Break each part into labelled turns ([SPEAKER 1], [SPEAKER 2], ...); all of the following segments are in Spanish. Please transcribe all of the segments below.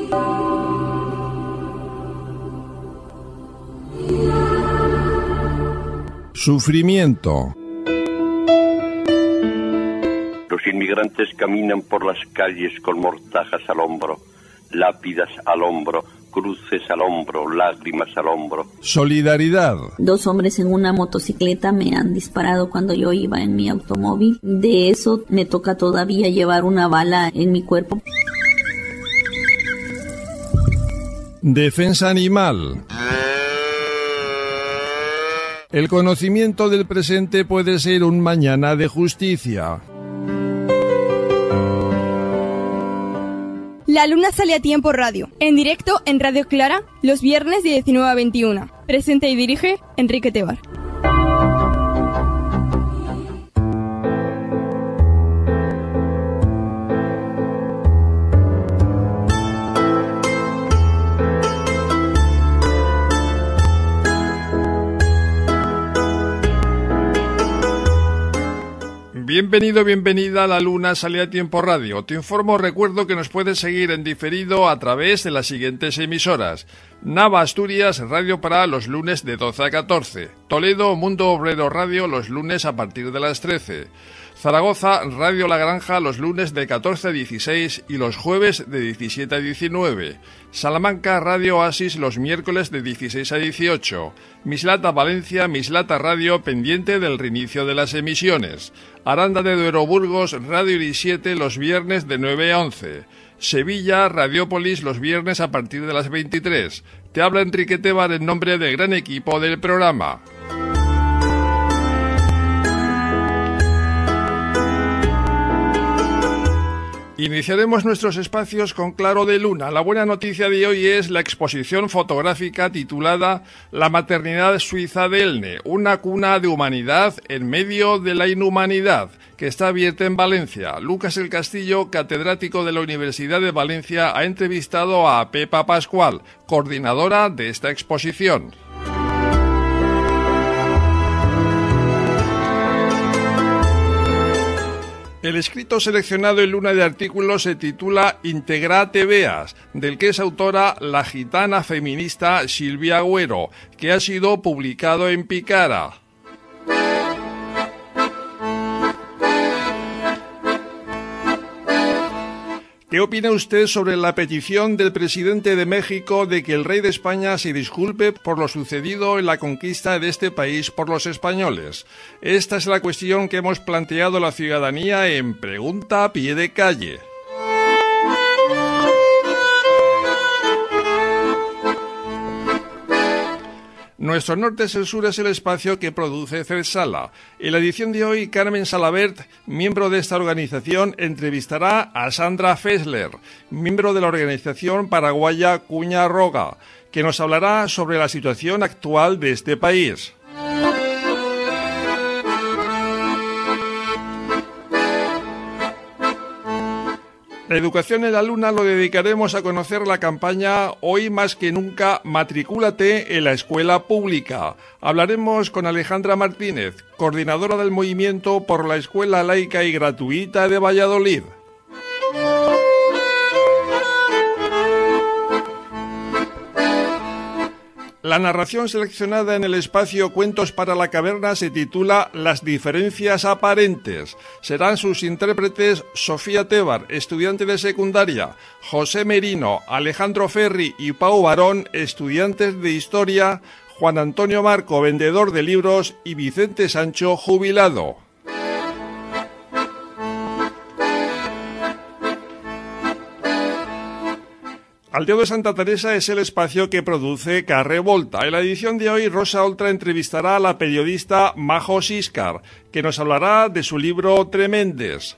[SPEAKER 1] Sufrimiento.
[SPEAKER 2] Los inmigrantes caminan por las calles con mortajas al hombro, lápidas al hombro, cruces al hombro, lágrimas al hombro.
[SPEAKER 1] Solidaridad.
[SPEAKER 3] 2 hombres en una motocicleta me han disparado cuando yo iba en mi automóvil. De eso me toca todavía llevar una bala en mi cuerpo.
[SPEAKER 1] Defensa animal. El conocimiento del presente puede ser un mañana de justicia.
[SPEAKER 4] La Luna sale a tiempo radio, en directo en Radio Clara, los viernes de 19 a 21. Presenta y dirige Enrique Tebar.
[SPEAKER 1] Bienvenido, bienvenida a La Luna Sale a Tiempo Radio. Te recuerdo que nos puedes seguir en diferido a través de las siguientes emisoras. Nava Asturias, Radio Pará, los lunes de 12 a 14. Toledo, Mundo Obrero Radio, los lunes a partir de las 13. Zaragoza, Radio La Granja, los lunes de 14 a 16 y los jueves de 17 a 19. Salamanca, Radio Oasis, los miércoles de 16 a 18. Mislata Valencia, Mislata Radio, pendiente del reinicio de las emisiones. Aranda de Duero Burgos, Radio Iris 7, los viernes de 9 a 11. Sevilla, Radiópolis, los viernes a partir de las 23. Te habla Enrique Tebar en nombre del gran equipo del programa. Iniciaremos nuestros espacios con Claro de Luna. La buena noticia de hoy es la exposición fotográfica titulada La maternidad suiza de Elne, una cuna de humanidad en medio de la inhumanidad, que está abierta en Valencia. Lucas El Castillo, catedrático de la Universidad de Valencia, ha entrevistado a Pepa Pascual, coordinadora de esta exposición. El escrito seleccionado en Luna de Artículos se titula Integrate Veas, del que es autora la gitana feminista Silvia Agüero, que ha sido publicado en Picara. ¿Qué opina usted sobre la petición del presidente de México de que el rey de España se disculpe por lo sucedido en la conquista de este país por los españoles? Esta es la cuestión que hemos planteado a la ciudadanía en Pregunta a Pie de Calle. Nuestro Norte es el Sur es el espacio que produce CESALA. En la edición de hoy, Carmen Salabert, miembro de esta organización, entrevistará a Sandra Fessler, miembro de la organización paraguaya Cuña Roga, que nos hablará sobre la situación actual de este país. La educación en la Luna lo dedicaremos a conocer la campaña Hoy más que nunca, matricúlate en la escuela pública. Hablaremos con Alejandra Martínez, coordinadora del movimiento por la escuela laica y gratuita de Valladolid. La narración seleccionada en el espacio Cuentos para la Caverna se titula Las diferencias aparentes. Serán sus intérpretes Sofía Tebar, estudiante de secundaria, José Merino, Alejandro Ferri y Pau Barón, estudiantes de historia, Juan Antonio Marco, vendedor de libros, y Vicente Sancho, jubilado. Aldeo de Santa Teresa es el espacio que produce Carre Volta. En la edición de hoy, Rosa Oltra entrevistará a la periodista Majo Siscar, que nos hablará de su libro Tremendes.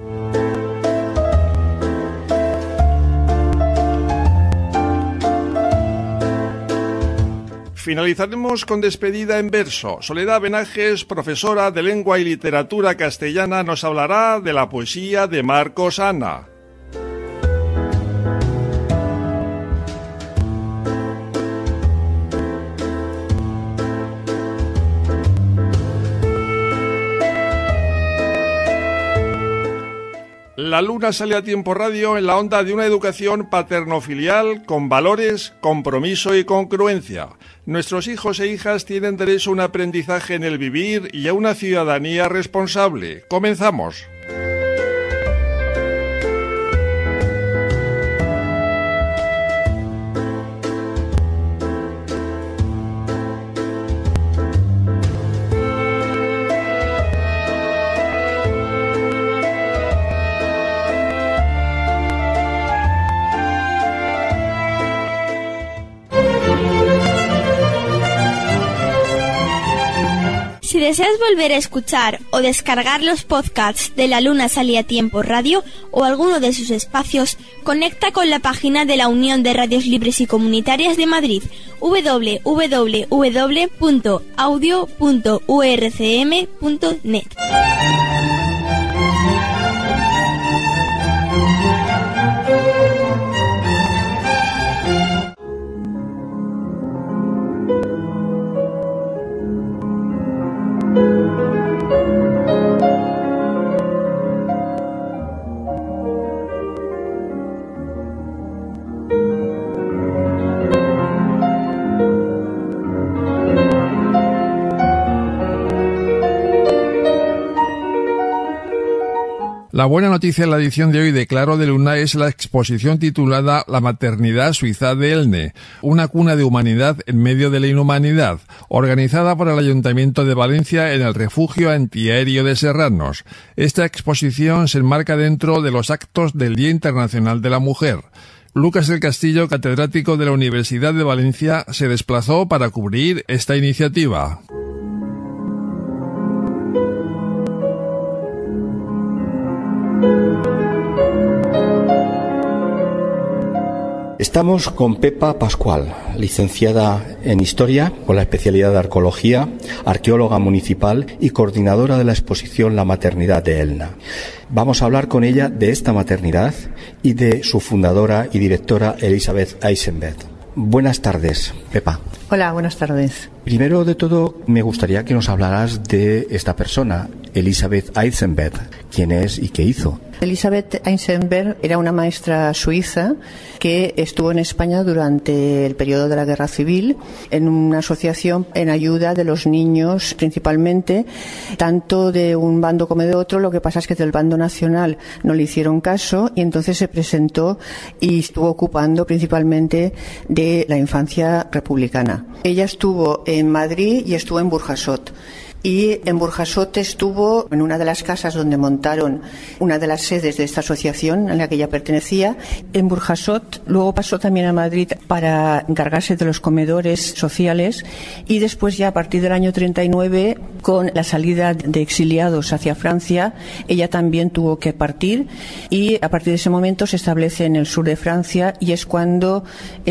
[SPEAKER 1] Finalizaremos con despedida en verso. Soledad Benajes, profesora de Lengua y Literatura Castellana, nos hablará de la poesía de Marcos Ana. La Luna sale a Tiempo Radio en la onda de una educación paterno-filial con valores, compromiso y congruencia. Nuestros hijos e hijas tienen derecho a un aprendizaje en el vivir y a una ciudadanía responsable. Comenzamos.
[SPEAKER 5] Si deseas volver a escuchar o descargar los podcasts de La Luna Salía a Tiempo Radio o alguno de sus espacios, conecta con la página de la Unión de Radios Libres y Comunitarias de Madrid, www.audio.urcm.net.
[SPEAKER 1] La buena noticia en la edición de hoy de Claro de Luna es la exposición titulada La maternidad suiza de Elne, una cuna de humanidad en medio de la inhumanidad, organizada por el Ayuntamiento de Valencia en el refugio antiaéreo de Serranos. Esta exposición se enmarca dentro de los actos del Día Internacional de la Mujer. Lucas del Castillo, catedrático de la Universidad de Valencia, se desplazó para cubrir esta iniciativa.
[SPEAKER 6] Estamos con Pepa Pascual, licenciada en Historia con la especialidad de Arqueología, arqueóloga municipal y coordinadora de la exposición La maternidad de Elna. Vamos a hablar con ella de esta maternidad y de su fundadora y directora Elisabeth Eisenberg. Buenas tardes, Pepa.
[SPEAKER 7] Hola, buenas tardes.
[SPEAKER 6] Primero de todo, me gustaría que nos hablaras de esta persona, Elisabeth Eisenberg. ¿Quién es y qué hizo?
[SPEAKER 7] Elisabeth Eisenberg era una maestra suiza que estuvo en España durante el periodo de la Guerra Civil en una asociación en ayuda de los niños, principalmente, tanto de un bando como de otro. Lo que pasa es que del bando nacional no le hicieron caso y entonces se presentó y estuvo ocupando principalmente de la infancia republicana. Ella estuvo en Madrid y estuvo en Burjasot. Y en Burjasot estuvo en una de las casas donde montaron una de las sedes de esta asociación en la que ella pertenecía. En Burjasot luego pasó también a Madrid para encargarse de los comedores sociales y después ya a partir del año 39, con la salida de exiliados hacia Francia, ella también tuvo que partir y a partir de ese momento se establece en el sur de Francia y es cuando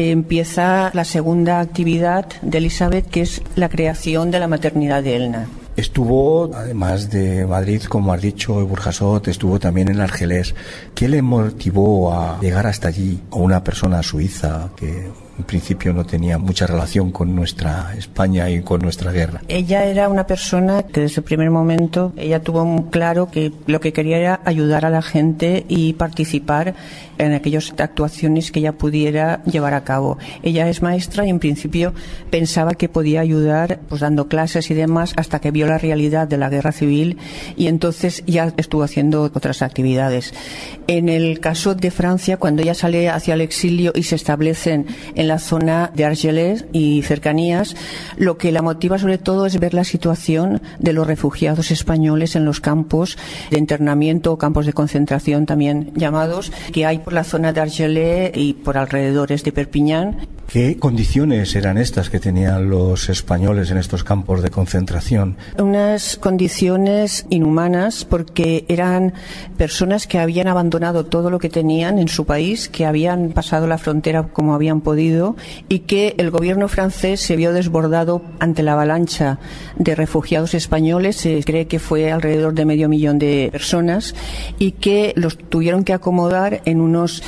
[SPEAKER 7] empieza la segunda actividad de Elisabeth, que es la creación de la maternidad de Elna.
[SPEAKER 6] Estuvo, además de Madrid, como has dicho, en Burjasot, estuvo también en Argelés. ¿Qué le motivó a llegar hasta allí? A una persona suiza que en principio no tenía mucha relación con nuestra España y con nuestra guerra.
[SPEAKER 7] Ella era una persona que desde el primer momento ella tuvo muy claro que lo que quería era ayudar a la gente y participar en aquellas actuaciones que ella pudiera llevar a cabo. Ella es maestra y en principio pensaba que podía ayudar pues dando clases y demás, hasta que vio la realidad de la guerra civil y entonces ya estuvo haciendo otras actividades. En el caso de Francia, cuando ella sale hacia el exilio y se establecen en la zona de Argelès y cercanías, lo que la motiva sobre todo es ver la situación de los refugiados españoles en los campos de internamiento o campos de concentración también llamados, que hay por la zona de Argelès y por alrededores de Perpiñán.
[SPEAKER 6] ¿Qué condiciones eran estas que tenían los españoles en estos campos de concentración?
[SPEAKER 7] Unas condiciones inhumanas, porque eran personas que habían abandonado todo lo que tenían en su país, que habían pasado la frontera como habían podido y que el gobierno francés se vio desbordado ante la avalancha de refugiados españoles. Se cree que fue alrededor de 500.000 de personas y que los tuvieron que acomodar en unos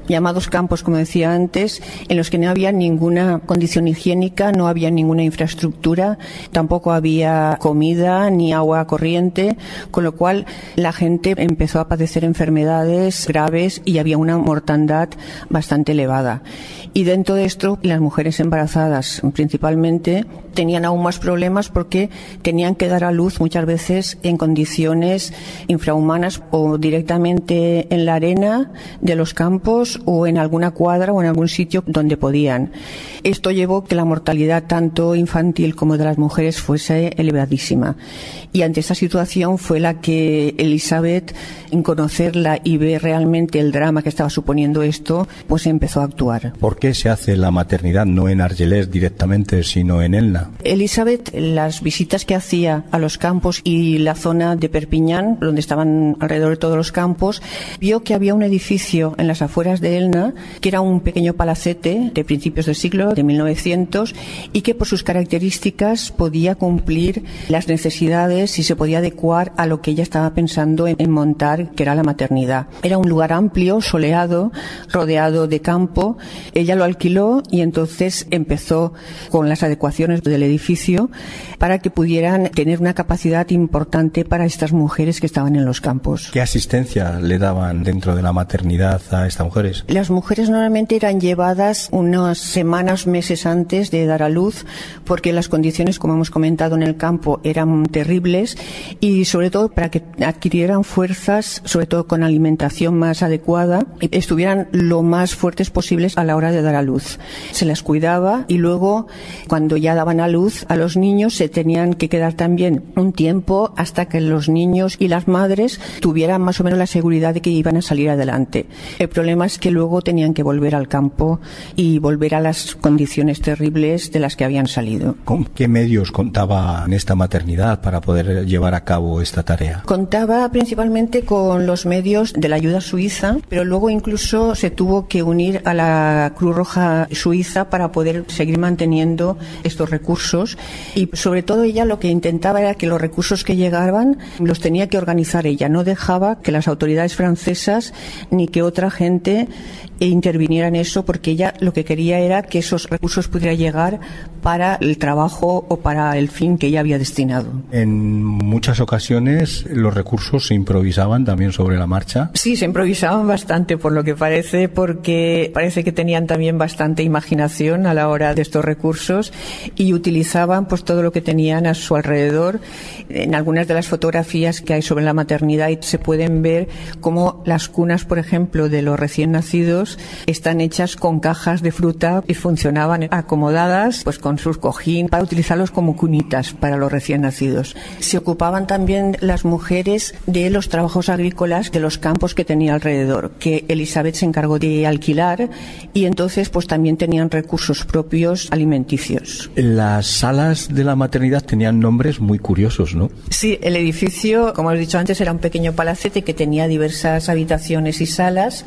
[SPEAKER 7] llamados campos, como decía antes, en los que no había ninguna condición higiénica, no había ninguna infraestructura, tampoco había comida ni agua corriente, con lo cual la gente empezó a padecer enfermedades graves y había una mortandad bastante elevada. Y dentro de esto, las mujeres embarazadas principalmente tenían aún más problemas porque tenían que dar a luz muchas veces en condiciones infrahumanas o directamente en la arena de los campos o en alguna cuadra o en algún sitio donde podían. Esto llevó que la mortalidad tanto infantil como de las mujeres fuese elevadísima. Y ante esta situación fue la que Elizabeth, en conocerla y ver realmente el drama que estaba suponiendo esto, pues empezó a actuar.
[SPEAKER 6] ¿Por qué se hace la maternidad no en Argelès directamente, sino en Elna?
[SPEAKER 7] Elizabeth, las visitas que hacía a los campos y la zona de Perpiñán, donde estaban alrededor de todos los campos, vio que había un edificio en las afueras de Elna, que era un pequeño palacete de principios del siglo, de 1900, y que por sus características podía cumplir las necesidades y se podía adecuar a lo que ella estaba pensando en montar, que era la maternidad. Era un lugar amplio, soleado, rodeado de campo. Ella lo alquiló y entonces empezó con las adecuaciones del edificio para que pudieran tener una capacidad importante para estas mujeres que estaban en los campos.
[SPEAKER 6] ¿Qué asistencia le daban dentro de la maternidad a estas mujeres?
[SPEAKER 7] Las mujeres normalmente eran llevadas unas semanas, meses antes de dar a luz, porque las condiciones, como hemos comentado, en el campo eran terribles y sobre todo para que adquirieran fuerzas, sobre todo con alimentación más adecuada, y estuvieran lo más fuertes posibles a la hora de dar a luz. Se las cuidaba y luego, cuando ya daban a luz a los niños, se tenían que quedar también un tiempo hasta que los niños y las madres tuvieran más o menos la seguridad de que iban a salir adelante. El problema es que luego tenían que volver al campo y volver a las condiciones terribles de las que habían salido.
[SPEAKER 6] ¿Con qué medios contaba en esta maternidad para poder llevar a cabo esta tarea?
[SPEAKER 7] Contaba principalmente con los medios de la ayuda suiza, pero luego incluso se tuvo que unir a la Cruz Roja Suiza para poder seguir manteniendo estos recursos, y sobre todo ella lo que intentaba era que los recursos que llegaban los tenía que organizar ella, no dejaba que las autoridades francesas ni que otra gente interviniera en eso, porque ella lo que quería era que esos recursos pudieran llegar para el trabajo o para el fin que ella había destinado.
[SPEAKER 6] En muchas ocasiones los recursos se improvisaban también sobre la marcha.
[SPEAKER 7] Sí, se improvisaban bastante, por lo que parece, porque parece que tenían también bastante imaginación a la hora de estos recursos y utilizaban pues todo lo que tenían a su alrededor. En algunas de las fotografías que hay sobre la maternidad se pueden ver cómo las cunas, por ejemplo, de los recién nacidos están hechas con cajas de fruta y funcionaban acomodadas pues con sus cojín para utilizarlos como cunitas para los recién nacidos. Se ocupaban también las mujeres de los trabajos agrícolas de los campos que tenía alrededor, que Elizabeth se encargó de alquilar, y entonces pues también tenían recursos propios alimenticios.
[SPEAKER 6] Las salas de la maternidad tenían nombres muy curiosos, ¿no?
[SPEAKER 7] Sí, el edificio, como os he dicho antes, era un pequeño palacete que tenía diversas habitaciones y salas.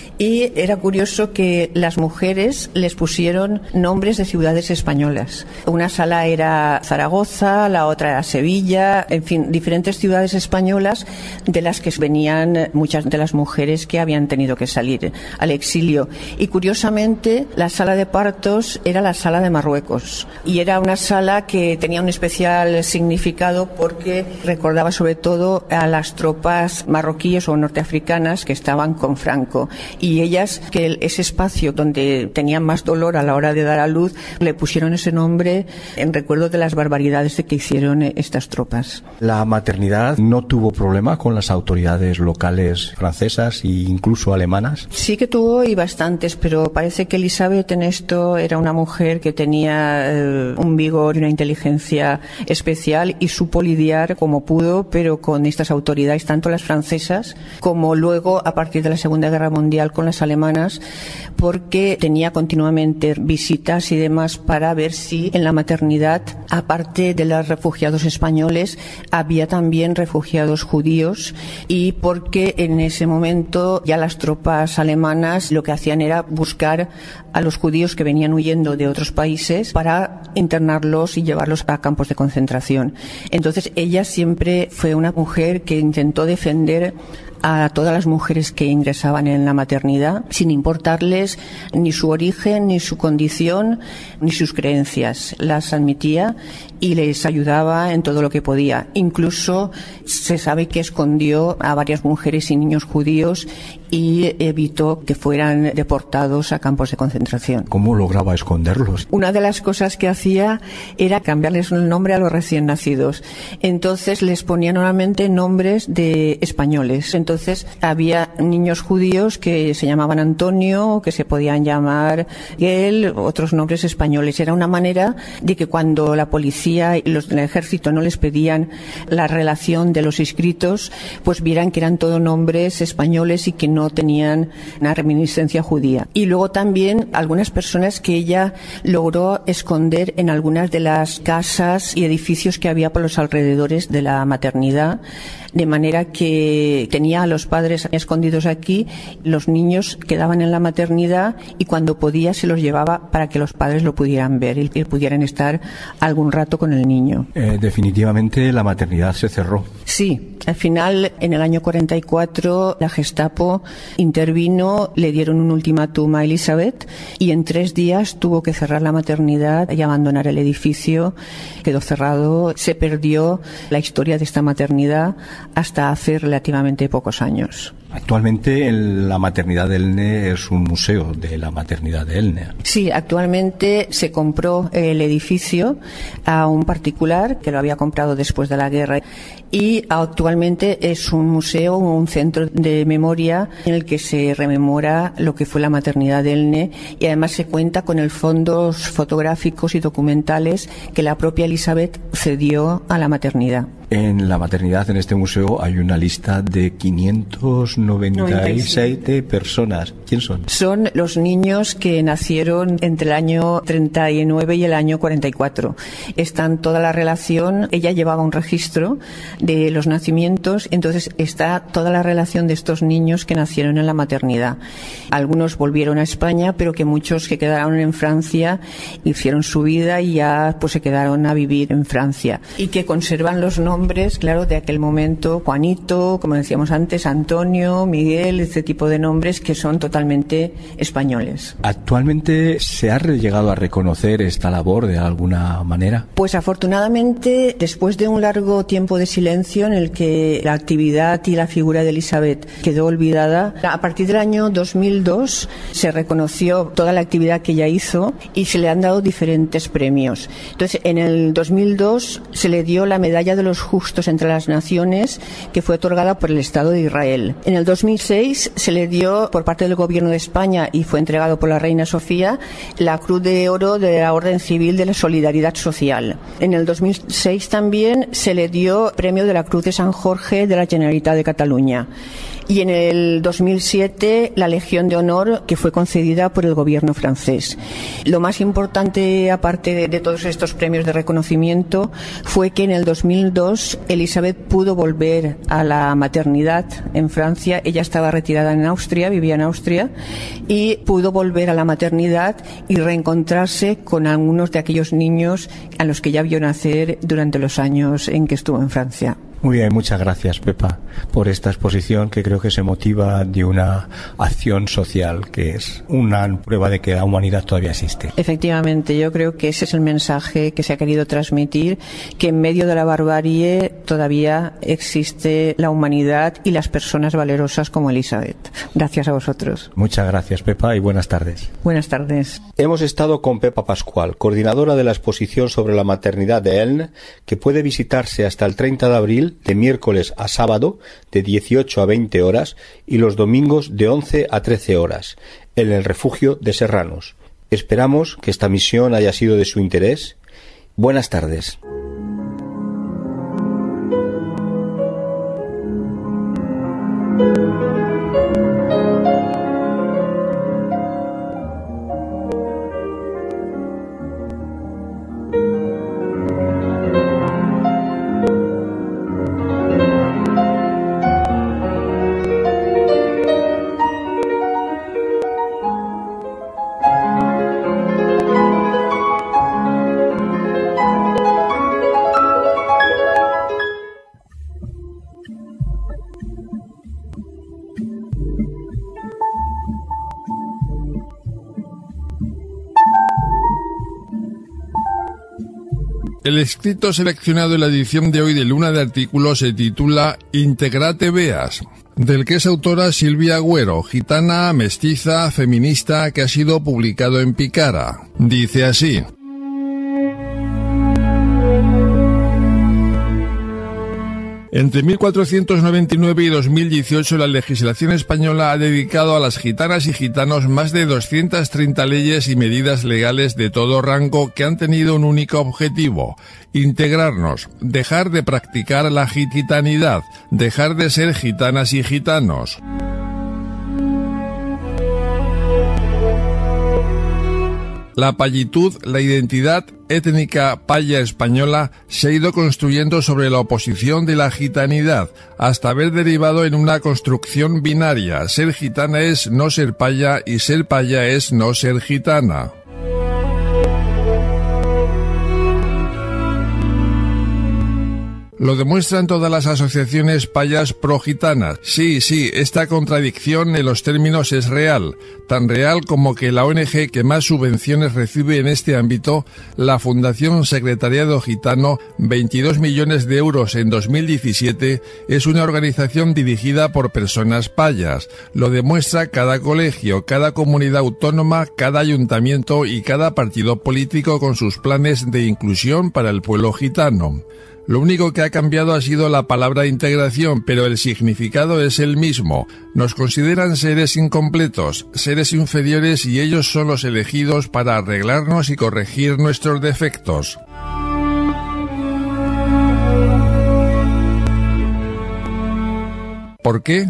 [SPEAKER 7] Y era curioso que las mujeres les pusieron nombres de ciudades españolas. Una sala era Zaragoza, la otra era Sevilla, en fin, diferentes ciudades españolas de las que venían muchas de las mujeres que habían tenido que salir al exilio. Y curiosamente, la sala de partos era la sala de Marruecos. Y era una sala que tenía un especial significado porque recordaba sobre todo a las tropas marroquíes o norteafricanas que estaban con Franco. Y ellas, que ese espacio donde tenían más dolor a la hora de dar a luz, le pusieron ese nombre en recuerdo de las barbaridades que hicieron estas tropas.
[SPEAKER 6] La maternidad no tuvo problema con las autoridades locales francesas e incluso alemanas.
[SPEAKER 7] Sí que tuvo, y bastantes, pero parece que Elizabeth en esto era una mujer que tenía un vigor y una inteligencia especial y supo lidiar como pudo, pero con estas autoridades, tanto las francesas como luego a partir de la Segunda Guerra Mundial con las alemanas, porque tenía continuamente visitas y demás para ver si en la maternidad, aparte de los refugiados españoles, había también refugiados judíos, y porque en ese momento ya las tropas alemanas lo que hacían era buscar a los judíos que venían huyendo de otros países para internarlos y llevarlos a campos de concentración. Entonces ella siempre fue una mujer que intentó defender a todas las mujeres que ingresaban en la maternidad, sin importarles ni su origen, ni su condición, ni sus creencias. Las admitía y les ayudaba en todo lo que podía. Incluso se sabe que escondió a varias mujeres y niños judíos y evitó que fueran deportados a campos de concentración.
[SPEAKER 6] ¿Cómo lograba esconderlos?
[SPEAKER 7] Una de las cosas que hacía era cambiarles el nombre a los recién nacidos. Entonces les ponía normalmente nombres de españoles. Entonces había niños judíos que se llamaban Antonio, que se podían llamar Miguel, otros nombres españoles. Era una manera de que cuando la policía y los del ejército no les pedían la relación de los inscritos, pues vieran que eran todos nombres españoles y que no tenían una reminiscencia judía. Y luego también algunas personas que ella logró esconder en algunas de las casas y edificios que había por los alrededores de la maternidad, de manera que tenía a los padres escondidos aquí, los niños quedaban en la maternidad y cuando podía se los llevaba para que los padres lo pudieran ver y pudieran estar algún rato con el niño.
[SPEAKER 6] Definitivamente la maternidad se cerró.
[SPEAKER 7] Sí, al final en el año 44 la Gestapo intervino, le dieron un ultimátum a Elizabeth y en 3 días tuvo que cerrar la maternidad y abandonar el edificio. Quedó cerrado, se perdió la historia de esta maternidad hasta hace relativamente pocos años.
[SPEAKER 6] Actualmente la maternidad de Elne es un museo de la maternidad de Elne.
[SPEAKER 7] Sí, actualmente se compró el edificio a un particular que lo había comprado después de la guerra y actualmente es un museo, un centro de memoria en el que se rememora lo que fue la maternidad de Elne y además se cuenta con el fondos fotográficos y documentales que la propia Elizabeth cedió a la maternidad.
[SPEAKER 6] En la maternidad, en este museo, hay una lista de 597 personas. ¿Quién son?
[SPEAKER 7] Son los niños que nacieron entre el año 39 y el año 44. Están toda la relación. Ella llevaba un registro de los nacimientos, entonces está toda la relación de estos niños que nacieron en la maternidad. Algunos volvieron a España, pero que muchos que quedaron en Francia hicieron su vida y ya pues se quedaron a vivir en Francia. Y que conservan los nombres, claro, de aquel momento, Juanito, como decíamos antes, Antonio, Miguel, este tipo de nombres que son totalmente españoles.
[SPEAKER 6] ¿Actualmente se ha llegado a reconocer esta labor de alguna manera?
[SPEAKER 7] Pues afortunadamente, después de un largo tiempo de silencio en el que la actividad y la figura de Elizabeth quedó olvidada, a partir del año 2002 se reconoció toda la actividad que ella hizo y se le han dado diferentes premios. Entonces, en el 2002 se le dio la medalla de los Justos entre las Naciones, que fue otorgada por el Estado de Israel. En el 2006 se le dio por parte del Gobierno de España y fue entregado por la Reina Sofía la Cruz de Oro de la Orden Civil de la Solidaridad Social. En el 2006 también se le dio premio de la Cruz de San Jorge de la Generalitat de Cataluña. Y en el 2007 la Legión de Honor, que fue concedida por el gobierno francés. Lo más importante, aparte de todos estos premios de reconocimiento, fue que en el 2002 Elizabeth pudo volver a la maternidad en Francia. Ella estaba retirada en Austria, vivía en Austria, y pudo volver a la maternidad y reencontrarse con algunos de aquellos niños a los que ya vio nacer durante los años en que estuvo en Francia.
[SPEAKER 6] Muy bien, muchas gracias, Pepa, por esta exposición que creo que se motiva de una acción social que es una prueba de que la humanidad todavía existe.
[SPEAKER 7] Efectivamente, yo creo que ese es el mensaje que se ha querido transmitir, que en medio de la barbarie todavía existe la humanidad y las personas valerosas como Elizabeth. Gracias a vosotros.
[SPEAKER 6] Muchas gracias, Pepa, y buenas tardes.
[SPEAKER 7] Buenas tardes.
[SPEAKER 6] Hemos estado con Pepa Pascual, coordinadora de la exposición sobre la maternidad de Elne, que puede visitarse hasta el 30 de abril de miércoles a sábado de 18 a 20 horas y los domingos de 11 a 13 horas en el refugio de Serranos. Esperamos que esta misión haya sido de su interés. Buenas tardes.
[SPEAKER 1] El escrito seleccionado en la edición de hoy de Luna de Artículos se titula Integrate Veas, del que es autora Silvia Agüero, gitana, mestiza, feminista, que ha sido publicado en Picara. Dice así: entre 1499 y 2018 la legislación española ha dedicado a las gitanas y gitanos más de 230 leyes y medidas legales de todo rango que han tenido un único objetivo: integrarnos, dejar de practicar la gitanidad, dejar de ser gitanas y gitanos. La payitud, la identidad étnica paya española, se ha ido construyendo sobre la oposición de la gitanidad, hasta haber derivado en una construcción binaria: ser gitana es no ser paya y ser paya es no ser gitana. Lo demuestran todas las asociaciones payas pro-gitanas. Sí, esta contradicción en los términos es real, tan real como que la ONG que más subvenciones recibe en este ámbito, la Fundación Secretariado Gitano, 22 millones de euros en 2017, es una organización dirigida por personas payas. Lo demuestra cada colegio, cada comunidad autónoma, cada ayuntamiento y cada partido político con sus planes de inclusión para el pueblo gitano. Lo único que ha cambiado ha sido la palabra integración, pero el significado es el mismo. Nos consideran seres incompletos, seres inferiores, y ellos son los elegidos para arreglarnos y corregir nuestros defectos. ¿Por qué?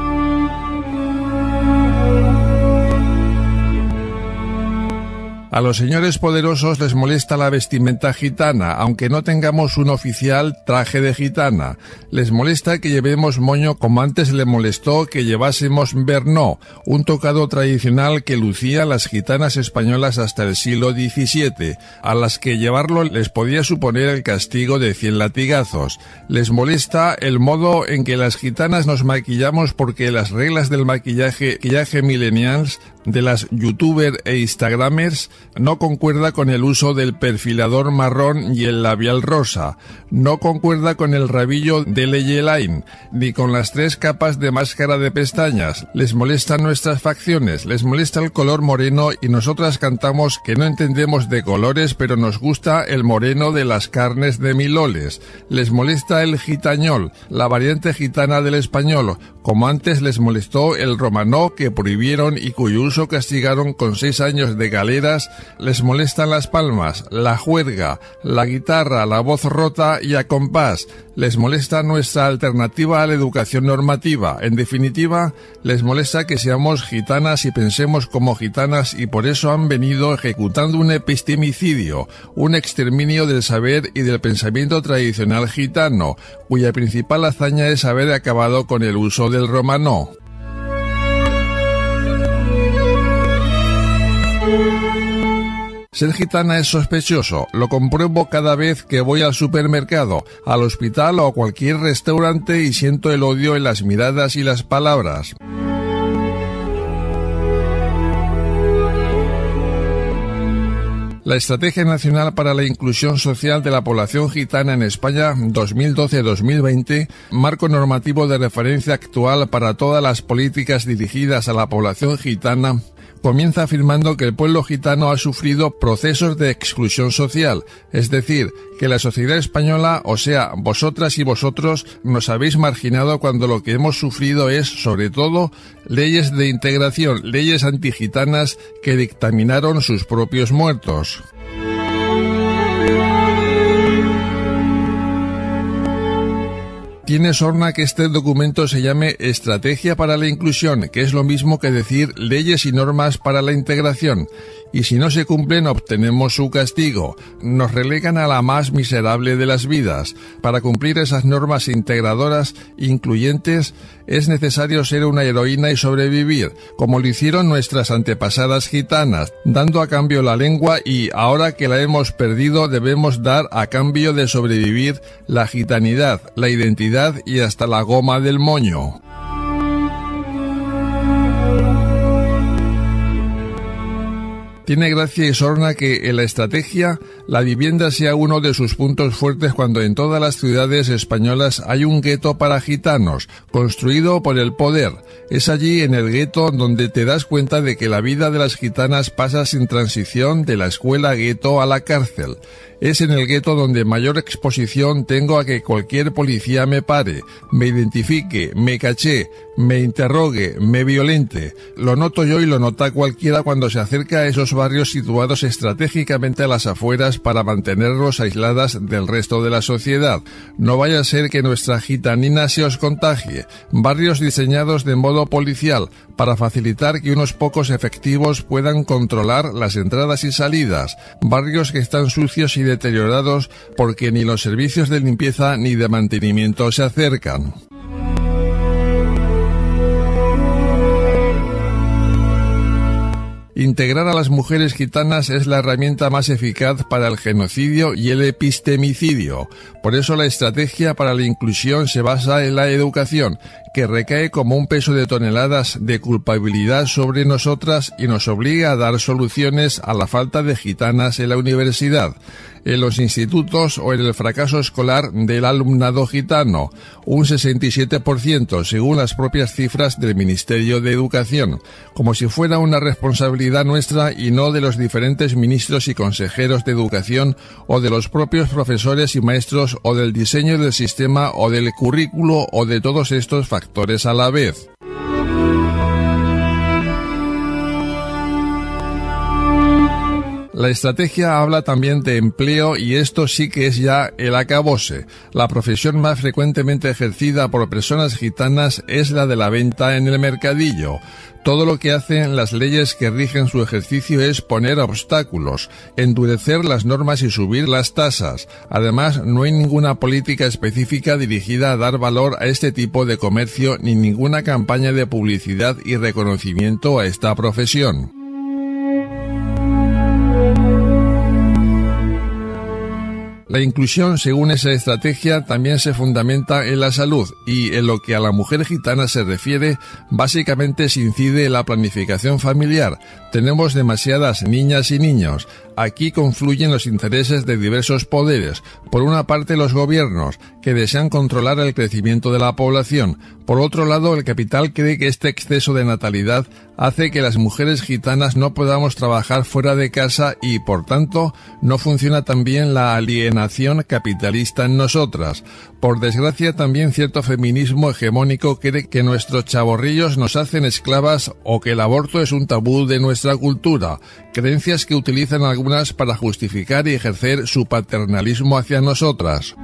[SPEAKER 1] A los señores poderosos les molesta la vestimenta gitana, aunque no tengamos un oficial traje de gitana. Les molesta que llevemos moño, como antes le molestó que llevásemos bernó, un tocado tradicional que lucían las gitanas españolas hasta el siglo XVII, a las que llevarlo les podía suponer el castigo de 100 latigazos. Les molesta el modo en que las gitanas nos maquillamos, porque las reglas del maquillaje millennials de las youtubers e instagramers no concuerda con el uso del perfilador marrón y el labial rosa, no concuerda con el rabillo de Leyelaine, ni con las 3 capas de máscara de pestañas. Les molestan nuestras facciones, les molesta el color moreno, y nosotras cantamos que no entendemos de colores, pero nos gusta el moreno de las carnes de miloles. Les molesta el gitañol, la variante gitana del español, como antes les molestó el romanó, que prohibieron y cuyo uso castigaron con 6 años de galeras. Les molestan las palmas, la juerga, la guitarra, la voz rota y a compás. Les molesta nuestra alternativa a la educación normativa. En definitiva, les molesta que seamos gitanas y pensemos como gitanas, y por eso han venido ejecutando un epistemicidio, un exterminio del saber y del pensamiento tradicional gitano, cuya principal hazaña es haber acabado con el uso del romanó. Ser gitana es sospechoso, lo compruebo cada vez que voy al supermercado, al hospital o a cualquier restaurante y siento el odio en las miradas y las palabras. La Estrategia Nacional para la Inclusión Social de la Población Gitana en España 2012-2020, marco normativo de referencia actual para todas las políticas dirigidas a la población gitana, comienza afirmando que el pueblo gitano ha sufrido procesos de exclusión social, es decir, que la sociedad española, o sea, vosotras y vosotros, nos habéis marginado cuando lo que hemos sufrido es, sobre todo, leyes de integración, leyes antigitanas que dictaminaron sus propios muertos. Tiene sorna que este documento se llame Estrategia para la Inclusión, que es lo mismo que decir leyes y normas para la integración, y si no se cumplen obtenemos su castigo. Nos relegan a la más miserable de las vidas. Para cumplir esas normas integradoras, incluyentes, es necesario ser una heroína y sobrevivir, como lo hicieron nuestras antepasadas gitanas, dando a cambio la lengua, y ahora que la hemos perdido debemos dar a cambio de sobrevivir la gitanidad, la identidad y hasta la goma del moño. Tiene gracia y sorna que en la estrategia la vivienda sea uno de sus puntos fuertes cuando en todas las ciudades españolas hay un gueto para gitanos, construido por el poder. Es allí en el gueto donde te das cuenta de que la vida de las gitanas pasa sin transición de la escuela gueto a la cárcel. Es en el gueto donde mayor exposición tengo a que cualquier policía me pare, me identifique, me caché, me interrogue, me violente. Lo noto yo y lo nota cualquiera cuando se acerca a esos barrios situados estratégicamente a las afueras para mantenerlos aisladas del resto de la sociedad. No vaya a ser que nuestra gitanina se os contagie. Barrios diseñados de modo policial para facilitar que unos pocos efectivos puedan controlar las entradas y salidas. Barrios que están sucios y deteriorados porque ni los servicios de limpieza ni de mantenimiento se acercan. Integrar a las mujeres gitanas es la herramienta más eficaz para el genocidio y el epistemicidio. Por eso la estrategia para la inclusión se basa en la educación, que recae como un peso de toneladas de culpabilidad sobre nosotras y nos obliga a dar soluciones a la falta de gitanas en la universidad, en los institutos o en el fracaso escolar del alumnado gitano, un 67% según las propias cifras del Ministerio de Educación, como si fuera una responsabilidad nuestra y no de los diferentes ministros y consejeros de educación o de los propios profesores y maestros o del diseño del sistema o del currículo o de todos estos factores a la vez. La estrategia habla también de empleo y esto sí que es ya el acabose. La profesión más frecuentemente ejercida por personas gitanas es la de la venta en el mercadillo. Todo lo que hacen las leyes que rigen su ejercicio es poner obstáculos, endurecer las normas y subir las tasas. Además, no hay ninguna política específica dirigida a dar valor a este tipo de comercio ni ninguna campaña de publicidad y reconocimiento a esta profesión. La inclusión, según esa estrategia, también se fundamenta en la salud y, en lo que a la mujer gitana se refiere, básicamente se incide en la planificación familiar. Tenemos demasiadas niñas y niños. Aquí confluyen los intereses de diversos poderes. Por una parte, los gobiernos, que desean controlar el crecimiento de la población. Por otro lado, el capital cree que este exceso de natalidad hace que las mujeres gitanas no podamos trabajar fuera de casa y, por tanto, no funciona tan bien la alienación capitalista en nosotras. Por desgracia, también cierto feminismo hegemónico cree que nuestros chavorrillos nos hacen esclavas o que el aborto es un tabú de nuestra cultura, creencias que utilizan algunas para justificar y ejercer su paternalismo hacia nosotras.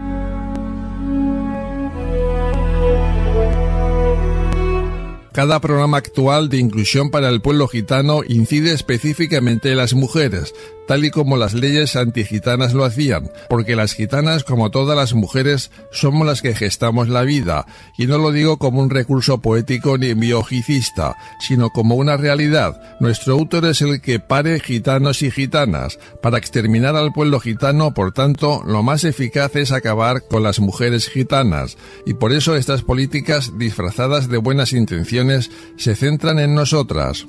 [SPEAKER 1] Cada programa actual de inclusión para el pueblo gitano incide específicamente en las mujeres, tal y como las leyes antigitanas lo hacían, porque las gitanas, como todas las mujeres, somos las que gestamos la vida, y no lo digo como un recurso poético ni biologicista, sino como una realidad. Nuestro autor es el que pare gitanos y gitanas. Para exterminar al pueblo gitano, por tanto, lo más eficaz es acabar con las mujeres gitanas, y por eso estas políticas, disfrazadas de buenas intenciones, se centran en nosotras.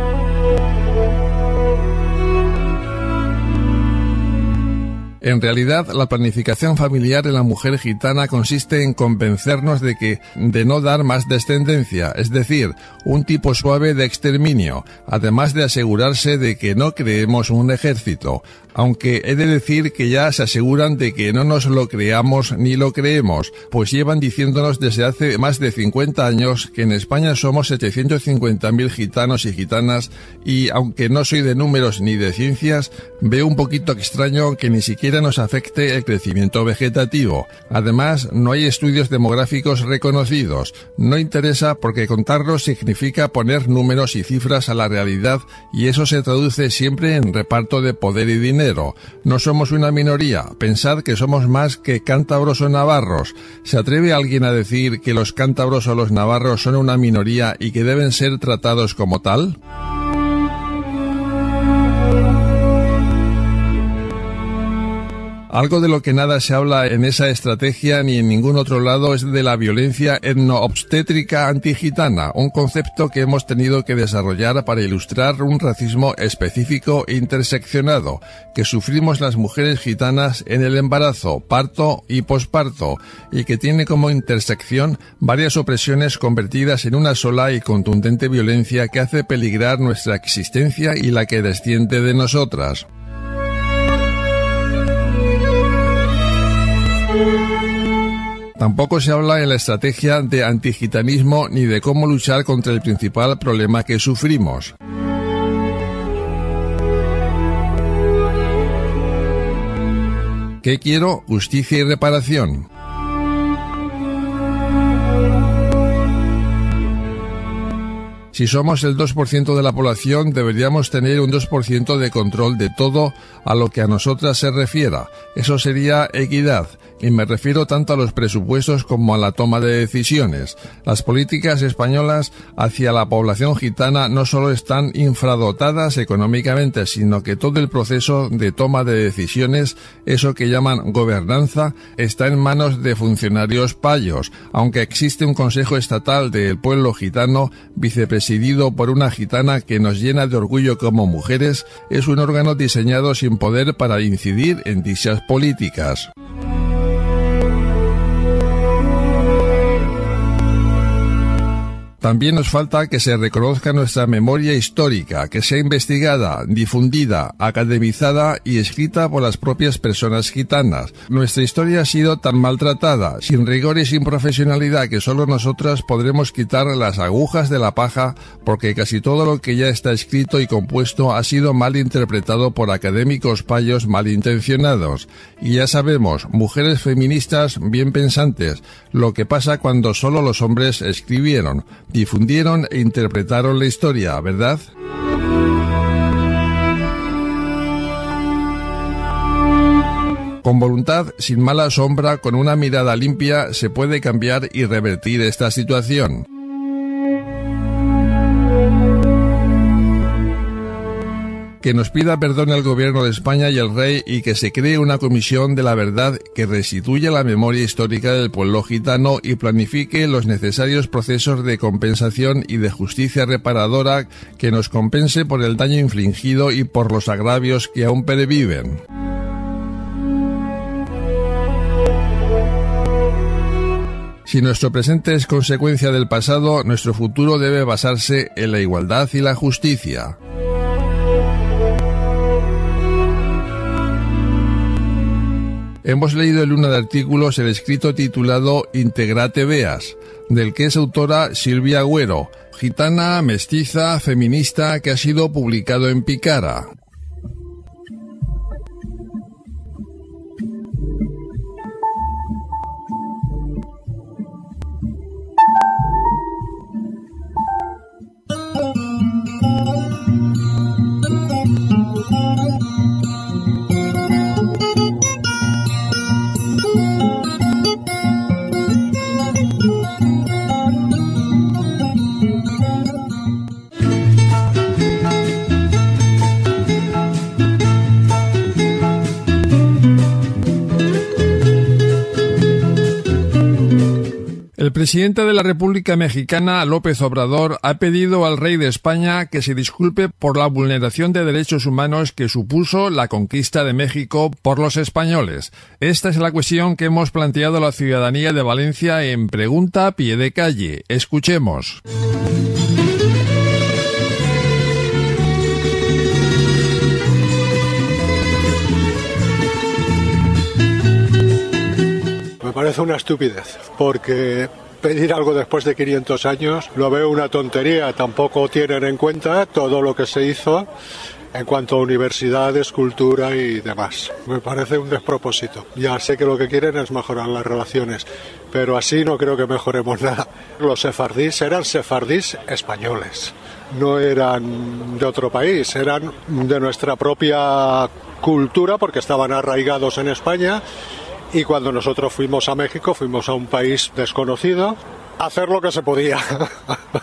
[SPEAKER 1] En realidad, la planificación familiar en la mujer gitana consiste en convencernos de no dar más descendencia, es decir, un tipo suave de exterminio, además de asegurarse de que no creemos un ejército, aunque he de decir que ya se aseguran de que no nos lo creamos ni lo creemos, pues llevan diciéndonos desde hace más de 50 años que en España somos 750.000 gitanos y gitanas y, aunque no soy de números ni de ciencias, veo un poquito extraño que ni siquiera nos afecte el crecimiento vegetativo. Además, no hay estudios demográficos reconocidos. No interesa porque contarlos significa poner números y cifras a la realidad y eso se traduce siempre en reparto de poder y dinero. No somos una minoría. Pensad que somos más que cántabros o navarros. ¿Se atreve alguien a decir que los cántabros o los navarros son una minoría y que deben ser tratados como tal? Algo de lo que nada se habla en esa estrategia ni en ningún otro lado es de la violencia etnoobstétrica antigitana, un concepto que hemos tenido que desarrollar para ilustrar un racismo específico e interseccionado que sufrimos las mujeres gitanas en el embarazo, parto y posparto, y que tiene como intersección varias opresiones convertidas en una sola y contundente violencia que hace peligrar nuestra existencia y la que desciende de nosotras. Tampoco se habla en la estrategia de antigitanismo ni de cómo luchar contra el principal problema que sufrimos. ¿Qué quiero? Justicia y reparación. Si somos el 2% de la población, deberíamos tener un 2% de control de todo a lo que a nosotras se refiera. Eso sería equidad. Y me refiero tanto a los presupuestos como a la toma de decisiones. Las políticas españolas hacia la población gitana no solo están infradotadas económicamente, sino que todo el proceso de toma de decisiones, eso que llaman gobernanza, está en manos de funcionarios payos, aunque existe un Consejo Estatal del Pueblo Gitano, vicepresidido por una gitana que nos llena de orgullo como mujeres. Es un órgano diseñado sin poder para incidir en dichas políticas. También nos falta que se reconozca nuestra memoria histórica, que sea investigada, difundida, academizada y escrita por las propias personas gitanas. Nuestra historia ha sido tan maltratada, sin rigor y sin profesionalidad, que solo nosotras podremos quitar las agujas de la paja, porque casi todo lo que ya está escrito y compuesto ha sido mal interpretado por académicos payos malintencionados. Y ya sabemos, mujeres feministas bien pensantes, lo que pasa cuando solo los hombres escribieron, difundieron e interpretaron la historia, ¿verdad? Con voluntad, sin mala sombra, con una mirada limpia, se puede cambiar y revertir esta situación. Que nos pida perdón el gobierno de España y el rey y que se cree una comisión de la verdad que restituya la memoria histórica del pueblo gitano y planifique los necesarios procesos de compensación y de justicia reparadora que nos compense por el daño infligido y por los agravios que aún perviven. Si nuestro presente es consecuencia del pasado, nuestro futuro debe basarse en la igualdad y la justicia. Hemos leído en una de artículos el escrito titulado Integrate Veas, del que es autora Silvia Agüero, gitana, mestiza, feminista, que ha sido publicado en Picara. El presidente de la República Mexicana, López Obrador, ha pedido al rey de España que se disculpe por la vulneración de derechos humanos que supuso la conquista de México por los españoles. Esta es la cuestión que hemos planteado a la ciudadanía de Valencia en Pregunta a Pie de Calle. Escuchemos.
[SPEAKER 8] Me parece una estupidez, porque pedir algo después de 500 años lo veo una tontería. Tampoco tienen en cuenta todo lo que se hizo en cuanto a universidades, cultura y demás. Me parece un despropósito. Ya sé que lo que quieren es mejorar las relaciones, pero así no creo que mejoremos nada. Los sefardíes eran sefardíes españoles, no eran de otro país, eran de nuestra propia cultura porque estaban arraigados en España. Y cuando nosotros fuimos a México, fuimos a un país desconocido a hacer lo que se podía,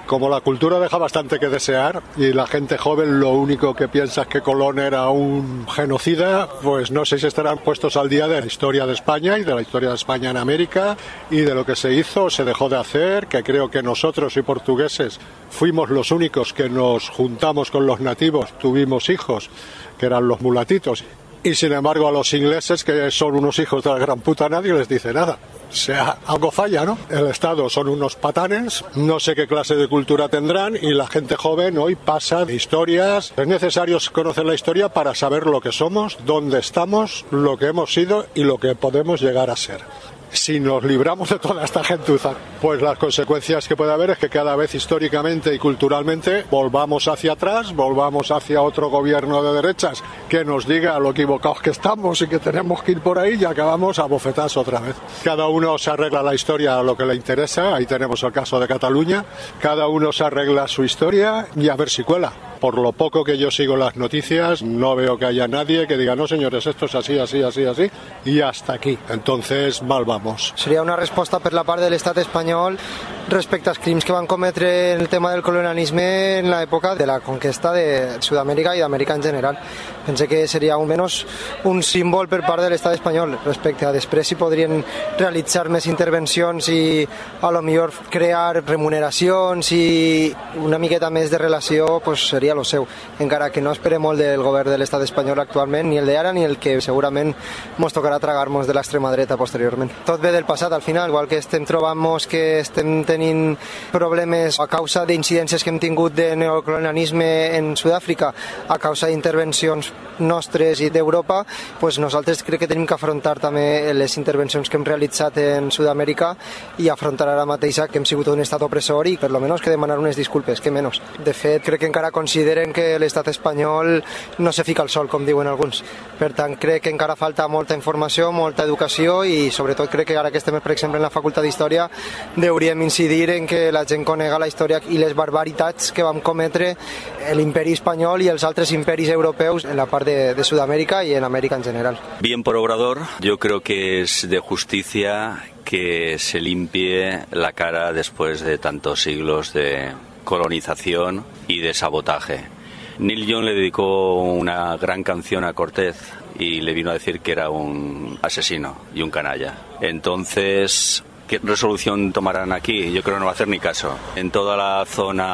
[SPEAKER 8] Como la cultura deja bastante que desear y la gente joven lo único que piensa es que Colón era un genocida, pues no sé si estarán puestos al día de la historia de España y de la historia de España en América y de lo que se hizo, se dejó de hacer, que creo que nosotros y portugueses fuimos los únicos que nos juntamos con los nativos, tuvimos hijos, que eran los mulatitos. Y sin embargo a los ingleses, que son unos hijos de la gran puta, nadie les dice nada. O sea, algo falla, ¿no? El Estado son unos patanes, no sé qué clase de cultura tendrán y la gente joven hoy pasa de historias. Es necesario conocer la historia para saber lo que somos, dónde estamos, lo que hemos sido y lo que podemos llegar a ser. Si nos libramos de toda esta gentuza, pues las consecuencias que puede haber es que cada vez históricamente y culturalmente volvamos hacia atrás, volvamos hacia otro gobierno de derechas que nos diga lo equivocados que estamos y que tenemos que ir por ahí y acabamos a bofetadas otra vez. Cada uno se arregla la historia a lo que le interesa, ahí tenemos el caso de Cataluña, cada uno se arregla su historia y a ver si cuela. Por lo poco que yo sigo las noticias, no veo que haya nadie que diga, no señores, esto és así, así, así, así, i hasta aquí. Entonces, mal vamos.
[SPEAKER 9] Seria una resposta per la part de l'estat espanyol respecte als crims que van cometre en el tema del colonialisme en l'època de la conquesta de Sud-amèrica i d'Amèrica en general. Pensé que seria almenys un símbol per part de l'estat espanyol respecte a després si podrien realitzar més intervencions i a lo millor crear remuneracions i una miqueta més de relació, pues seria lo seu, encara que no esperem molt del govern de l'estat espanyol actualment, ni el d'ara ni el que segurament mos tocarà tragar-nos de l'extrema dreta posteriorment. Tot ve del passat al final, igual que estem trobant-nos que estem tenint problemes a causa d'incidències que hem tingut de neocolonialisme en Sud-àfrica, a causa d'intervencions nostres i d'Europa, pues nosaltres crec que tenim que afrontar també les intervencions que hem realitzat en Sud-amèrica i afrontar ara mateixa que hem sigut un estat opressor i per lo menos que demanar unes disculpes, que menys. De fet, crec que encara consideren que l'estat espanyol no se fica al sol, com diuen alguns. Per tant, crec que encara falta molta informació, molta educació i sobretot crec que ara que estem, per exemple, en la Facultat d'Història, hauríem incidir en que la gent conega la història i les barbaritats que vam cometre l'imperi espanyol i els altres imperis europeus en la part de Sudamérica y en América en general.
[SPEAKER 10] Bien por Obrador, yo creo que es de justicia que se limpie la cara después de tantos siglos de colonización y de sabotaje. Neil Young le dedicó una gran canción a Cortés y le vino a decir que era un asesino y un canalla. Entonces, ¿qué resolución tomarán aquí? Yo creo que no va a hacer ni caso. En toda la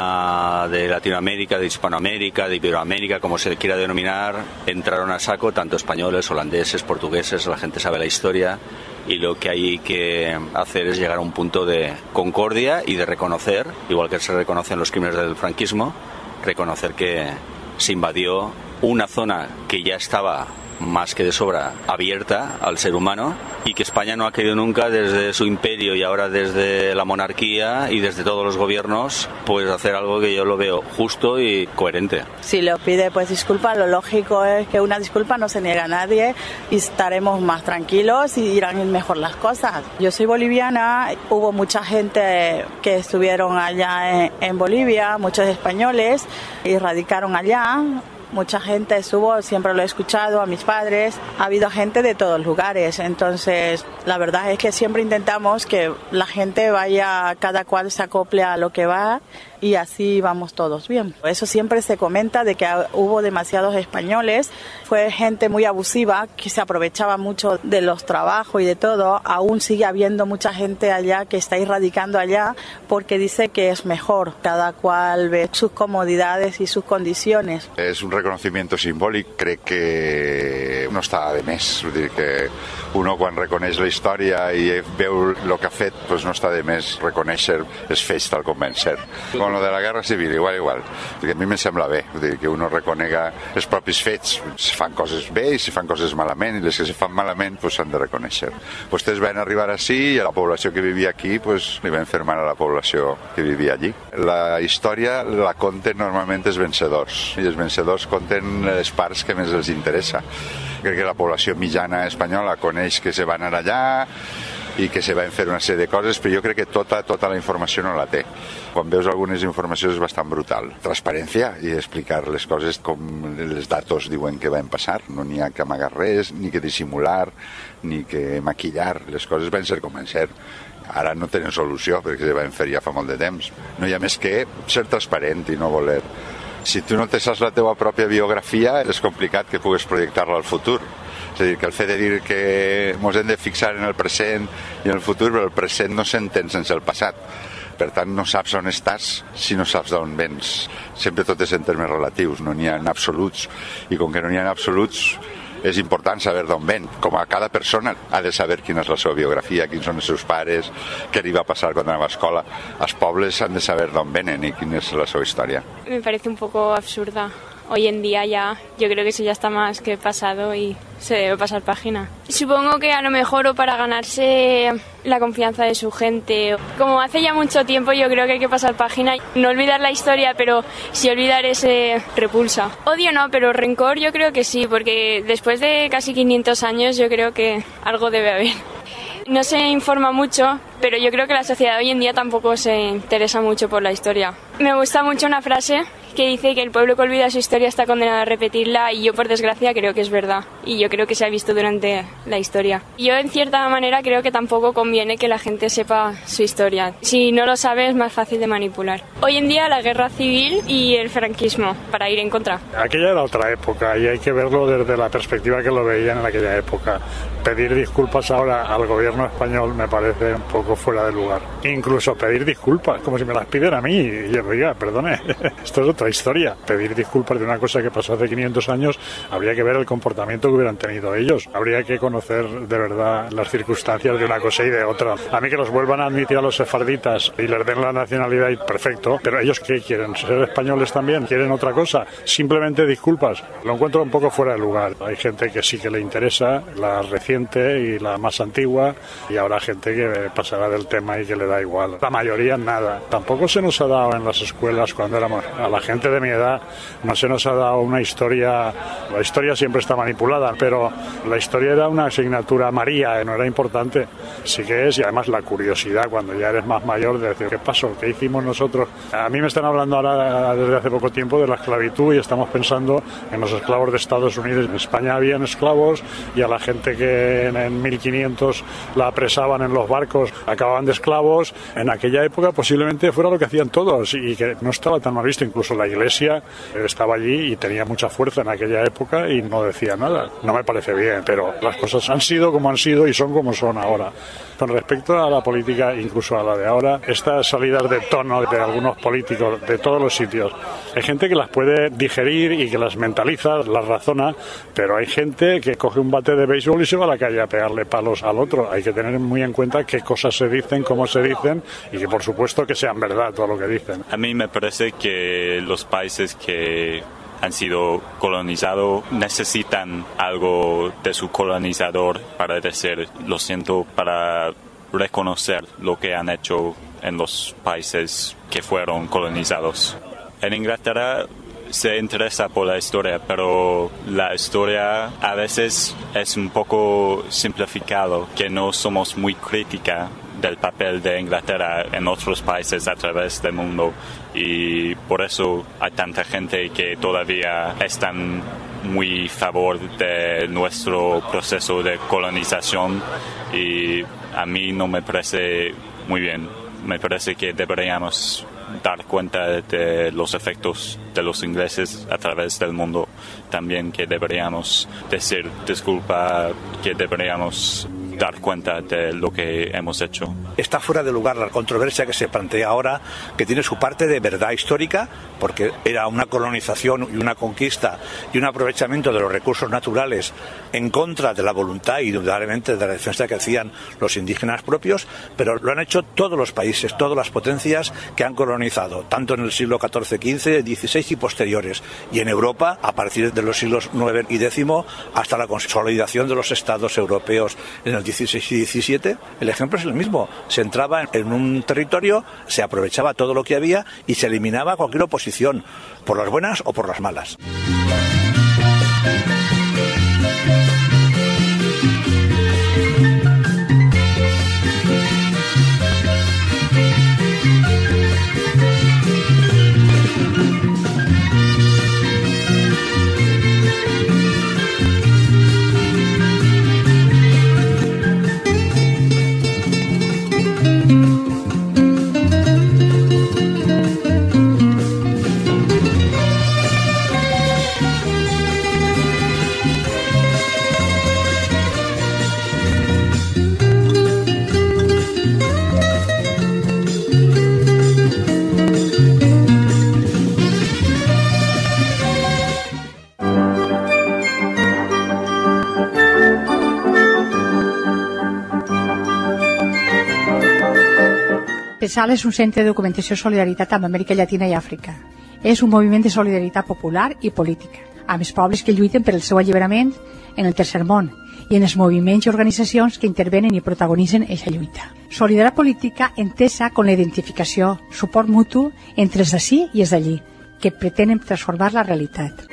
[SPEAKER 10] zona de Latinoamérica, de Hispanoamérica, de Iberoamérica, como se quiera denominar, entraron a saco tanto españoles, holandeses, portugueses, la gente sabe la historia y lo que hay que hacer es llegar a un punto de concordia y de reconocer, igual que se reconocen los crímenes del franquismo, reconocer que se invadió una zona que ya estaba más que de sobra abierta al ser humano y que España no ha querido nunca desde su imperio y ahora desde la monarquía y desde todos los gobiernos pues hacer algo que yo lo veo justo y coherente.
[SPEAKER 11] Si le pide pues disculpa, lo lógico es que una disculpa no se niega a nadie y estaremos más tranquilos y irán mejor las cosas. Yo soy boliviana, hubo mucha gente que estuvieron allá en Bolivia, muchos españoles y radicaron allá. Mucha gente estuvo, siempre lo he escuchado, a mis padres, ha habido gente de todos lugares, entonces la verdad es que siempre intentamos que la gente vaya, cada cual se acople a lo que va y así vamos todos bien. Eso siempre se comenta de que hubo demasiados españoles, fue gente muy abusiva que se aprovechaba mucho de los trabajos y de todo, aún sigue habiendo mucha gente allá que está radicando allá porque dice que es mejor, cada cual ve sus comodidades y sus condiciones.
[SPEAKER 12] Es un reconocimiento simbòlic, crec que no està de més, vull dir que uno quan reconeix la història i veu el que ha fet, pues no està de més reconèixer els fets tal com van ser. Con lo de la guerra civil, igual, perquè a mi me sembla bé, vull dir que uno reconega els propis fets, si fan coses bé i si fan coses malament, i les que se fan malament pues s'han de reconèixer. Vostès van arribar així i a la població que vivia aquí pues li van fer mal a la població que vivia allí. La història la conten normalment els vencedors, i els vencedors conten les parts que més els interessa. Crec que la població mitjana espanyola coneix que se va anar allà i que se van fer una sèrie de coses, però jo crec que tota la informació no la té. Quan veus algunes informacions és bastant brutal. Transparència i explicar les coses com els datos diuen que van passar. No n'hi ha que amagar res, ni que dissimular, ni que maquillar. Les coses van ser com van ser. Ara no tenen solució perquè se van fer ja fa molt de temps. No hi ha més que ser transparent i no voler. Si tu no te saps la teva pròpia biografia, és complicat que puguis projectar-la al futur. És a dir, que el fet de dir que ens hem de fixar en el present i en el futur, però el present no s'entén sense el passat. Per tant, no saps on estàs si no saps d'on vens. Sempre tot és en termes relatius, no n'hi ha en absoluts. I com que no n'hi ha en absoluts, és important saber d'on ven. Com a cada persona ha de saber quina és la seva biografia, quins són els seus pares, què li va passar quan anava a escola. Els pobles han de saber d'on venen i quina és la seva història.
[SPEAKER 13] Me parece un poco absurda. Hoy en día ya, yo creo que eso ya está más que pasado y se debe pasar página. Supongo que a lo mejor o para ganarse la confianza de su gente. Como hace ya mucho tiempo, yo creo que hay que pasar página. No olvidar la historia, pero sí olvidar ese repulsa. Odio no, pero rencor yo creo que sí, porque después de casi 500 años yo creo que algo debe haber. No se informa mucho, pero yo creo que la sociedad hoy en día tampoco se interesa mucho por la historia. Me gusta mucho una frase que dice que el pueblo que olvida su historia está condenado a repetirla, y yo por desgracia creo que es verdad, y yo creo que se ha visto durante la historia. Yo en cierta manera creo que tampoco conviene que la gente sepa su historia. Si no lo sabe es más fácil de manipular. Hoy en día la guerra civil y el franquismo, para ir en contra.
[SPEAKER 14] Aquella era otra época y hay que verlo desde la perspectiva que lo veían en aquella época. Pedir disculpas ahora al gobierno español me parece un poco fuera de lugar. Incluso pedir disculpas, como si me las piden a mí. Y yo, oiga, perdone, esto es otra historia. Pedir disculpas de una cosa que pasó hace 500 años, habría que ver el comportamiento que hubieran tenido ellos. Habría que conocer de verdad las circunstancias de una cosa y de otra. A mí que los vuelvan a admitir a los sefarditas y les den la nacionalidad, y perfecto. Pero ellos, ¿qué quieren? ¿Ser españoles también? ¿Quieren otra cosa? Simplemente disculpas. Lo encuentro un poco fuera de lugar. Hay gente que sí que le interesa, la reciente y la más antigua, y habrá gente que pasará del tema y que le da igual. La mayoría nada. Tampoco se nos ha dado en las escuelas cuando éramos, a la gente de mi edad, no se nos ha dado una historia. La historia siempre está manipulada, pero la historia era una asignatura María, no era importante. Sí que es, y además la curiosidad cuando ya eres más mayor de decir, ¿qué pasó? ¿Qué hicimos nosotros? A mí me están hablando ahora desde hace poco tiempo de la esclavitud y estamos pensando en los esclavos de Estados Unidos. En España habían esclavos y a la gente que en 1500 la apresaban en los barcos acababan de esclavos. En aquella época posiblemente fuera lo que hacían todos y que no estaba tan mal visto. Incluso la Iglesia estaba allí y tenía mucha fuerza en aquella época y no decía nada. No me parece bien, pero las cosas han sido como han sido y son como son ahora. Con respecto a la política, incluso a la de ahora, estas salidas de tono de algunos políticos de todos los sitios, hay gente que las puede digerir y que las mentaliza, las razona, pero hay gente que coge un bate de béisbol y se va a la calle a pegarle palos al otro. Hay que tener muy en cuenta qué cosas se dicen, cómo se dicen y que por supuesto que sean verdad todo lo que dicen.
[SPEAKER 15] A mí me parece que los países que han sido colonizados necesitan algo de su colonizador para decir lo siento, para reconocer lo que han hecho en los países que fueron colonizados. En Inglaterra se interesa por la historia, pero la historia a veces es un poco simplificado, que no somos muy crítica del papel de Inglaterra en otros países a través del mundo, y por eso hay tanta gente que todavía están muy a favor de nuestro proceso de colonización, y a mí no me parece muy bien. Me parece que deberíamos dar cuenta de los efectos de los ingleses a través del mundo. También que deberíamos decir disculpa, que deberíamos dar cuenta de lo que hemos hecho.
[SPEAKER 16] Está fuera de lugar la controversia que se plantea ahora, que tiene su parte de verdad histórica, porque era una colonización y una conquista y un aprovechamiento de los recursos naturales en contra de la voluntad y indudablemente de la defensa que hacían los indígenas propios, pero lo han hecho todos los países, todas las potencias que han colonizado, tanto en el siglo XIV, XV, XVI y posteriores, y en Europa a partir de los siglos IX y X hasta la consolidación de los estados europeos en el XVI y XVII. El ejemplo es el mismo. Se entraba en un territorio, se aprovechaba todo lo que había y se eliminaba cualquier oposición, por las buenas o por las malas.
[SPEAKER 17] CESAL és un centre de documentació i solidaritat amb Amèrica Llatina i Àfrica. És un moviment de solidaritat popular i política, amb els pobles que lluiten per el seu alliberament en el tercer món i en els moviments i organitzacions que intervenen i protagonitzen aquesta lluita. Solidaritat política entesa com la identificació, suport mutu entre els d'ací i els d'allí, que pretenen transformar la realitat.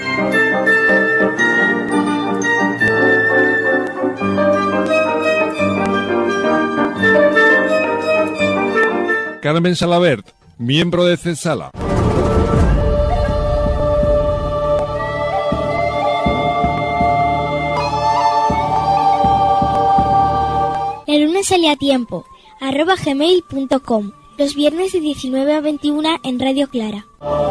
[SPEAKER 1] Carmen Salabert, miembro de CESAL.
[SPEAKER 5] El lunes sale a tiempo, @gmail.com, los viernes de 19 a 21 en Radio Clara.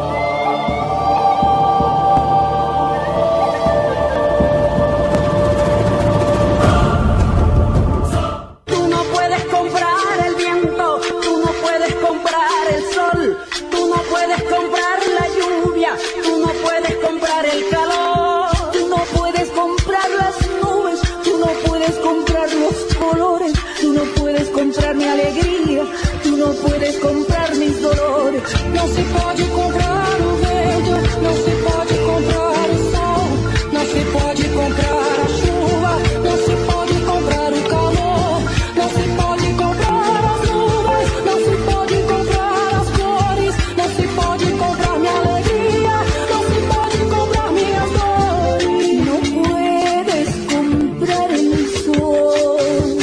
[SPEAKER 18] Tú no puedes comprar el viento, tú no puedes comprar el sol, tú no puedes comprar la lluvia, tú no puedes comprar el calor, tú no puedes comprar las nubes, tú no puedes comprar los colores, tú no puedes comprar mi alegría, tú no puedes comprar mis dolores. No se puede comprar o verde, no se puede comprar el sol, no se puede comprar a chuva, no se puede comprar el calor, no se puede comprar las nubes, no se puede comprar las flores, no se puede comprar mi alegría, no se puede comprar mis dolores. No puedes comprar el sol.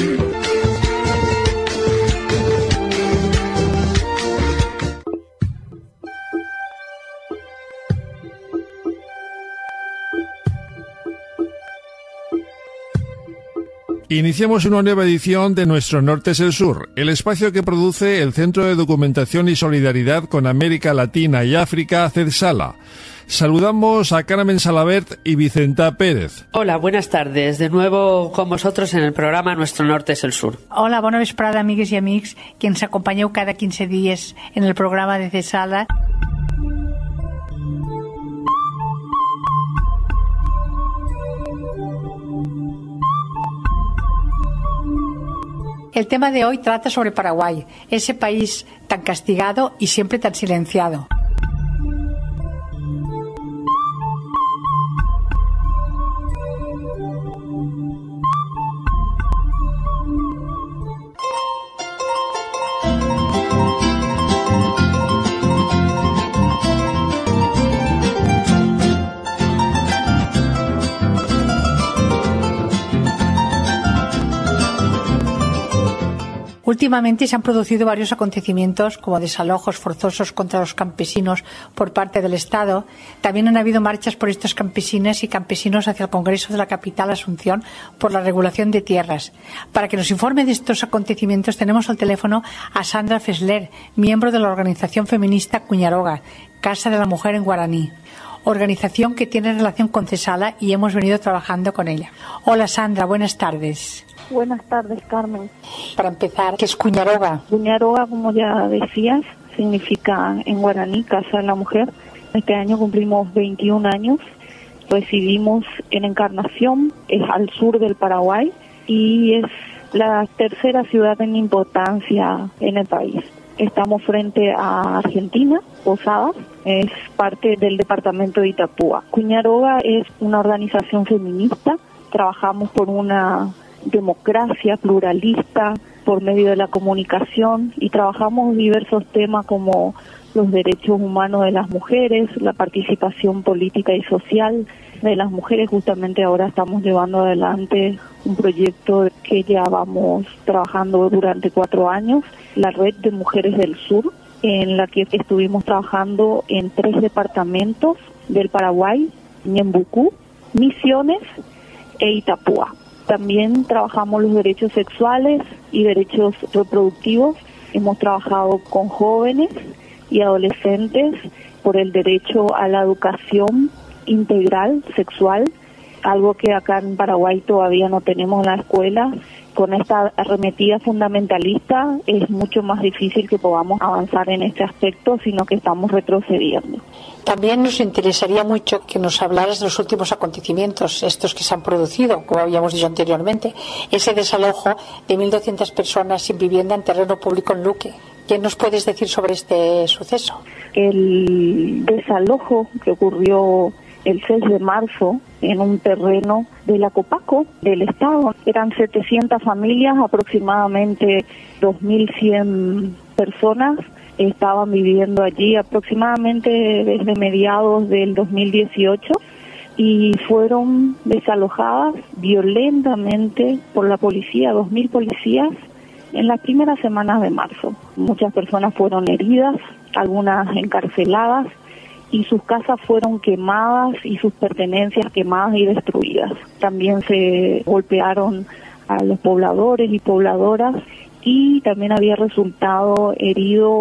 [SPEAKER 1] Iniciamos una nueva edición de Nuestro Norte es el Sur, el espacio que produce el Centro de Documentación y Solidaridad con América Latina y África, CESAL. Saludamos a Carmen Salabert y Vicenta Pérez.
[SPEAKER 19] Hola, buenas tardes. De nuevo con vosotros en el programa Nuestro Norte es el Sur.
[SPEAKER 17] Hola, bona vesprada, amigues i amics, que ens acompanyeu cada 15 dies en el programa de CESAL. El tema de hoy trata sobre Paraguay, ese país tan castigado y siempre tan silenciado. Últimamente se han producido varios acontecimientos como desalojos forzosos contra los campesinos por parte del Estado. También han habido marchas por estas campesinas y campesinos hacia el Congreso de la capital Asunción por la regulación de tierras. Para que nos informe de estos acontecimientos tenemos al teléfono a Sandra Fesler, miembro de la organización feminista Cuñaroga, Casa de la Mujer en Guaraní, organización que tiene relación con CESAL y hemos venido trabajando con ella. Hola Sandra, buenas tardes.
[SPEAKER 20] Buenas tardes, Carmen.
[SPEAKER 17] Para empezar, ¿qué es Cuñaroga?
[SPEAKER 20] Cuñaroga, como ya decías, significa en guaraní Casa de la Mujer. Este año cumplimos 21 años. Residimos en Encarnación, es al sur del Paraguay y es la tercera ciudad en importancia en el país. Estamos frente a Argentina, Posadas, es parte del departamento de Itapúa. Cuñaroga es una organización feminista, trabajamos por una democracia pluralista por medio de la comunicación y trabajamos diversos temas como los derechos humanos de las mujeres, la participación política y social de las mujeres. Justamente ahora estamos llevando adelante un proyecto que ya vamos trabajando durante 4 años, la Red de Mujeres del Sur, en la que estuvimos trabajando en 3 departamentos del Paraguay, Ñembucú, Misiones e Itapúa. También trabajamos los derechos sexuales y derechos reproductivos. Hemos trabajado con jóvenes y adolescentes por el derecho a la educación integral sexual, algo que acá en Paraguay todavía no tenemos en la escuela. Con esta arremetida fundamentalista es mucho más difícil que podamos avanzar en este aspecto, sino que estamos retrocediendo.
[SPEAKER 17] También nos interesaría mucho que nos hablaras de los últimos acontecimientos, estos que se han producido, como habíamos dicho anteriormente, ese desalojo de 1.200 personas sin vivienda en terreno público en Luque. ¿Qué nos puedes decir sobre este suceso?
[SPEAKER 20] El desalojo que ocurrió el 6 de marzo en un terreno de la Copaco del Estado. Eran 700 familias, aproximadamente 2.100 personas estaban viviendo allí aproximadamente desde mediados del 2018 y fueron desalojadas violentamente por la policía, 2.000 policías, en las primeras semanas de marzo. Muchas personas fueron heridas, algunas encarceladas, y sus casas fueron quemadas y sus pertenencias quemadas y destruidas. También se golpearon a los pobladores y pobladoras, y también había resultado herido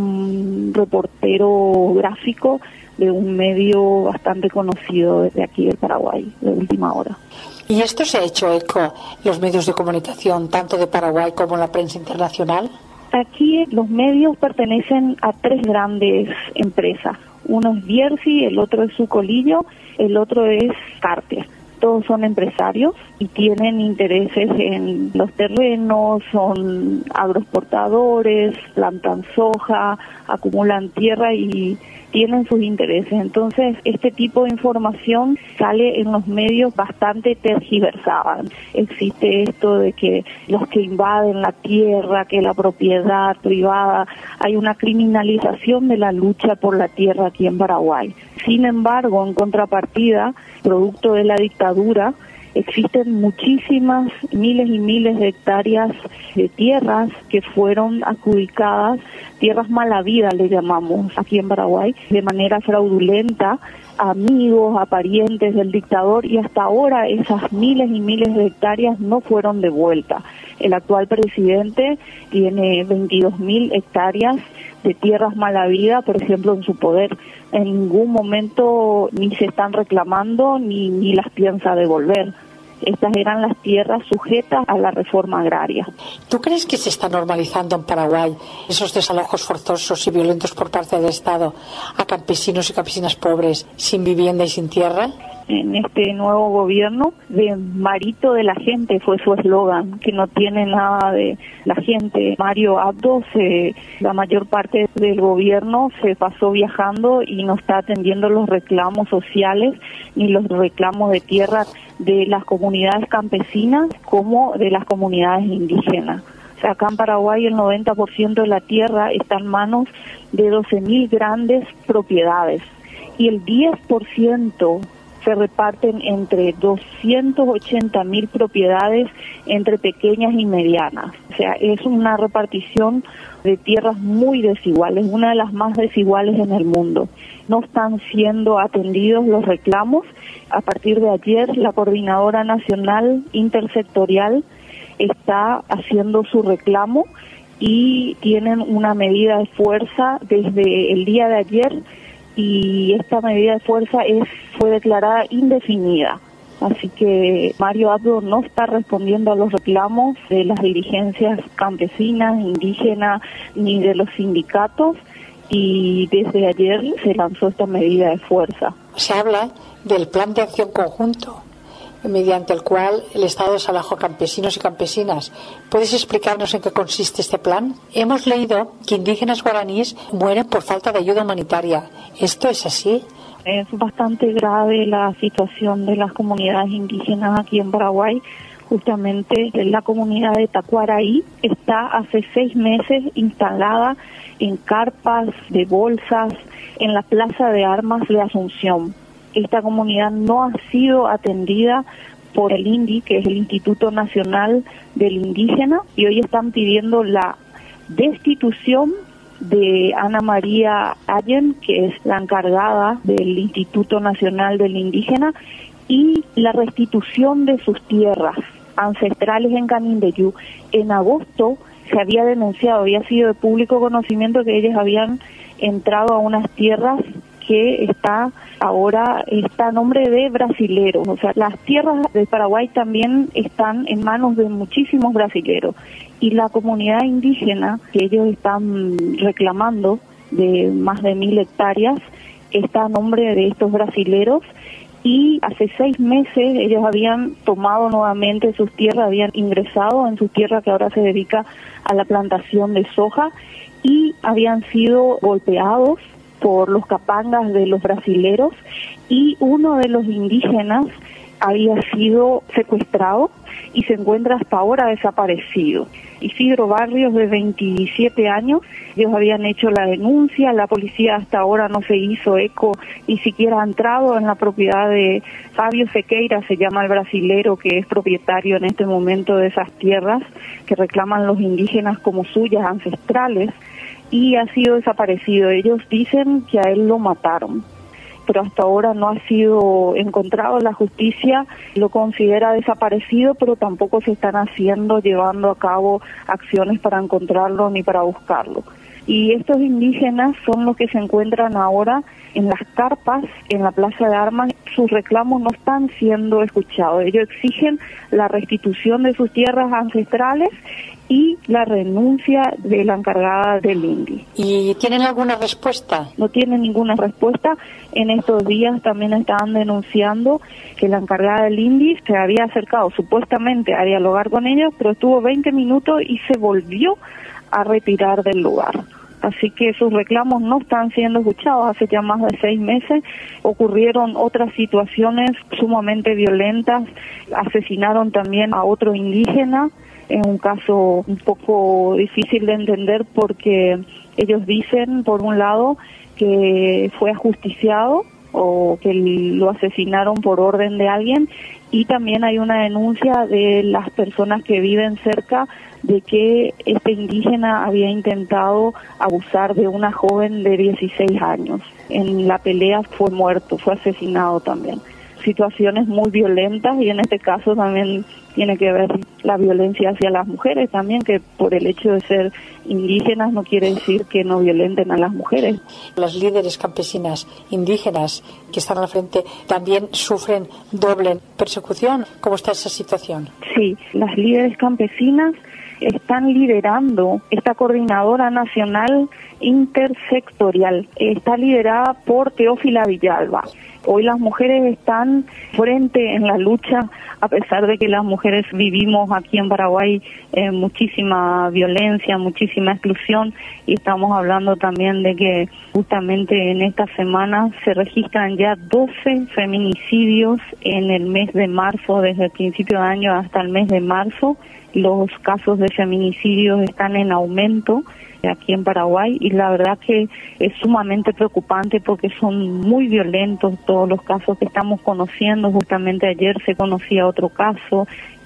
[SPEAKER 20] un reportero gráfico de un medio bastante conocido desde aquí del Paraguay, de Última Hora.
[SPEAKER 17] ¿Y esto se ha hecho eco en los medios de comunicación, tanto de Paraguay como en la prensa internacional?
[SPEAKER 20] Aquí los medios pertenecen a 3 grandes empresas. Uno es Bierzi, el otro es Sucolillo, el otro es Cartier. Todos son empresarios y tienen intereses en los terrenos, son agroexportadores, plantan soja, acumulan tierra y tienen sus intereses. Entonces, este tipo de información sale en los medios bastante tergiversada. Existe esto de que los que invaden la tierra, que la propiedad privada, hay una criminalización de la lucha por la tierra aquí en Paraguay. Sin embargo, en contrapartida, producto de la dictadura, existen muchísimas, miles y miles de hectáreas de tierras que fueron adjudicadas, tierras malavidas le llamamos aquí en Paraguay, de manera fraudulenta, a amigos, a parientes del dictador, y hasta ahora esas miles y miles de hectáreas no fueron devueltas. El actual presidente tiene 22.000 hectáreas de tierras malavidas, por ejemplo, en su poder. En ningún momento ni se están reclamando ni las piensa devolver. Estas eran las tierras sujetas a la reforma agraria.
[SPEAKER 17] ¿Tú crees que se está normalizando en Paraguay esos desalojos forzosos y violentos por parte del Estado a campesinos y campesinas pobres sin vivienda y sin tierra?
[SPEAKER 20] En este nuevo gobierno, de Marito de la gente fue su eslogan, que no tiene nada de la gente. Mario Abdo, la mayor parte del gobierno se pasó viajando y no está atendiendo los reclamos sociales ni los reclamos de tierra de las comunidades campesinas como de las comunidades indígenas. O sea, acá en Paraguay el 90% de la tierra está en manos de 12.000 grandes propiedades y el 10% se reparten entre 280.000 propiedades entre pequeñas y medianas. O sea, es una repartición de tierras muy desiguales, una de las más desiguales en el mundo. No están siendo atendidos los reclamos. A partir de ayer, la Coordinadora Nacional Intersectorial está haciendo su reclamo y tienen una medida de fuerza desde el día de ayer, y esta medida de fuerza fue declarada indefinida. Así que Mario Abdo no está respondiendo a los reclamos de las dirigencias campesinas, indígenas, ni de los sindicatos, y desde ayer se lanzó esta medida de fuerza.
[SPEAKER 17] Se habla del plan de acción conjunto, mediante el cual el Estado desalojó campesinos y campesinas. ¿Puedes explicarnos en qué consiste este plan? Hemos leído que indígenas guaraníes mueren por falta de ayuda humanitaria. ¿Esto es así?
[SPEAKER 20] Es bastante grave la situación de las comunidades indígenas aquí en Paraguay. Justamente la comunidad de Tacuaraí está hace 6 meses instalada en carpas de bolsas en la Plaza de Armas de Asunción. Esta comunidad no ha sido atendida por el INDI, que es el Instituto Nacional del Indígena, y hoy están pidiendo la destitución de Ana María Allen, que es la encargada del Instituto Nacional del Indígena, y la restitución de sus tierras ancestrales en Canindeyú. En agosto se había denunciado, había sido de público conocimiento que ellos habían entrado a unas tierras que ahora está a nombre de brasileros. O sea, las tierras de Paraguay también están en manos de muchísimos brasileros. Y la comunidad indígena que ellos están reclamando, de más de 1.000 hectáreas, está a nombre de estos brasileros. Y hace 6 meses ellos habían tomado nuevamente sus tierras, habían ingresado en sus tierras, que ahora se dedica a la plantación de soja, y habían sido golpeados por los capangas de los brasileros, y uno de los indígenas había sido secuestrado y se encuentra hasta ahora desaparecido. Isidro Barrios, de 27 años, ellos habían hecho la denuncia, la policía hasta ahora no se hizo eco, ni siquiera ha entrado en la propiedad de Fabio Sequeira, se llama el brasilero que es propietario en este momento de esas tierras que reclaman los indígenas como suyas ancestrales, y ha sido desaparecido. Ellos dicen que a él lo mataron, pero hasta ahora no ha sido encontrado. La justicia lo considera desaparecido, pero tampoco se están llevando a cabo acciones para encontrarlo ni para buscarlo. Y estos indígenas son los que se encuentran ahora en las carpas, en la Plaza de Armas. Sus reclamos no están siendo escuchados. Ellos exigen la restitución de sus tierras ancestrales y la renuncia de la encargada del INDI.
[SPEAKER 17] ¿Y tienen alguna respuesta?
[SPEAKER 20] No tienen ninguna respuesta. En estos días también estaban denunciando que la encargada del INDI se había acercado supuestamente a dialogar con ellos, pero estuvo 20 minutos y se volvió a retirar del lugar. Así que sus reclamos no están siendo escuchados. Hace ya más de 6 meses ocurrieron otras situaciones sumamente violentas. Asesinaron también a otro indígena, en un caso un poco difícil de entender porque ellos dicen, por un lado, que fue ajusticiado o que lo asesinaron por orden de alguien, y también hay una denuncia de las personas que viven cerca de que este indígena había intentado abusar de una joven de 16 años. En la pelea fue muerto, fue asesinado también. Situaciones muy violentas, y en este caso también tiene que ver la violencia hacia las mujeres también, que por el hecho de ser indígenas no quiere decir que no violenten a las mujeres.
[SPEAKER 17] Las líderes campesinas indígenas que están al frente también sufren doble persecución. ¿Cómo está esa situación?
[SPEAKER 20] Sí, las líderes campesinas están liderando esta coordinadora nacional intersectorial. Está liderada por Teófila Villalba. Hoy las mujeres están frente en la lucha, a pesar de que las mujeres vivimos aquí en Paraguay muchísima violencia, muchísima exclusión, y estamos hablando también de que justamente en esta semana se registran ya 12 feminicidios en el mes de marzo, desde el principio de año hasta el mes de marzo. Los casos de feminicidios están en aumento aquí en Paraguay, y la verdad que es sumamente preocupante porque son muy violentos todos los casos que estamos conociendo. Justamente ayer se conocía otro caso,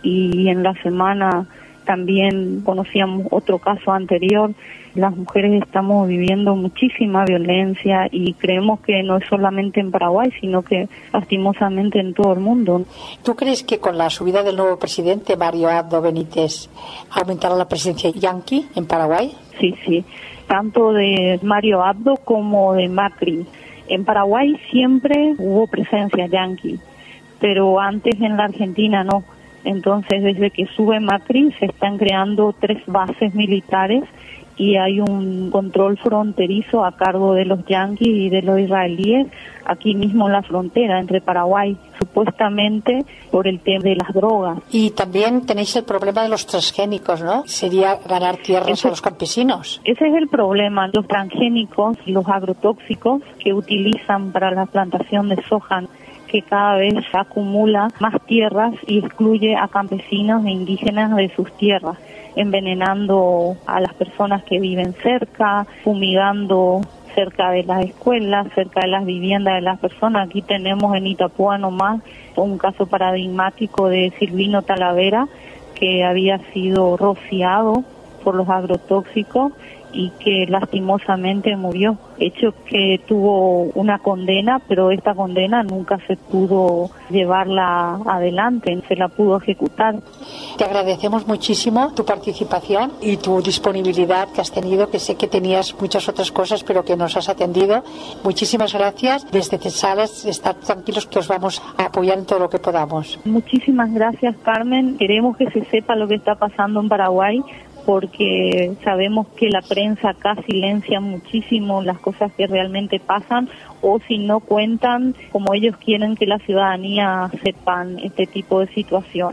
[SPEAKER 20] y en la semana también conocíamos otro caso anterior. Las mujeres estamos viviendo muchísima violencia, y creemos que no es solamente en Paraguay, sino que lastimosamente en todo el mundo.
[SPEAKER 17] ¿Tú crees que con la subida del nuevo presidente, Mario Abdo Benítez, aumentará la presencia yanqui en Paraguay?
[SPEAKER 20] Sí, tanto de Mario Abdo como de Macri. En Paraguay siempre hubo presencia yanqui, pero antes en la Argentina no. Entonces, desde que sube Macri se están creando 3 bases militares, y hay un control fronterizo a cargo de los yanquis y de los israelíes aquí mismo en la frontera entre Paraguay, supuestamente por el tema de las drogas.
[SPEAKER 17] Y también tenéis el problema de los transgénicos, ¿no? Sería ganar tierras a los campesinos.
[SPEAKER 20] Ese es el problema, los transgénicos, los agrotóxicos que utilizan para la plantación de soja, que cada vez acumula más tierras y excluye a campesinos e indígenas de sus tierras, envenenando a las personas que viven cerca, fumigando cerca de las escuelas, cerca de las viviendas de las personas. Aquí tenemos en Itapúa nomás un caso paradigmático de Silvino Talavera, que había sido rociado por los agrotóxicos y que lastimosamente murió, hecho que tuvo una condena, pero esta condena nunca se pudo llevarla adelante, no se la pudo ejecutar.
[SPEAKER 17] Te agradecemos muchísimo tu participación y tu disponibilidad que has tenido, que sé que tenías muchas otras cosas, pero que nos has atendido. Muchísimas gracias. Desde Tesalas, estar tranquilos que os vamos a apoyar en todo lo que podamos.
[SPEAKER 20] Muchísimas gracias, Carmen. Queremos que se sepa lo que está pasando en Paraguay, porque sabemos que la prensa acá silencia muchísimo las cosas que realmente pasan, o si no cuentan como ellos quieren que la ciudadanía sepan este tipo de situaciones.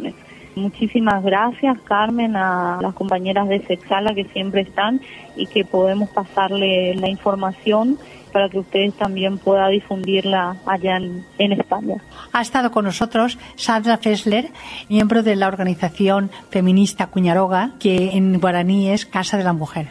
[SPEAKER 20] Muchísimas gracias, Carmen, a las compañeras de Sexala que siempre están y que podemos pasarle la información para que ustedes también puedan difundirla allá en España.
[SPEAKER 17] Ha estado con nosotros Sandra Fessler, miembro de la organización feminista Cuñaroga, que en guaraní es Casa de la Mujer.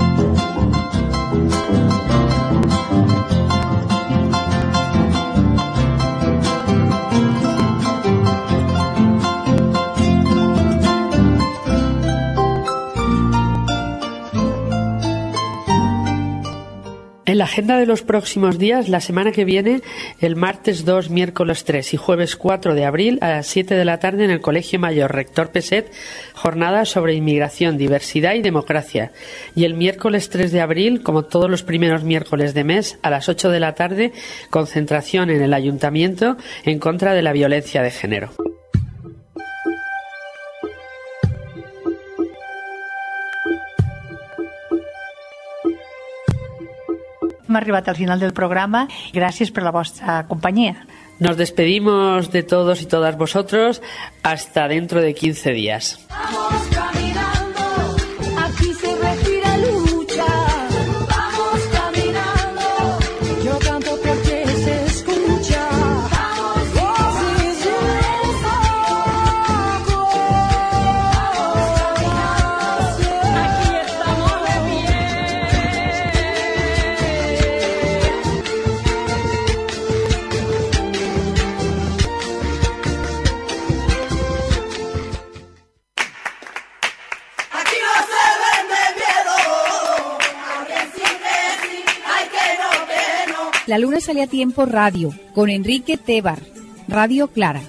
[SPEAKER 19] En la agenda de los próximos días, la semana que viene, el martes 2, miércoles 3 y jueves 4 de abril a las 7 de la tarde en el Colegio Mayor Rector Peset, jornada sobre inmigración, diversidad y democracia. Y el miércoles 3 de abril, como todos los primeros miércoles de mes, a las 8 de la tarde, concentración en el Ayuntamiento en contra de la violencia de género.
[SPEAKER 17] Hem arribat al final del programa. Gràcies per la vostra companyia.
[SPEAKER 19] Nos despedimos de todos y todas vosotros hasta dentro de 15 días.
[SPEAKER 18] Vamos caminando, aquí se respira lucha. Vamos caminando, yo canto porque se escucha. Vamos, sí, sí, aquí estamos de pie.
[SPEAKER 21] La Luna sale a tiempo radio, con Enrique Tebar, Radio Clara.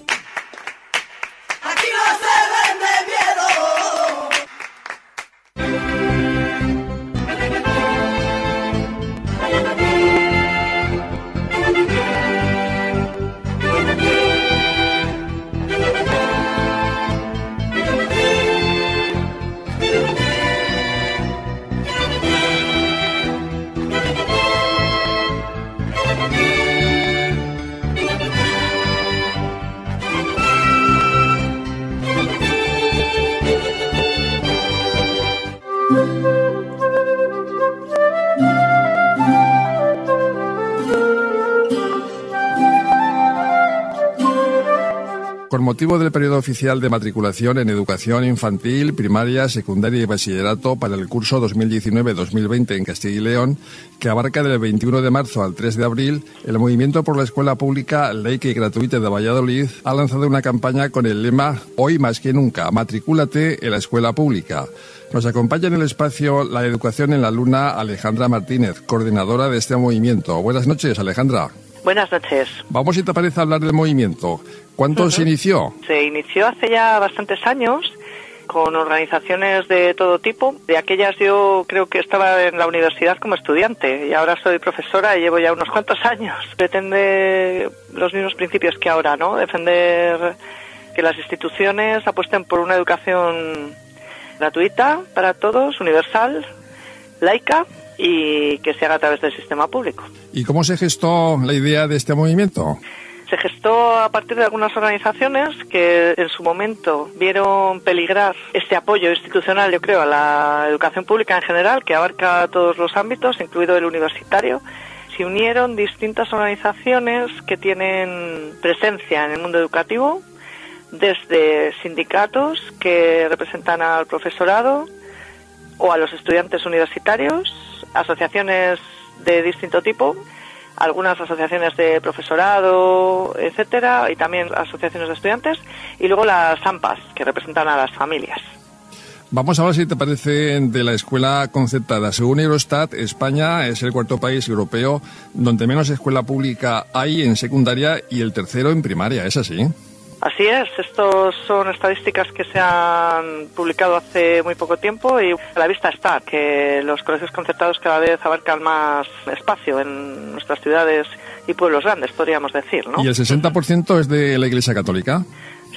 [SPEAKER 1] Con motivo del periodo oficial de matriculación en educación infantil, primaria, secundaria y bachillerato para el curso 2019-2020 en Castilla y León, que abarca del 21 de marzo al 3 de abril, el Movimiento por la Escuela Pública, Laica y Gratuita de Valladolid ha lanzado una campaña con el lema «Hoy más que nunca, matricúlate en la escuela pública». Nos acompaña en el espacio La Educación en la Luna Alejandra Martínez, coordinadora de este movimiento. Buenas noches, Alejandra.
[SPEAKER 22] Buenas noches.
[SPEAKER 1] Vamos, si te parece, hablar del movimiento. ¿Cuándo se inició?
[SPEAKER 22] Se inició hace ya bastantes años con organizaciones de todo tipo. De aquellas yo creo que estaba en la universidad como estudiante y ahora soy profesora y llevo ya unos cuantos años. Pretende los mismos principios que ahora, ¿no? Defender que las instituciones apuesten por una educación gratuita para todos, universal, laica y que se haga a través del sistema público.
[SPEAKER 1] ¿Y cómo se gestó la idea de este movimiento?
[SPEAKER 22] Se gestó a partir de algunas organizaciones que en su momento vieron peligrar este apoyo institucional, yo creo, a la educación pública en general, que abarca todos los ámbitos, incluido el universitario. Se unieron distintas organizaciones que tienen presencia en el mundo educativo, desde sindicatos que representan al profesorado o a los estudiantes universitarios, asociaciones de distinto tipo, algunas asociaciones de profesorado, etcétera, y también asociaciones de estudiantes, y luego las AMPAs, que representan a las familias.
[SPEAKER 1] Vamos a ver si te parece de la escuela concertada. Según Eurostat, España es el cuarto país europeo donde menos escuela pública hay en secundaria y el tercero en primaria. ¿Es así?
[SPEAKER 22] Así es, estos son estadísticas que se han publicado hace muy poco tiempo y a la vista está que los colegios concertados cada vez abarcan más espacio en nuestras ciudades y pueblos grandes, podríamos decir, ¿no?
[SPEAKER 1] ¿Y el 60% es de la Iglesia Católica?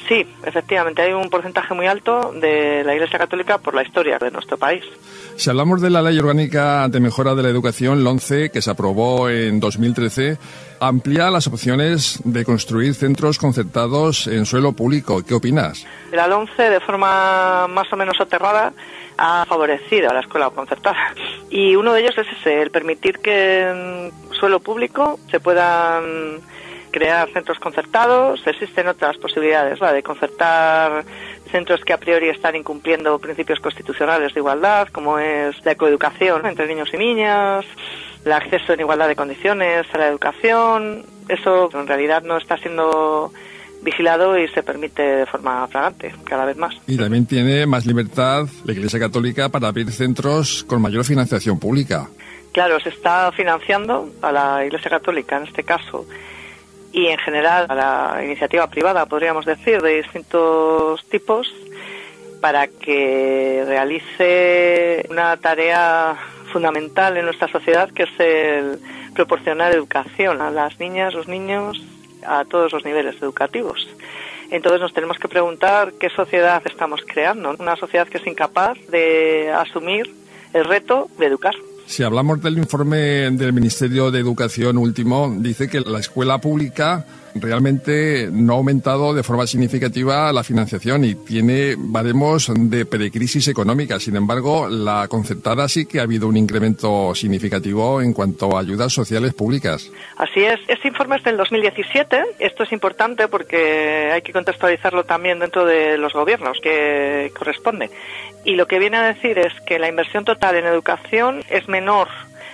[SPEAKER 22] Sí, efectivamente, hay un porcentaje muy alto de la Iglesia Católica por la historia de nuestro país.
[SPEAKER 1] Si hablamos de la Ley Orgánica de Mejora de la Educación, la 11, que se aprobó en 2013, amplía las opciones de construir centros concertados en suelo público. ¿Qué opinas?
[SPEAKER 22] La LOMCE, de forma más o menos soterrada, ha favorecido a la escuela concertada. Y uno de ellos es ese, el permitir que en suelo público se puedan crear centros concertados. Existen otras posibilidades, de concertar centros que a priori están incumpliendo principios constitucionales de igualdad, como es la coeducación entre niños y niñas, el acceso en igualdad de condiciones a la educación. Eso en realidad no está siendo vigilado y se permite de forma flagrante cada vez más.
[SPEAKER 1] Y también tiene más libertad la Iglesia Católica para abrir centros con mayor financiación pública.
[SPEAKER 22] Claro, se está financiando a la Iglesia Católica en este caso, y en general a la iniciativa privada, podríamos decir, de distintos tipos, para que realice una tarea fundamental en nuestra sociedad, que es el proporcionar educación a las niñas, los niños, a todos los niveles educativos. Entonces nos tenemos que preguntar qué sociedad estamos creando, una sociedad que es incapaz de asumir el reto de educar.
[SPEAKER 1] Si hablamos del informe del Ministerio de Educación último, dice que la escuela pública realmente no ha aumentado de forma significativa la financiación y tiene baremos de precrisis económica. Sin embargo, la concertada sí que ha habido un incremento significativo en cuanto a ayudas sociales públicas.
[SPEAKER 22] Así es. Este informe es del 2017. Esto es importante porque hay que contextualizarlo también dentro de los gobiernos que corresponde. Y lo que viene a decir es que la inversión total en educación es menor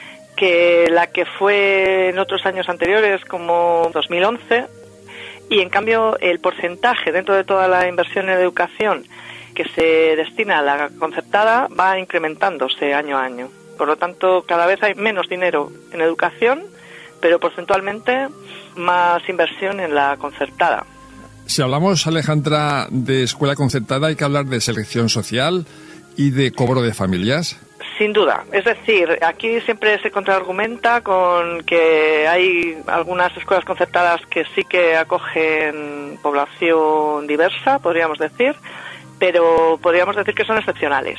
[SPEAKER 22] que la que fue en otros años anteriores, como 2011, y en cambio el porcentaje dentro de toda la inversión en educación que se destina a la concertada va incrementándose año a año. Por lo tanto, cada vez hay menos dinero en educación, pero porcentualmente más inversión en la concertada.
[SPEAKER 1] Si hablamos, Alejandra, de escuela concertada, hay que hablar de selección social y de cobro de familias.
[SPEAKER 22] Sin duda. Es decir, aquí siempre se contraargumenta con que hay algunas escuelas concertadas que sí que acogen población diversa, podríamos decir, pero podríamos decir que son excepcionales.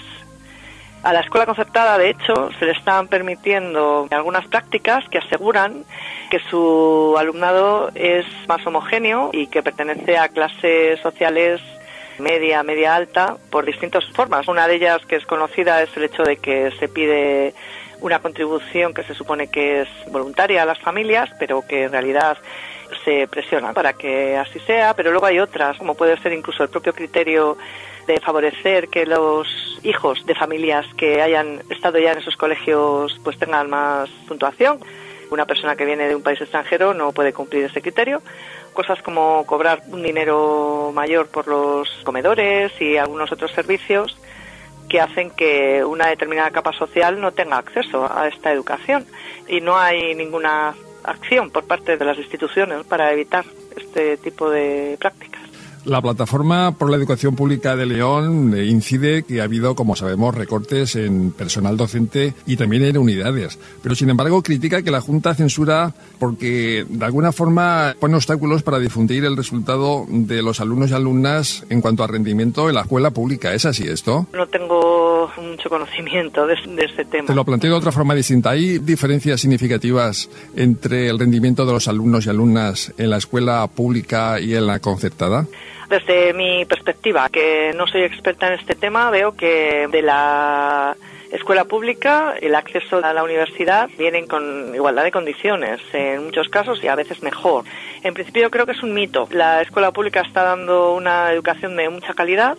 [SPEAKER 22] A la escuela concertada, de hecho, se le están permitiendo algunas prácticas que aseguran que su alumnado es más homogéneo y que pertenece a clases sociales media alta por distintas formas. Una de ellas, que es conocida, es el hecho de que se pide una contribución que se supone que es voluntaria a las familias, pero que en realidad se presiona para que así sea. Pero luego hay otras, como puede ser incluso el propio criterio de favorecer que los hijos de familias que hayan estado ya en esos colegios pues tengan más puntuación. Una persona que viene de un país extranjero no puede cumplir ese criterio. Cosas como cobrar un dinero mayor por los comedores y algunos otros servicios que hacen que una determinada capa social no tenga acceso a esta educación. Y no hay ninguna acción por parte de las instituciones para evitar este tipo de prácticas.
[SPEAKER 1] La Plataforma por la Educación Pública de León incide que ha habido, como sabemos, recortes en personal docente y también en unidades. Pero, sin embargo, critica que la Junta censura porque, de alguna forma, pone obstáculos para difundir el resultado de los alumnos y alumnas en cuanto a rendimiento en la escuela pública. ¿Es así esto?
[SPEAKER 22] No tengo mucho conocimiento de este tema.
[SPEAKER 1] Te lo planteo de otra forma distinta. ¿Hay diferencias significativas entre el rendimiento de los alumnos y alumnas en la escuela pública y en la concertada?
[SPEAKER 22] Desde mi perspectiva, que no soy experta en este tema, veo que de la escuela pública el acceso a la universidad vienen con igualdad de condiciones, en muchos casos y a veces mejor. En principio yo creo que es un mito. La escuela pública está dando una educación de mucha calidad,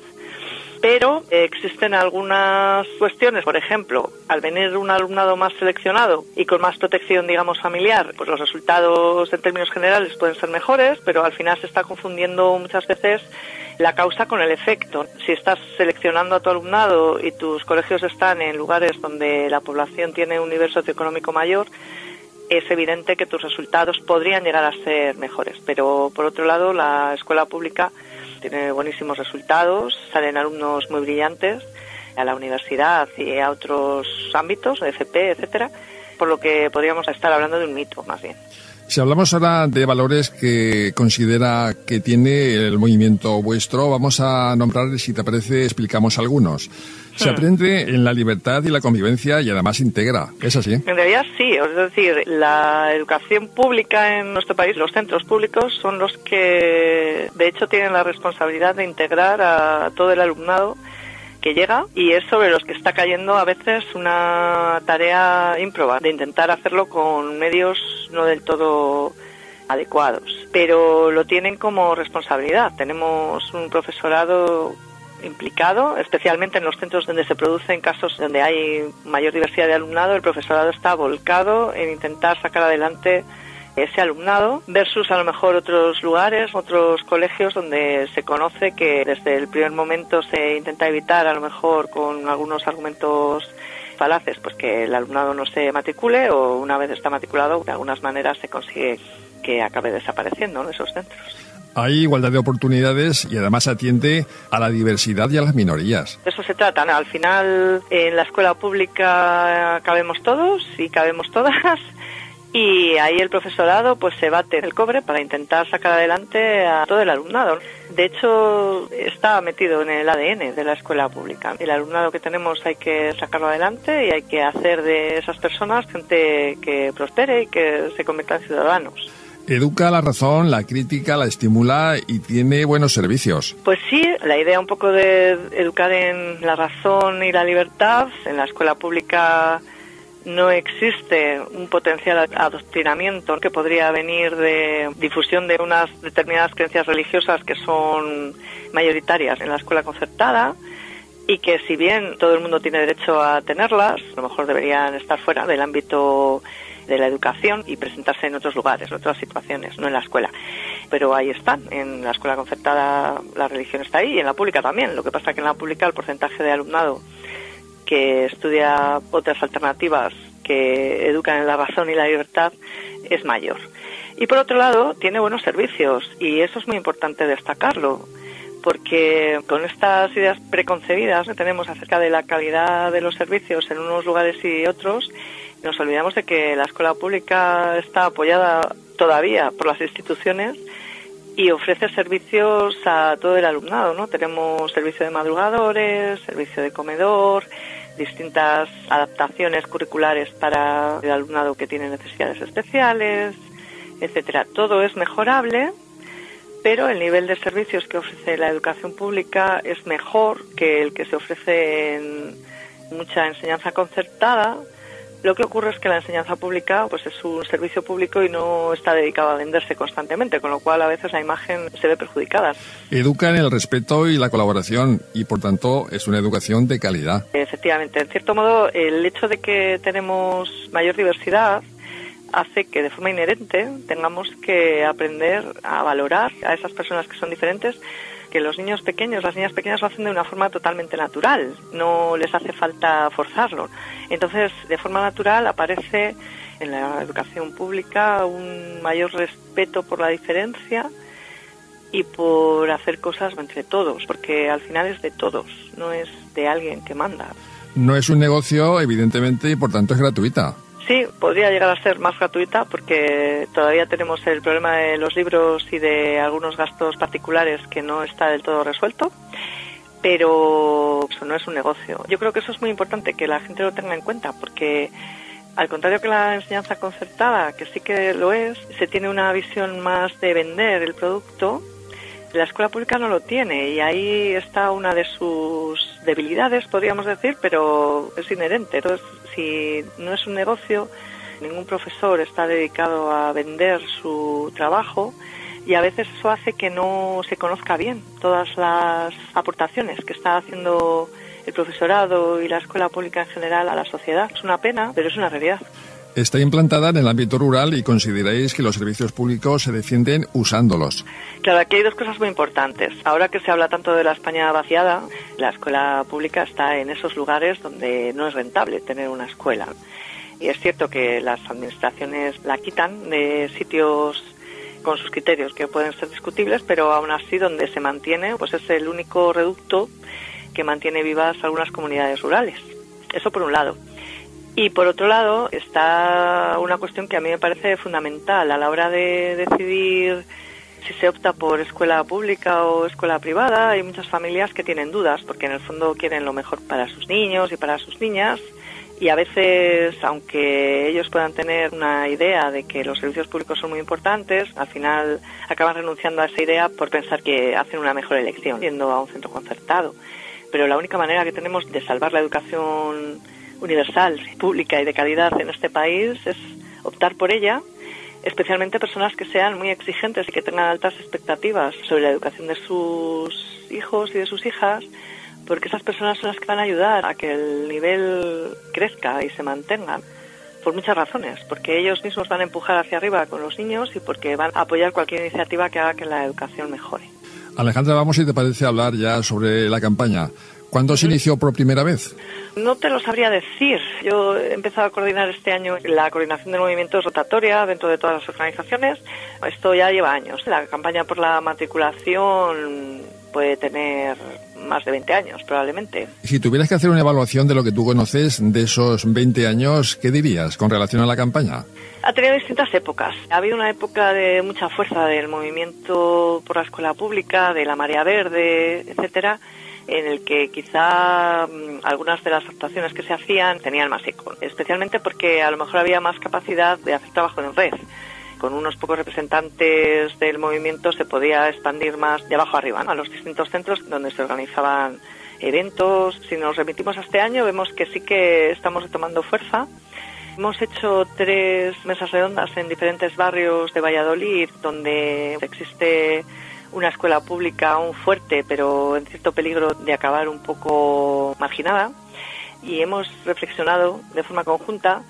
[SPEAKER 22] pero existen algunas cuestiones. Por ejemplo, al venir un alumnado más seleccionado y con más protección, digamos, familiar, pues los resultados en términos generales pueden ser mejores, pero al final se está confundiendo muchas veces la causa con el efecto. Si estás seleccionando a tu alumnado y tus colegios están en lugares donde la población tiene un nivel socioeconómico mayor, es evidente que tus resultados podrían llegar a ser mejores. Pero, por otro lado, la escuela pública tiene buenísimos resultados, salen alumnos muy brillantes a la universidad y a otros ámbitos, FP, etcétera, por lo que podríamos estar hablando de un mito, más bien.
[SPEAKER 1] Si hablamos ahora de valores que considera que tiene el movimiento vuestro, vamos a nombrar, si te parece, explicamos algunos. Se aprende en la libertad y la convivencia y además integra. ¿Es así?
[SPEAKER 22] En realidad sí, es decir, la educación pública en nuestro país, los centros públicos son los que de hecho tienen la responsabilidad de integrar a todo el alumnado que llega, y es sobre los que está cayendo a veces una tarea ímproba de intentar hacerlo con medios no del todo adecuados, pero lo tienen como responsabilidad. Tenemos un profesorado implicado, especialmente en los centros donde se producen casos donde hay mayor diversidad de alumnado. El profesorado está volcado en intentar sacar adelante ese alumnado versus a lo mejor otros lugares, otros colegios donde se conoce que desde el primer momento se intenta evitar, a lo mejor con algunos argumentos falaces, pues que el alumnado no se matricule, o una vez está matriculado de algunas maneras se consigue que acabe desapareciendo en esos centros.
[SPEAKER 1] Hay igualdad de oportunidades y además atiende a la diversidad y a las minorías.
[SPEAKER 22] De eso se trata, ¿no? Al final en la escuela pública cabemos todos y cabemos todas. Y ahí el profesorado pues se bate el cobre para intentar sacar adelante a todo el alumnado. De hecho, está metido en el ADN de la escuela pública. El alumnado que tenemos hay que sacarlo adelante y hay que hacer de esas personas gente que prospere y que se convierta en ciudadanos.
[SPEAKER 1] Educa la razón, la crítica, la estimula y tiene buenos servicios.
[SPEAKER 22] Pues sí, la idea un poco de educar en la razón y la libertad. En la escuela pública no existe un potencial adoctrinamiento que podría venir de difusión de unas determinadas creencias religiosas que son mayoritarias en la escuela concertada, y que si bien todo el mundo tiene derecho a tenerlas, a lo mejor deberían estar fuera del ámbito de la educación y presentarse en otros lugares, en otras situaciones, no en la escuela. Pero ahí están, en la escuela concertada la religión está ahí y en la pública también. Lo que pasa es que en la pública el porcentaje de alumnado que estudia otras alternativas que educan en la razón y la libertad es mayor. Y por otro lado, tiene buenos servicios, y eso es muy importante destacarlo, porque con estas ideas preconcebidas que tenemos acerca de la calidad de los servicios en unos lugares y otros, nos olvidamos de que la escuela pública está apoyada todavía por las instituciones y ofrece servicios a todo el alumnado, ¿no? Tenemos servicio de madrugadores, servicio de comedor, distintas adaptaciones curriculares para el alumnado que tiene necesidades especiales, etcétera. Todo es mejorable, pero el nivel de servicios que ofrece la educación pública es mejor que el que se ofrece en mucha enseñanza concertada. Lo que ocurre es que la enseñanza pública pues es un servicio público y no está dedicado a venderse constantemente, con lo cual a veces la imagen se ve perjudicada.
[SPEAKER 1] Educa en el respeto y la colaboración y, por tanto, es una educación de calidad.
[SPEAKER 22] Efectivamente, en cierto modo, el hecho de que tenemos mayor diversidad hace que de forma inherente tengamos que aprender a valorar a esas personas que son diferentes, que los niños pequeños, las niñas pequeñas lo hacen de una forma totalmente natural, no les hace falta forzarlo. Entonces, de forma natural aparece en la educación pública un mayor respeto por la diferencia y por hacer cosas entre todos, porque al final es de todos, no es de alguien que manda.
[SPEAKER 1] No es un negocio, evidentemente, y por tanto es gratuita.
[SPEAKER 22] Sí, podría llegar a ser más gratuita porque todavía tenemos el problema de los libros y de algunos gastos particulares que no está del todo resuelto, pero eso no es un negocio. Yo creo que eso es muy importante que la gente lo tenga en cuenta, porque al contrario que la enseñanza concertada, que sí que lo es, se tiene una visión más de vender el producto. La escuela pública no lo tiene y ahí está una de sus debilidades, podríamos decir, pero es inherente. Entonces, si no es un negocio, ningún profesor está dedicado a vender su trabajo y a veces eso hace que no se conozca bien todas las aportaciones que está haciendo el profesorado y la escuela pública en general a la sociedad. Es una pena, pero es una realidad.
[SPEAKER 1] Está implantada en el ámbito rural y consideráis que los servicios públicos se defienden usándolos.
[SPEAKER 22] Claro, aquí hay dos cosas muy importantes. Ahora que se habla tanto de la España vaciada, la escuela pública está en esos lugares donde no es rentable tener una escuela. Y es cierto que las administraciones la quitan de sitios con sus criterios que pueden ser discutibles, pero aún así donde se mantiene, pues es el único reducto que mantiene vivas algunas comunidades rurales. Eso por un lado. Y por otro lado está una cuestión que a mí me parece fundamental a la hora de decidir si se opta por escuela pública o escuela privada. Hay muchas familias que tienen dudas porque en el fondo quieren lo mejor para sus niños y para sus niñas, y a veces, aunque ellos puedan tener una idea de que los servicios públicos son muy importantes, al final acaban renunciando a esa idea por pensar que hacen una mejor elección yendo a un centro concertado. Pero la única manera que tenemos de salvar la educación universal, pública y de calidad en este país es optar por ella, especialmente personas que sean muy exigentes y que tengan altas expectativas sobre la educación de sus hijos y de sus hijas, porque esas personas son las que van a ayudar a que el nivel crezca y se mantenga, por muchas razones, porque ellos mismos van a empujar hacia arriba con los niños y porque van a apoyar cualquier iniciativa que haga que la educación mejore.
[SPEAKER 1] Alejandra, vamos, si te parece, hablar ya sobre la campaña. ¿Cuándo se inició por primera vez?
[SPEAKER 22] No te lo sabría decir. Yo he empezado a coordinar este año la coordinación del movimiento rotatoria dentro de todas las organizaciones. Esto ya lleva años. La campaña por la matriculación puede tener más de 20 años, probablemente.
[SPEAKER 1] Si tuvieras que hacer una evaluación de lo que tú conoces de esos 20 años, ¿qué dirías con relación a la campaña?
[SPEAKER 22] Ha tenido distintas épocas. Ha habido una época de mucha fuerza del movimiento por la escuela pública, de la marea verde, etcétera, en el que quizá algunas de las actuaciones que se hacían tenían más eco, especialmente porque a lo mejor había más capacidad de hacer trabajo en red. Con unos pocos representantes del movimiento se podía expandir más de abajo arriba, ¿no?, a los distintos centros donde se organizaban eventos. Si nos remitimos a este año, vemos que sí que estamos retomando fuerza. Hemos hecho 3 mesas redondas en diferentes barrios de Valladolid, donde existe una escuela pública aún fuerte, pero en cierto peligro de acabar un poco marginada. Y hemos reflexionado de forma conjunta,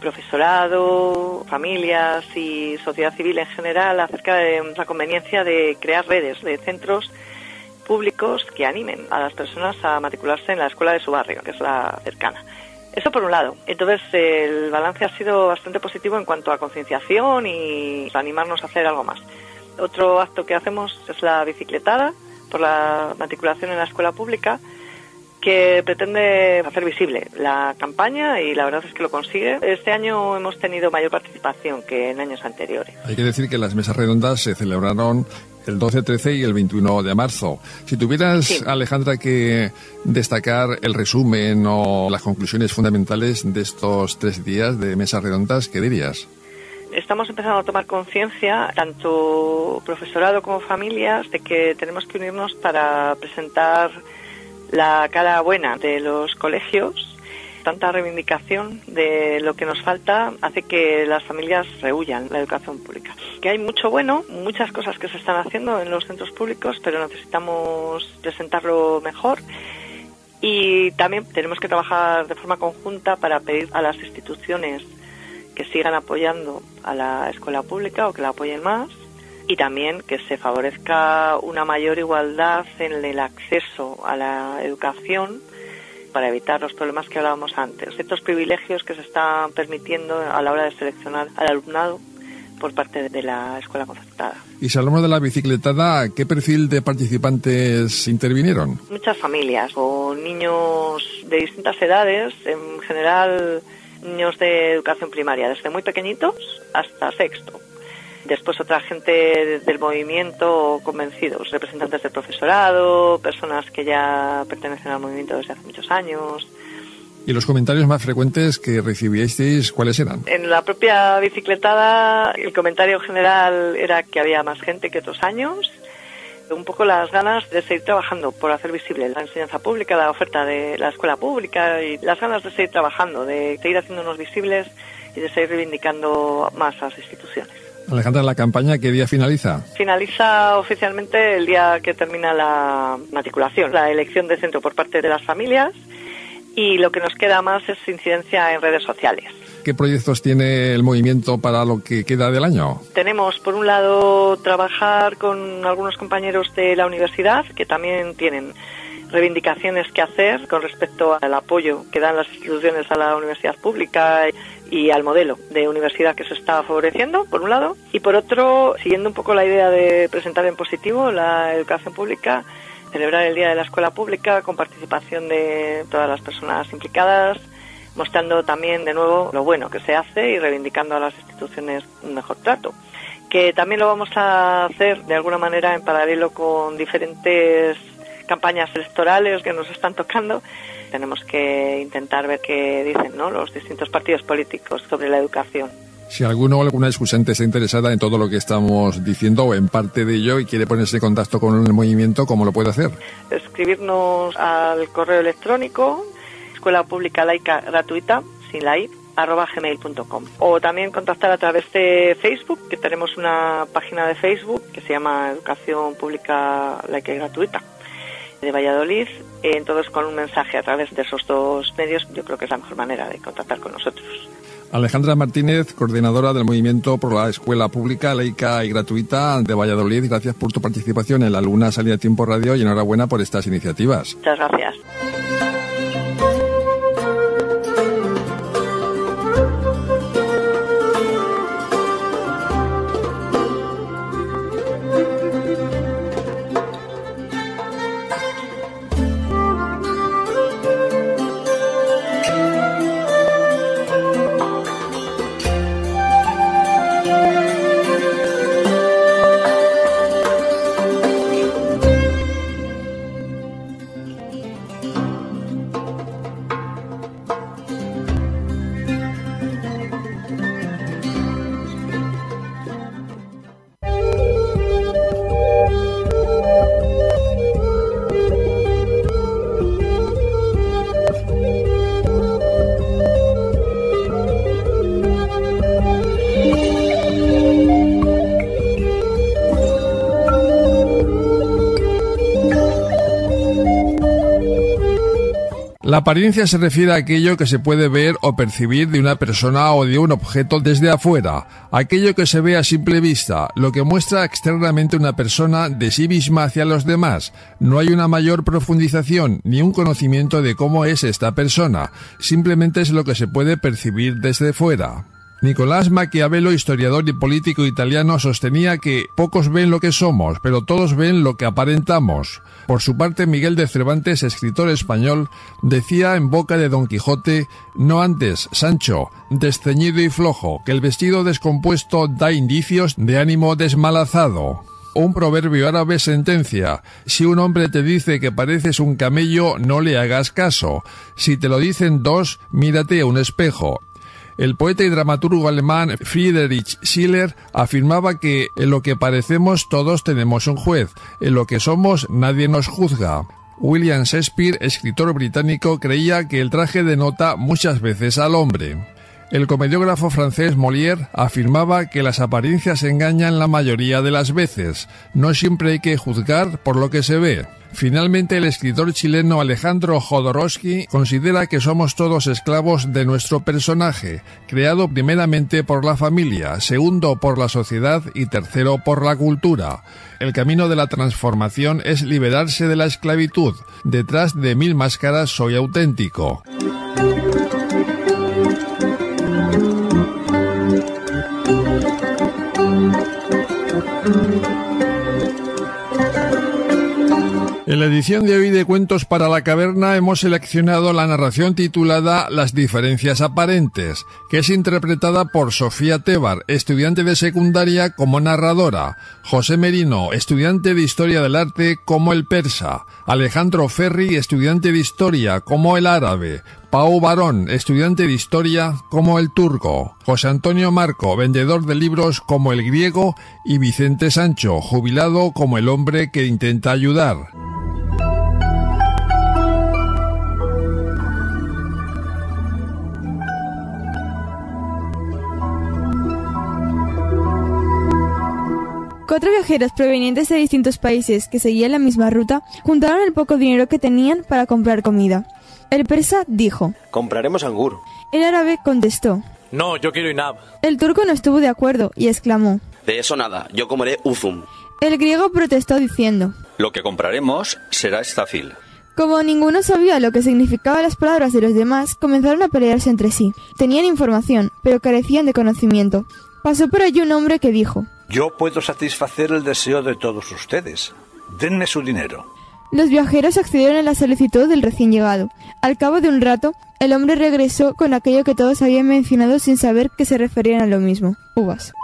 [SPEAKER 22] profesorado, familias y sociedad civil en general, acerca de la conveniencia de crear redes de centros públicos que animen a las personas a matricularse en la escuela de su barrio, que es la cercana. Eso por un lado. Entonces el balance ha sido bastante positivo en cuanto a concienciación y animarnos a hacer algo más. Otro acto que hacemos es la bicicletada por la matriculación en la escuela pública, que pretende hacer visible la campaña y la verdad es que lo consigue. Este año hemos tenido mayor participación que en años anteriores.
[SPEAKER 1] Hay que decir que las mesas redondas se celebraron el 12, 13 y el 21 de marzo. Si tuvieras, sí, Alejandra, que destacar el resumen o las conclusiones fundamentales de estos 3 días de mesas redondas, ¿qué dirías?
[SPEAKER 22] Estamos empezando a tomar conciencia, tanto profesorado como familias, de que tenemos que unirnos para presentar la cara buena de los colegios. Tanta reivindicación de lo que nos falta hace que las familias rehuyan la educación pública. Que hay mucho bueno, muchas cosas que se están haciendo en los centros públicos, pero necesitamos presentarlo mejor. Y también tenemos que trabajar de forma conjunta para pedir a las instituciones que sigan apoyando a la escuela pública o que la apoyen más, y también que se favorezca una mayor igualdad en el acceso a la educación para evitar los problemas que hablábamos antes, estos privilegios que se están permitiendo a la hora de seleccionar al alumnado por parte de la escuela concertada.
[SPEAKER 1] Y si hablamos de la bicicletada, ¿qué perfil de participantes intervinieron?
[SPEAKER 22] Muchas familias o niños de distintas edades, en general niños de educación primaria, desde muy pequeñitos hasta sexto. Después otra gente del movimiento convencidos, representantes del profesorado, personas que ya pertenecen al movimiento desde hace muchos años.
[SPEAKER 1] ¿Y los comentarios más frecuentes que recibisteis, cuáles eran?
[SPEAKER 22] En la propia bicicletada el comentario general era que había más gente que otros años. Un poco las ganas de seguir trabajando por hacer visible la enseñanza pública, la oferta de la escuela pública, y las ganas de seguir trabajando, de seguir haciéndonos visibles y de seguir reivindicando más a las instituciones.
[SPEAKER 1] Alejandra, ¿la campaña qué día finaliza?
[SPEAKER 22] Finaliza oficialmente el día que termina la matriculación, la elección de centro por parte de las familias, y lo que nos queda más es incidencia en redes sociales.
[SPEAKER 1] ¿Qué proyectos tiene el movimiento para lo que queda del año?
[SPEAKER 22] Tenemos, por un lado, trabajar con algunos compañeros de la universidad que también tienen reivindicaciones que hacer con respecto al apoyo que dan las instituciones a la universidad pública y al modelo de universidad que se está favoreciendo, por un lado, y por otro, siguiendo un poco la idea de presentar en positivo la educación pública, celebrar el Día de la Escuela Pública con participación de todas las personas implicadas, mostrando también de nuevo lo bueno que se hace y reivindicando a las instituciones un mejor trato. Que también lo vamos a hacer de alguna manera en paralelo con diferentes campañas electorales que nos están tocando. Tenemos que intentar ver qué dicen, ¿no?, los distintos partidos políticos sobre la educación.
[SPEAKER 1] Si alguno o alguna escuchante está interesada en todo lo que estamos diciendo o en parte de ello y quiere ponerse en contacto con el movimiento, ¿cómo lo puede hacer?
[SPEAKER 22] Escribirnos al correo electrónico escuela pública laica gratuita, sin la i, @gmail.com, o también contactar a través de Facebook, que tenemos una página de Facebook que se llama Educación Pública Laica y Gratuita de Valladolid. Entonces, con un mensaje a través de esos dos medios, yo creo que es la mejor manera de contactar con nosotros.
[SPEAKER 1] Alejandra Martínez, coordinadora del Movimiento por la Escuela Pública Laica y Gratuita de Valladolid, gracias por tu participación en la Luna Salida a Tiempo Radio y enhorabuena por estas iniciativas.
[SPEAKER 22] Muchas gracias.
[SPEAKER 1] La apariencia se refiere a aquello que se puede ver o percibir de una persona o de un objeto desde afuera, aquello que se ve a simple vista, lo que muestra externamente una persona de sí misma hacia los demás. No hay una mayor profundización ni un conocimiento de cómo es esta persona, simplemente es lo que se puede percibir desde fuera. Nicolás Maquiavelo, historiador y político italiano, sostenía que pocos ven lo que somos, pero todos ven lo que aparentamos. Por su parte, Miguel de Cervantes, escritor español, decía en boca de Don Quijote: «No antes, Sancho, desceñido y flojo, que el vestido descompuesto da indicios de ánimo desmalazado». Un proverbio árabe sentencia: si un hombre te dice que pareces un camello, no le hagas caso. Si te lo dicen dos, mírate a un espejo. El poeta y dramaturgo alemán Friedrich Schiller afirmaba que en lo que parecemos todos tenemos un juez, en lo que somos nadie nos juzga. William Shakespeare, escritor británico, creía que el traje denota muchas veces al hombre. El comediógrafo francés Molière afirmaba que las apariencias engañan la mayoría de las veces. No siempre hay que juzgar por lo que se ve. Finalmente, el escritor chileno Alejandro Jodorowsky considera que somos todos esclavos de nuestro personaje, creado primeramente por la familia, segundo por la sociedad y tercero por la cultura. El camino de la transformación es liberarse de la esclavitud. Detrás de 1000 máscaras soy auténtico. En la edición de hoy de Cuentos para la Caverna hemos seleccionado la narración titulada Las diferencias aparentes, que es interpretada por Sofía Tebar, estudiante de secundaria, como narradora, José Merino, estudiante de Historia del Arte, como el persa, Alejandro Ferri, estudiante de Historia, como el árabe, Pau Barón, estudiante de Historia, como el turco, José Antonio Marco, vendedor de libros, como el griego, y Vicente Sancho, jubilado, como el hombre que intenta ayudar.
[SPEAKER 4] Cuatro viajeros provenientes de distintos países que seguían la misma ruta juntaron el poco dinero que tenían para comprar comida. El persa dijo:
[SPEAKER 2] «Compraremos angur».
[SPEAKER 4] El árabe contestó:
[SPEAKER 2] «No, yo quiero inab».
[SPEAKER 4] El turco no estuvo de acuerdo y exclamó:
[SPEAKER 2] «De eso nada, yo comeré uzum».
[SPEAKER 4] El griego protestó diciendo:
[SPEAKER 10] «Lo que compraremos será estafil».
[SPEAKER 4] Como ninguno sabía lo que significaban las palabras de los demás, comenzaron a pelearse entre sí. Tenían información, pero carecían de conocimiento. Pasó por allí un hombre que dijo:
[SPEAKER 16] «Yo puedo satisfacer el deseo de todos ustedes. Denme su dinero».
[SPEAKER 4] Los viajeros accedieron a la solicitud del recién llegado. Al cabo de un rato, el hombre regresó con aquello que todos habían mencionado sin saber que se referían a lo mismo: uvas.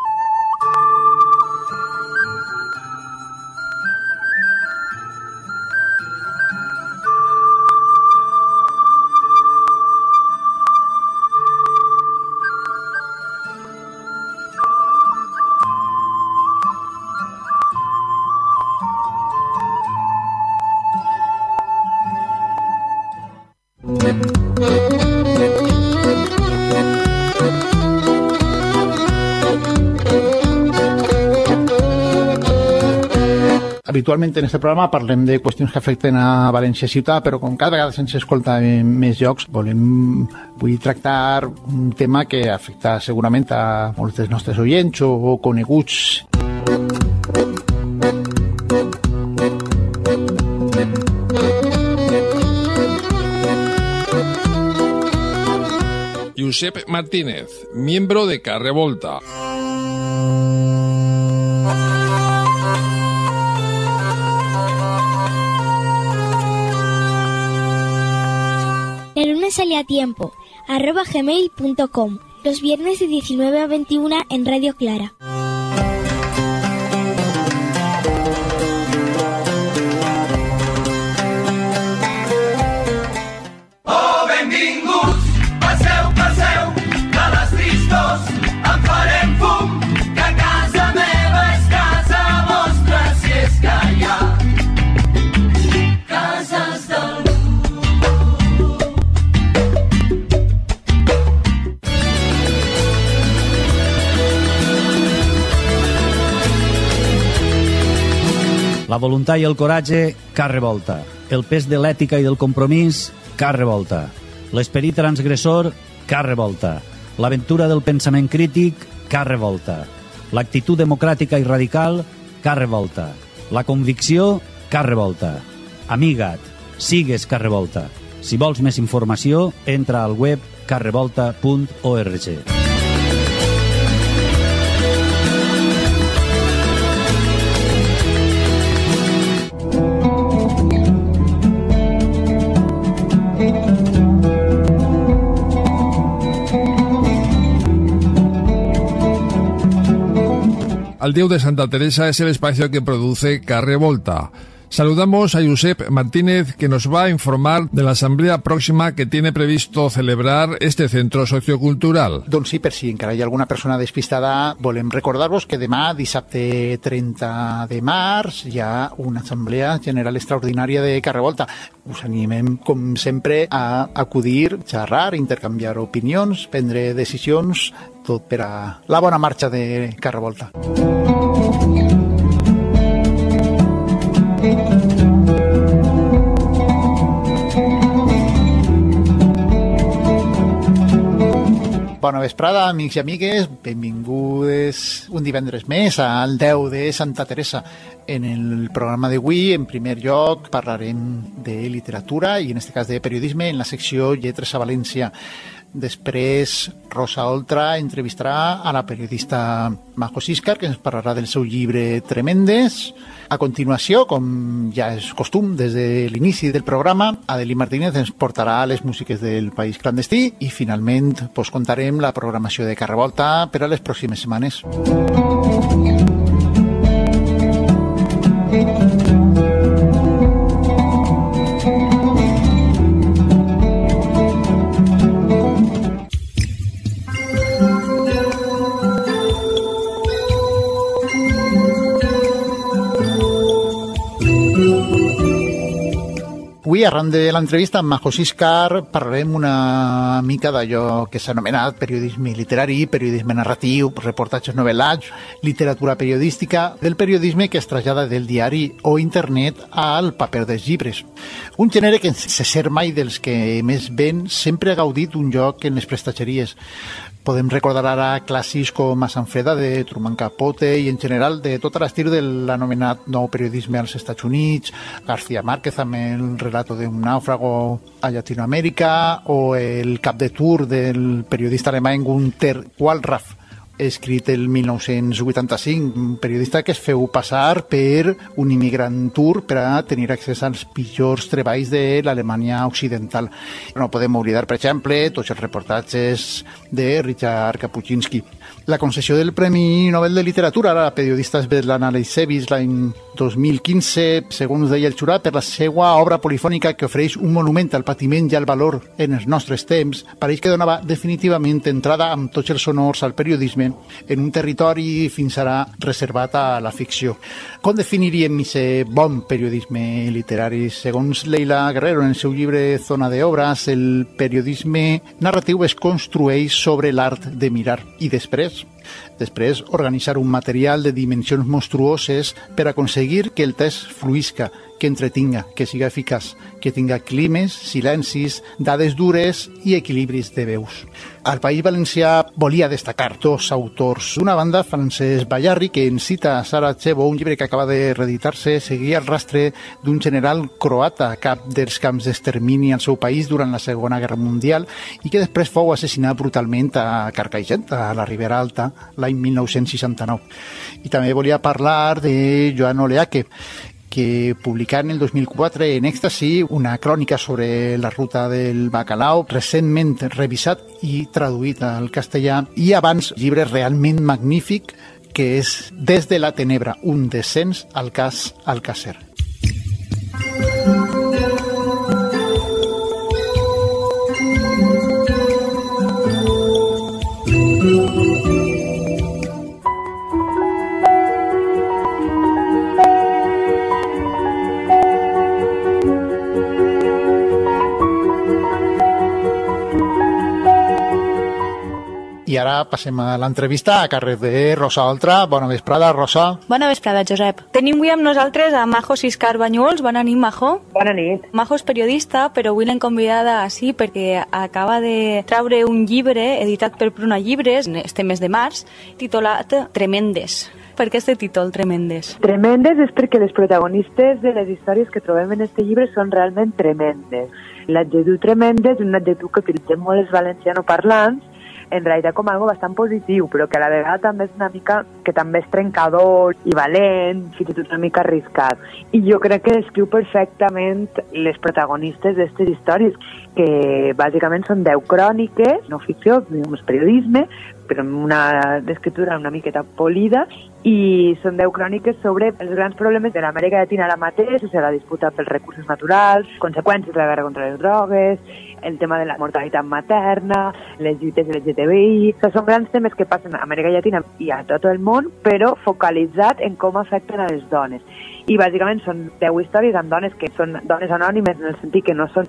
[SPEAKER 3] Habitualment en este programa parlem de qüestions que afecten a València ciutat, però com cada vegada se'ns escolta en més llocs, vull tractar un tema que afecta segurament a molts dels nostres oients o coneguts.
[SPEAKER 1] Josep Martínez, miembro de Carrevolta.
[SPEAKER 5] La luna sale a tiempo, @gmail.com, los viernes de 19 a 21 en Radio Clara.
[SPEAKER 18] Oh, benvinguts, passeu, passeu, de les tristos en farem fum, que casa meva és casa vostra, si és que hi ha cases del
[SPEAKER 7] La voluntat i el coratge, Carrevolta. El pes de l'ètica i del compromís, Carrevolta. L'esperit transgressor, Carrevolta. L'aventura del pensament crític, Carrevolta. L'actitud democràtica i radical, Carrevolta. La convicció, Carrevolta. Amiga't, sigues Carrevolta. Si vols més informació, entra al web carrevolta.org.
[SPEAKER 1] Al Déu de Santa Teresa es el espacio que produce Carrevolta. Saludamos a Josep Martínez, que nos va a informar de la asamblea próxima que tiene previsto celebrar este centro sociocultural.
[SPEAKER 3] Doncs sí, per si encara hi ha alguna persona despistada, volem recordar-vos que demà, dissabte 30 de març, hi ha una assemblea general extraordinària de Carrevolta. Us animem, com sempre, a acudir, xerrar, intercanviar opinions, prendre decisions, tot per a la bona marxa de Carrevolta. Bona vesprada, amics i amigues, benvingudes un divendres més al Déu de Santa Teresa. En el programa d'avui, en primer lloc, parlarem de literatura i en aquest cas de periodisme en la secció Lletres a València. Després, Rosa Oltra entrevistarà a la periodista Majo Siscar, que ens parlarà del seu llibre Tremendes. A continuació, com ja és costum des de l'inici del programa, Adelí Martínez ens portarà les músiques del País Clandestí i finalment contarem la programació de Carrevolta per a les pròximes setmanes. Avui, arran de l'entrevista amb Majo Siscar, parlarem una mica d'allò que s'ha anomenat periodisme literari, periodisme narratiu, reportatges novel·lats, literatura periodística, del periodisme que es trasllada del diari o internet al paper dels llibres. Un gènere que, sense ser mai dels que més ven, sempre ha gaudit un lloc en les prestatgeries. Podem recordar ara clàssics com a Sant Freda de Truman Capote i en general de tot l'estil de l'anomenat nou periodisme als Estats Units, García Márquez amb el relato d'un nàufrago a Llatinoamèrica o el cap de tour del periodista alemany Günter Wallraff escrit el 1985, un periodista que es feu passar per un immigrant turc per a tenir accés als pitjors treballs de l'Alemanya occidental. No podem oblidar, per exemple, tots els reportatges de Richard Kapuscinski. La concessió del Premi Nobel de Literatura a la periodista Svetlana Alexievich l'any 2015, segons deia el jurat, per la seva obra polifònica que ofereix un monument al patiment i al valor en els nostres temps, pareix que donava definitivament entrada amb tots els honors al periodisme en un territori fins ara reservat a la ficció. Com definiríem aquest bon periodisme literari? Segons Leila Guerrero, en el seu llibre Zona de Obras, el periodisme narratiu es construeix sobre l'art de mirar i després organitzar un material de dimensions monstruoses per aconseguir que el text fluïsca, que entretinga, que siga eficaç, que tinga climes, silencis, dades dures i equilibris de veus. Al País Valencià volia destacar dos autors. D'una banda, Francesc Ballarri, que en cita a Sarajevo, un llibre que acaba de reeditar-se, seguia el rastre d'un general croata, cap dels camps d'extermini al seu país durant la Segona Guerra Mundial i que després fou assassinat brutalment a Carcaixent, a la Ribera Alta, l'any 1969. I també volia parlar de Joan Oleaque, que publicà en el 2004 en Èxtasi una crònica sobre la ruta del bacalao, recentment revisat i traduït al castellà, i abans llibre realment magnífic que és Des de la tenebra, un descens al cas Alcácer. I ara passem a l'entrevista a càrrec de Rosa Oltra. Bona vesprada, Rosa.
[SPEAKER 6] Bona vesprada, Josep. Tenim avui amb nosaltres a Majo Siscar Banyuls. Bona nit, Majo.
[SPEAKER 8] Bona nit.
[SPEAKER 6] Majo és periodista, però avui l'hem convidada així perquè acaba de treure un llibre editat per Pruna Llibres, este mes de març, titulat Tremendes. Per què este títol, Tremendes?
[SPEAKER 8] Tremendes és perquè les protagonistes de les històries que trobem en este llibre són realment tremendes. L'adjectiu tremendes és un adjectiu que utilitzem molt els valencianoparlants, en realitat com algo bastant positiu, però que a la vegada també és una mica, que també és trencador i valent, fins i tot una mica arriscat. I jo crec que descriu perfectament les protagonistes d'aquestes històries, que bàsicament són 10 cròniques, no ficció, és periodisme, però amb una escriptura una miqueta polida, i són 10 cròniques sobre els grans problemes de l'Amèrica Llatina ara mateix, o sigui, la disputa pels recursos naturals, conseqüències de la guerra contra les drogues, el tema de la mortalitat materna, les lluites LGTBI... O sigui, són grans temes que passen a Amèrica Llatina i a tot el món, però focalitzat en com afecten a les dones. I bàsicament són 10 històries amb dones que són dones anònimes, en el sentit que no són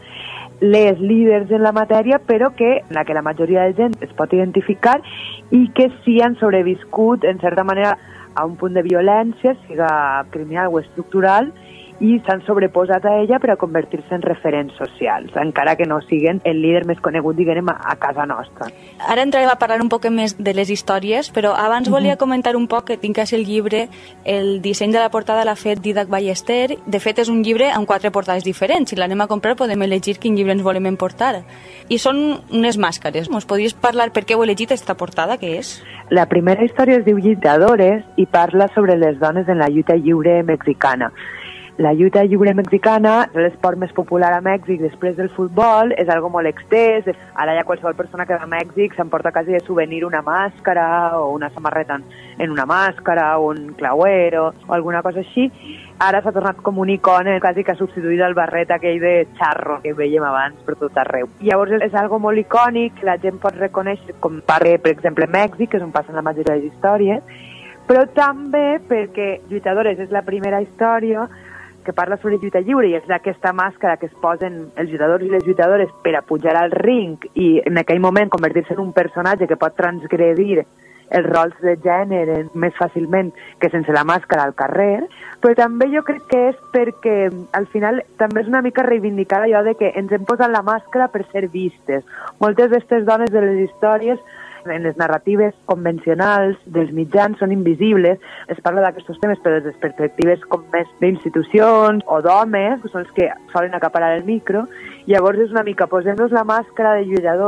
[SPEAKER 8] les líders en la matèria, però que en la que la majoria de gent es pot identificar i que sí han sobreviscut, en certa manera, a un punt de violència, siga criminal o estructural, i s'han sobreposat a ella per a convertir-se en referents socials, encara que no siguin el líder més conegut, diguem, a casa nostra.
[SPEAKER 6] Ara entrarem a parlar un poc més de les històries, però abans volia comentar un poc que tinc així el llibre, el disseny de la portada l'ha fet Didac Ballester. De fet, és un llibre amb 4 portades diferents. Si l'anem a comprar podem elegir quin llibre ens volem emportar. I són unes màscares. Ens podries parlar per què heu elegit aquesta portada, què és?
[SPEAKER 8] La primera història es diu Lluitadores i parla sobre les dones en la lluita lliure mexicana. La lluita lliure mexicana és l'esport més popular a Mèxic després del futbol, és algo molt extès. Ara ja qualsevol persona que va a Mèxic s'emporta quasi de souvenir una màscara o una samarreta en una màscara o un clauero o alguna cosa així. Ara s'ha tornat com una icona, quasi que ha substituït el barret aquell de charro que veiem abans per tot arreu. Llavors és algo molt icònic, la gent pot reconèixer com parla, per exemple, Mèxic, que és on passen la majoria de les històries, però també perquè Lluitadores és la primera història que parla sobre lluita lliure i és d'aquesta màscara que es posen els lluitadors i les lluitadores per a pujar al ring i en aquell moment convertir-se en un personatge que pot transgredir els rols de gènere més fàcilment que sense la màscara al carrer, però també jo crec que és perquè al final també és una mica reivindicar allò de que ens hem posat la màscara per ser vistes. Moltes d'aquestes dones de les històries en les narratives convencionals dels mitjans són invisibles. Es parla d'aquests temes però des de perspectives com més d'institucions o d'homes, que són els que solen acaparar el micro. Llavors és una mica posem-nos la màscara de lluitadora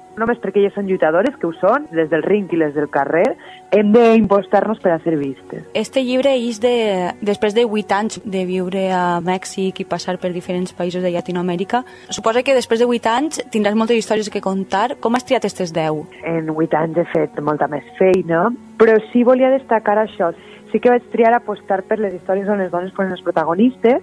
[SPEAKER 8] només perquè elles són lluitadores, que ho són, les del ring i les del carrer, hem d'impostar-nos per a ser vistes.
[SPEAKER 6] Este llibre és després de 8 anys de viure a Mèxic i passar per diferents països de Llatinoamèrica. Suposo que després de 8 anys tindràs moltes històries que contar. Com has triat aquestes 10?
[SPEAKER 8] En 8 anys he fet molta més feina, però sí volia destacar això. Sí que vaig triar apostar per les històries on les dones foren les protagonistes,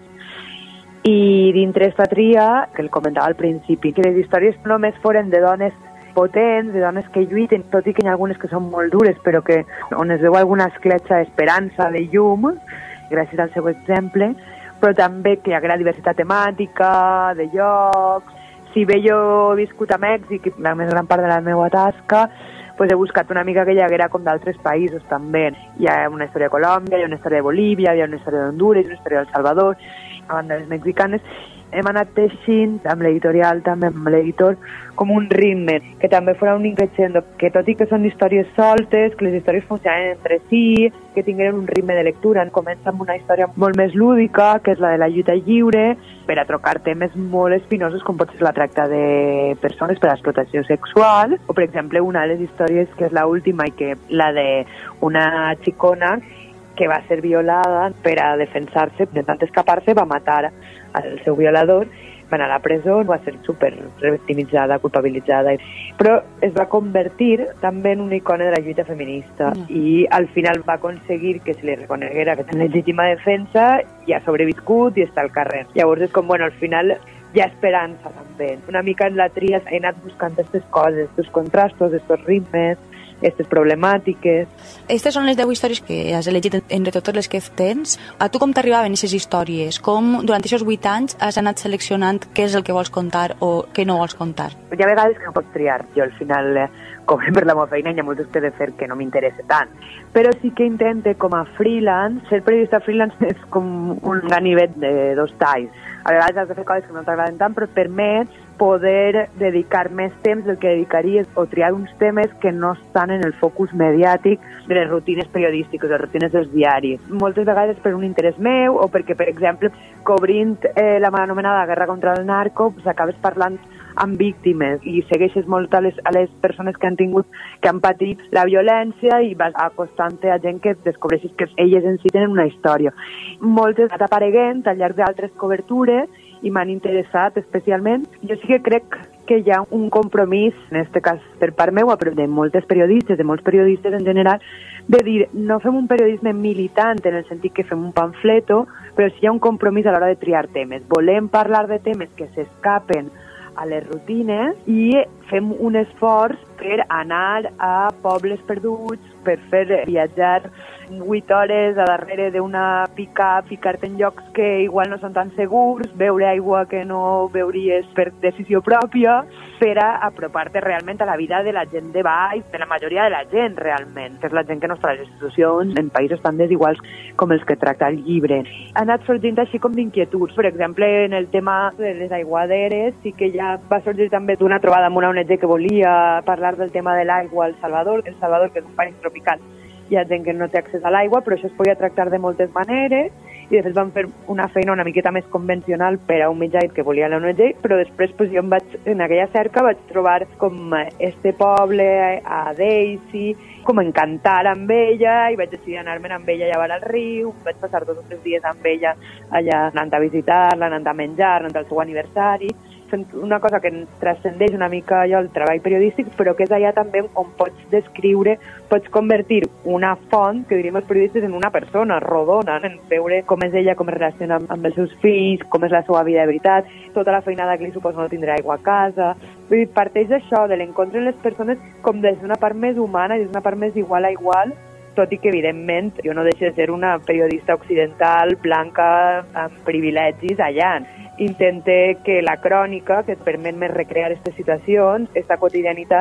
[SPEAKER 8] i dintre aquesta tria, que el comentava al principi, que les històries només foren de dones potents, de dones que lluiten, tot i que hi ha algunes que són molt dures, però que on es veu alguna escletxa d'esperança, de llum, gràcies al seu exemple, però també que hi haguera diversitat temàtica, de llocs. Si bé jo he viscut a Mèxic, la més gran part de la meva tasca, pues he buscat una mica que hi haguera com d'altres països també. Hi ha una història de Colòmbia, hi ha una història de Bolívia, hi ha una història d'Honduras, una història del Salvador, a banda de les mexicanes. Hem anat teixint amb l'editorial, també amb l'editor, com un ritme, que també fos un increixendo, que tot i que són històries soltes, que les històries funcionen entre si, que tingueren un ritme de lectura. Comença amb una història molt més lúdica, que és la de la lluita lliure, per a trocar temes molt espinosos, com pot ser la tracta de persones per a l'explotació sexual, o per exemple una de les històries que és l'última, i que la de una xicona que va ser violada per a defensar-se, intentant escapar-se, va matar al seu violador, va anar a la presó, va ser super revictimitzada, culpabilitzada, però es va convertir també en una icona de la lluita feminista i al final va aconseguir que se li reconeguera que en legítima defensa i ha sobreviscut i està al carrer. Llavors és com, bueno, al final hi ha esperança també. Una mica en la tria he anat buscant aquestes coses, aquests contrastos, aquests ritmes, aquestes problemàtiques.
[SPEAKER 6] Aquestes són les 10 històries que has elegit entre totes les que tens. A tu com t'arribaven aquestes històries? Com durant aquests 8 anys has anat seleccionant què és el que vols contar o què no vols contar?
[SPEAKER 8] Hi ha vegades que no pots triar. Jo al final, com per la meva feina, hi ha moltes que he de fer que no m'interessa tant. Però sí que intente, com a freelance, ser periodista freelance és com un ganivet de 2 talls. A vegades has de fer coses que no t'agraden tant, però et permet poder dedicar més temps del que dedicaries o triar uns temes que no estan en el focus mediàtic de les rutines periodístiques, de les rutines dels diaris. Moltes vegades per un interès meu o perquè, per exemple, cobrint la mal anomenada guerra contra el narco, acabes parlant amb víctimes i segueixes molt a les persones que han patit la violència i vas acostant-te a gent que descobreixes que elles en si tenen una història. Moltes van apareguent al llarg d'altres cobertures i m'han interessat especialment. Jo sí que crec que hi ha un compromís, en aquest cas per part meva, però de moltes periodistes, de molts periodistes en general, de dir, no fem un periodisme militant en el sentit que fem un pamfleto, però sí hi ha un compromís a l'hora de triar temes. Volem parlar de temes que s'escapen a les rutines i fem un esforç per anar a pobles perduts, per fer viatjar 8 hores a darrere d'una pick-up, ficar-te en llocs que igual no són tan segurs, beure aigua que no beuries per decisió pròpia, per a apropar-te realment a la vida de la gent de baix, de la majoria de la gent realment, que és la gent que no està a les institucions en països tan desiguals com els que tracta el llibre. Ha anat sorgint així com d'inquietuds. Per exemple, en el tema de les aiguaderes sí que ja va sorgir també d'una trobada amb una ONG que volia parlar del tema de l'aigua al Salvador. El Salvador, que és un país tropical, hi ha gent que no té accés a l'aigua, però això es podia tractar de moltes maneres i de fet van fer una feina una miqueta més convencional per a un mitjà que volia la ONG, però després jo en aquella cerca vaig trobar com este poble, a Daisy, com encantar amb ella i vaig decidir anar-me'n amb ella a llevar al riu, vaig passar 2 o 3 dies amb ella allà anant a visitar-la, anant a menjar, anant al seu aniversari, fent una cosa que transcendeix una mica allò el treball periodístic, però que és allà també on pots descriure, pots convertir una font, que diríem els periodistes, en una persona rodona, en veure com és ella, com es relaciona amb els seus fills, com és la seva vida de veritat, tota la feinada que li suposa no tindre aigua a casa. Vull dir, parteix d'això, de l'encontre en les persones com des d'una part més humana i des d'una part més igual a igual, tot i que, evidentment, jo no deixo de ser una periodista occidental, blanca, amb privilegis allà. Intente que la crònica, que et permet més recrear aquestes situacions, aquesta quotidianitat,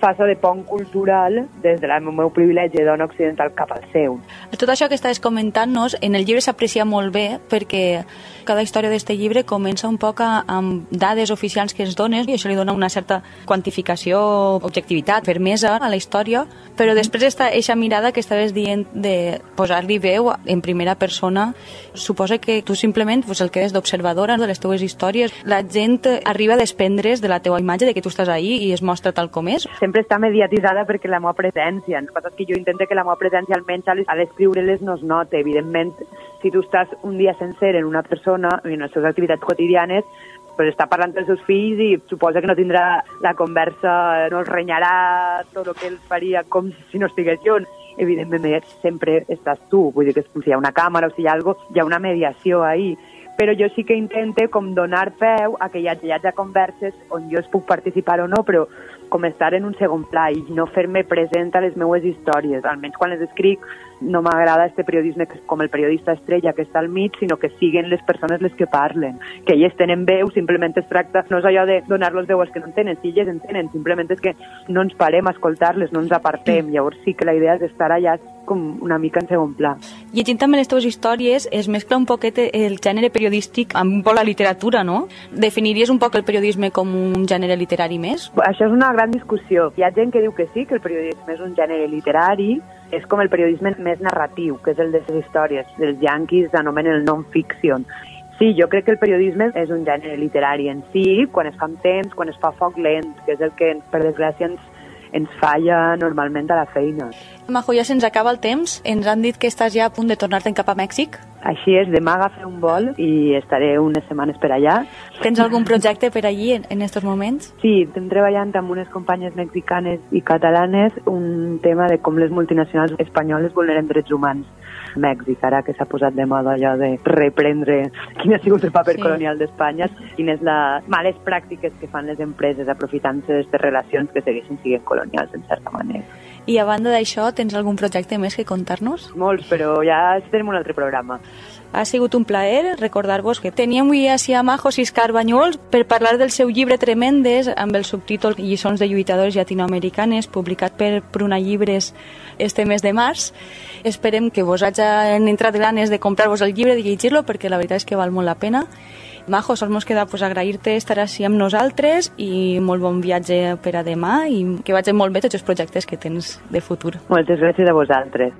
[SPEAKER 8] faça de pont cultural des del meu privilegi de dona occidental cap al seu.
[SPEAKER 6] Tot això que estàs comentant-nos, en el llibre s'aprecia molt bé perquè cada història d'este llibre comença un poc amb dades oficials que es dones i això li dona una certa quantificació, objectivitat, fermesa a la història, però després està eixa mirada que estaves dient de posar-li veu en primera persona. Suposa que tu simplement el quedes d'observadora de les teues històries. La gent arriba a desprendre's de la teua imatge, de que tu estàs ahí i es mostra tal com és.
[SPEAKER 8] Sempre està mediatitzada perquè la meva presència. El que passa és que jo intento que la meva presència almenys a l'escriure-les no es nota. Evidentment, si tu estàs un dia sencer en una persona i en les seves activitats quotidianes, pues està parlant dels seus fills i suposa que no tindrà la conversa, no els renyarà tot el que ell faria com si no estigués jo. Evidentment, sempre estàs tu. Vull dir que si hi ha una càmera o si hi ha alguna cosa, hi ha una mediació ahí. Però jo sí que intento com donar peu a que hi hagi converses on jo es puc participar o no, però com estar en un segon pla i no fer-me present a les meues històries. Almenys quan les escric no m'agrada este periodisme com el periodista estrella que està al mig, sinó que siguen les persones les que parlen. Que elles tenen veu, simplement es tracta, no és allò de donar-los veu als que no en tenen, si elles en tenen, simplement és que no ens parem a escoltar-les, no ens apartem. Llavors sí que la idea és estar allà com una mica en segon pla.
[SPEAKER 6] Llegint també les teves històries es mescla un poquet el gènere periodístic amb un poc la literatura, no? Definiries un poc el periodisme com un gènere literari més?
[SPEAKER 8] Això és una gran discussió. Hi ha gent que diu que sí, que el periodisme és un gènere literari, és com el periodisme més narratiu, que és el de les històries. Els yanquis anomenen el non-fiction. Sí, jo crec que el periodisme és un gènere literari en si, quan es fa amb temps, quan es fa a foc lent, que és el que, per desgràcia, ens falla normalment a la feina.
[SPEAKER 6] Majo, ja se'ns acaba el temps. Ens han dit que estàs ja a punt de tornar-te'n cap a Mèxic.
[SPEAKER 8] Així és, demà agafé un vol i estaré unes setmanes per allà.
[SPEAKER 6] Tens algun projecte per allí en estos moments?
[SPEAKER 8] Sí, estem treballant amb unes companyes mexicanes i catalanes un tema de com les multinacionals espanyoles vulneren drets humans. Mèxic, ara que s'ha posat de moda allò de reprendre quin ha sigut el paper colonial d'Espanya, quines les males pràctiques que fan les empreses aprofitant-se d'aquestes relacions que segueixen sent colonials, en certa manera.
[SPEAKER 6] I a banda d'això, tens algun projecte més que contar-nos?
[SPEAKER 8] Molts, però ja tenim un altre programa.
[SPEAKER 6] Ha sigut un plaer recordar-vos que teníem avui així a Majo Siscar Bañuls per parlar del seu llibre Tremendes amb el subtítol Lliçons de lluitadores llatinoamericanes, publicat per Pruna Llibres este mes de març. Esperem que vos hagin entrat ganes de comprar-vos el llibre, de llegir-lo, perquè la veritat és que val molt la pena. Majo, sols mos queda agrair-te estar així amb nosaltres i molt bon viatge per a demà i que vagin molt bé tots els projectes que tens de futur.
[SPEAKER 8] Moltes gràcies a vosaltres.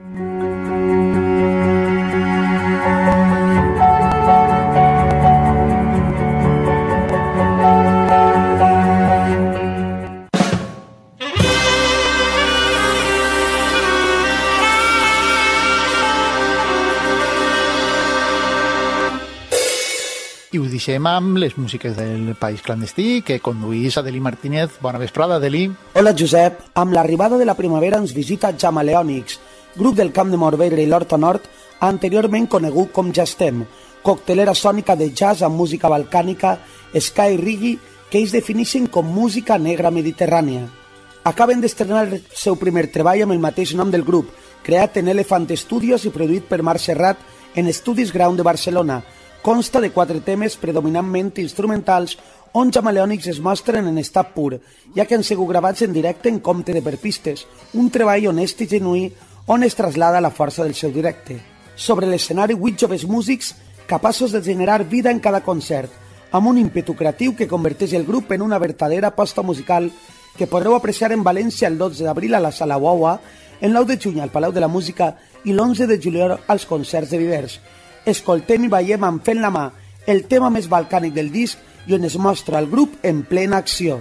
[SPEAKER 3] I ho deixem amb les músiques del País Clandestí que conduís Adelí Martínez. Bona vesprada, Adelí.
[SPEAKER 9] Hola, Josep. Amb l'arribada de la primavera ens visita Jamaleònics, grup del Camp de Morvedre i l'Horta Nord, anteriorment conegut com Ja Estem, coctelera sònica de jazz amb música balcànica, ska i reggae, que ells defineixen com música negra mediterrània. Acaben d'estrenar el seu primer treball amb el mateix nom del grup, creat en Elephant Studios i produït per Marc Serrat en Estudis Ground de Barcelona. Consta de 4 temes predominantment instrumentals on Jamaleònics es mostren en estat pur, ja que han sigut gravats en directe en compte de per pistes, un treball honest i genuí on es traslada la força del seu directe. Sobre l'escenari, 8 joves músics capaços de generar vida en cada concert, amb un ímpetu creatiu que converteix el grup en una verdadera aposta musical que podreu apreciar en València el 12 d'abril a la Sala Uaua, el 9 de juny al Palau de la Música i l'11 de juliol als concerts de Vivers. Escoltem i veiem amb Fent la mà, el tema més balcànic del disc i on es mostra el grup en plena acció.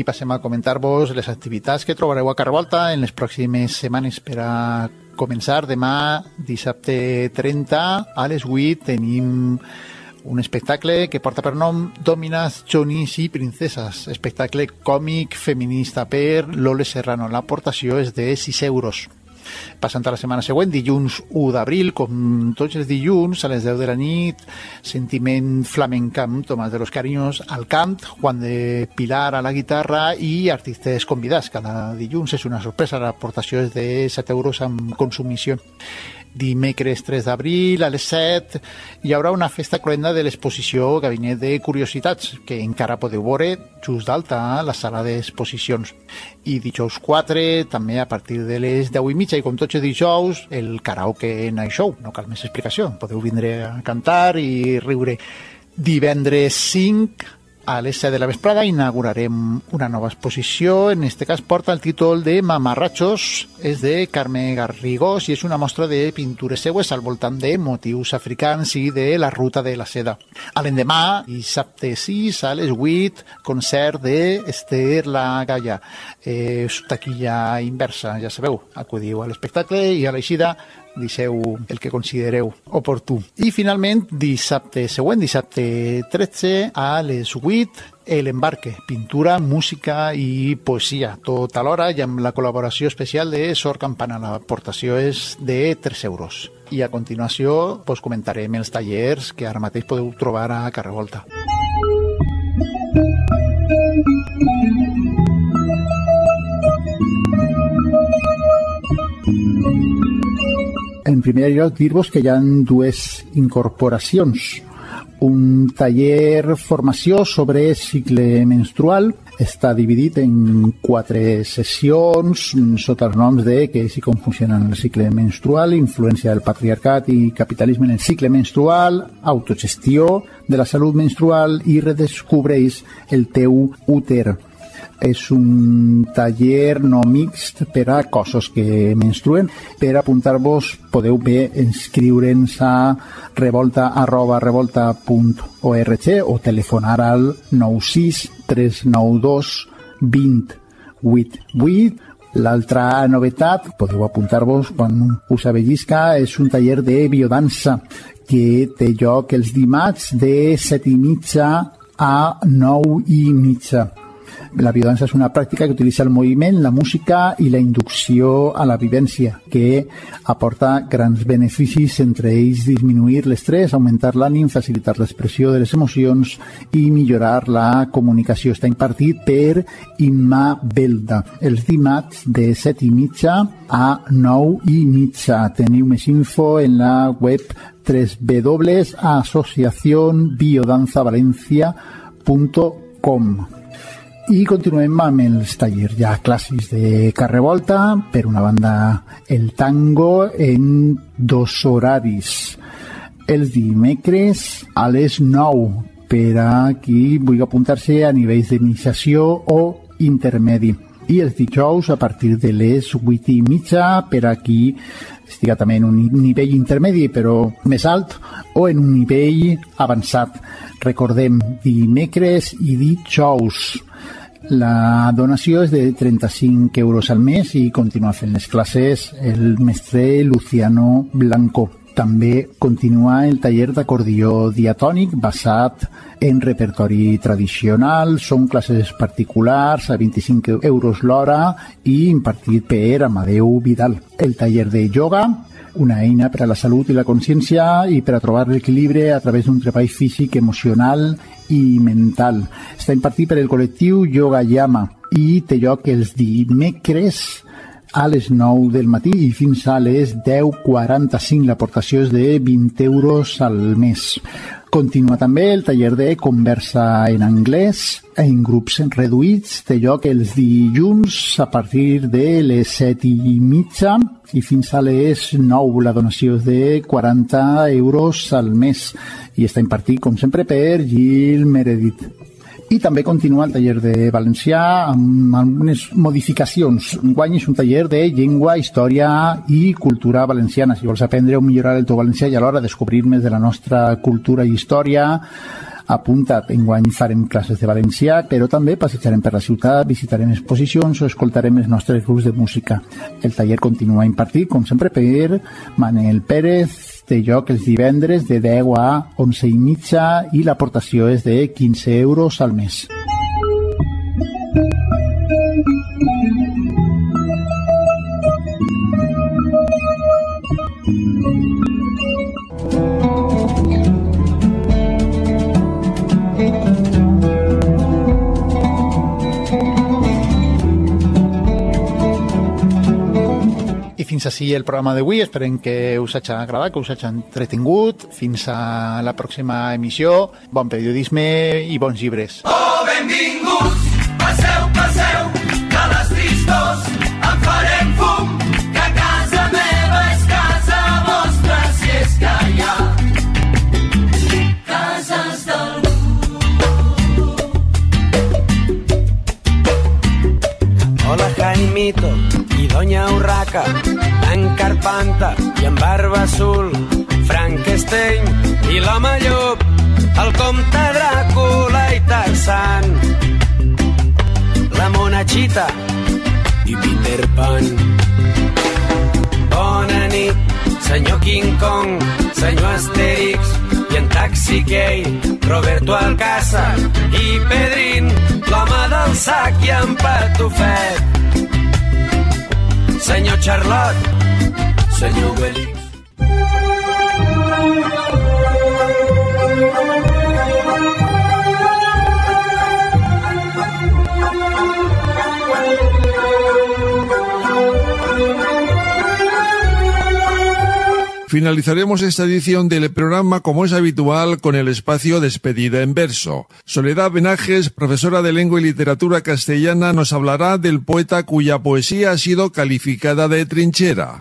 [SPEAKER 3] I passem a comentar-vos les activitats que trobareu a Carrevolta en les pròximes setmanes. Per a començar, demà, dissabte 30, a les 8, tenim un espectacle que porta per nom Dominas, Chonis i Princeses, espectacle còmic feminista per Loles Serrano. L'aportació és de 6 euros. Passant a la setmana següent, dilluns 1 d'abril, com tots els dilluns, a les 10 de la nit, Sentiment Flamenca amb Tomàs de los Cariños al cant, Juan de Pilar a la guitarra i artistes convidats. Cada dilluns és una sorpresa, l'aportació és de 7 euros amb consumició. Dimecres 3 d'abril a les 7 hi haurà una festa cloenda de l'exposició Gabinet de Curiositats, que encara podeu veure just d'alta a la sala d'exposicions. I dijous 4, també a partir de les 10:30, i com tots els dijous, el karaoke night show. No cal més explicació, podeu vindre a cantar i riure. Divendres 5, a les 7 de la vesprada, inaugurarem una nova exposició. En este cas porta el títol de Mamarrachos, és de Carme Garrigós i és una mostra de pintures seues al voltant de motius africans i de la ruta de la seda. A l'endemà, dissabte 6, a les 8, concert d'Ester la Gaia. Taquilla inversa, ja sabeu, acudiu a l'espectacle i a l'eixida deixeu el que considereu oportú. I finalment, dissabte següent, dissabte 13, a les 8, l'embarque, pintura, música i poesia, tot alhora i amb la col·laboració especial de Sor Campana. L'aportació és de 3 euros. I a continuació us comentarem els tallers que ara mateix podeu trobar a Carrevolta. En primer lloc, dir-vos que hi ha dues incorporacions. Un taller formació sobre cicle menstrual està dividit en 4 sessions sota els noms de què és i com funciona el cicle menstrual, influència del patriarcat i capitalisme en el cicle menstrual, autogestió de la salut menstrual i redescobreix el teu úter. És un taller no mixt per a cossos que menstruen. Per apuntar-vos podeu bé inscriure'ns a revolta@revolta.org o telefonar al 96 392 2088. L'altra novetat, podeu apuntar-vos quan us avellisca, és un taller de biodansa que té lloc els dimarts de 7:30 a 9:30. La biodansa és una pràctica que utilitza el moviment, la música i la inducció a la vivència, que aporta grans beneficis, entre ells disminuir l'estrès, augmentar l'ànim, facilitar l'expressió de les emocions i millorar la comunicació. Està impartit per Imma Belda, els dimarts de 7:30 a 9:30. Teniu més info en la web www.asociacionbiodanzavalencia.com. I continuem amb els tallers ja clàssics de Carrevolta. Per una banda, el tango en 2 horaris. Els dimecres a les 9, per a qui vulgui apuntar-se a nivells d'iniciació o intermedi. I els dijous a partir de les 8:30, per a qui estiga també en un nivell intermedi però més alt o en un nivell avançat. Recordem, dimecres i dijous. La donació és de 35 euros al mes i continua fent les classes el mestre Luciano Blanco. També continua el taller d'acordió diatònic basat en repertori tradicional. Són classes particulars a 25 euros l'hora i impartit per Amadeu Vidal. El taller de ioga, una eina per a la salut i la consciència i per a trobar l'equilibri a través d'un treball físic, emocional i mental. Està impartit per el col·lectiu Yoga Yama i té lloc els dimecres a les 9 del matí i fins a les 10:45. L'aportació és de 20 euros al mes. Continua també el taller de conversa en anglès en grups reduïts. Té lloc els dilluns a partir de les 7:30 i fins a les 9. La donació és de 40 euros al mes i està impartit, com sempre, per Gil Meredith. I també continua el taller de valencià amb algunes modificacions. Enguany és un taller de llengua, història i cultura valenciana. Si vols aprendre o millorar el teu valencià i alhora descobrir més de la nostra cultura i història, Apunta't, enguany farem classes de valencià, però també passejarem per la ciutat, visitarem exposicions o escoltarem els nostres grups de música. El taller continua impartit, com sempre, per Manel Pérez, té lloc els divendres de 10 a 11:30 i l'aportació és de 15 euros al mes. I fins així el programa d'avui. Esperem que us hagi agradat, que us hagi entretingut. Fins a la pròxima emissió. Bon periodisme i bons llibres.
[SPEAKER 18] Oh, benvinguts, passeu, passeu, de les tristors en farem fum, que casa meva és casa vostra, si és que hi ha cases d'algú.
[SPEAKER 11] Hola, Jaimito i Doña Urraca, en Carpanta i en Barba Azul, Frankenstein i l'Home Llop, el Comte Dràcula i Tarzan, la Monachita i Peter Pan. Bona nit, senyor King Kong, senyor Asterix i en Taxi Gay, Roberto Alcázar i Pedrín, l'home del sac i en Patufet. Senyor Charlotte, senyor Obelix.
[SPEAKER 1] Finalizaremos esta edición del programa, como es habitual, con el espacio Despedida en verso. Soledad Benajes, profesora de Lengua y Literatura Castellana, nos hablará del poeta cuya poesía ha sido calificada de trinchera.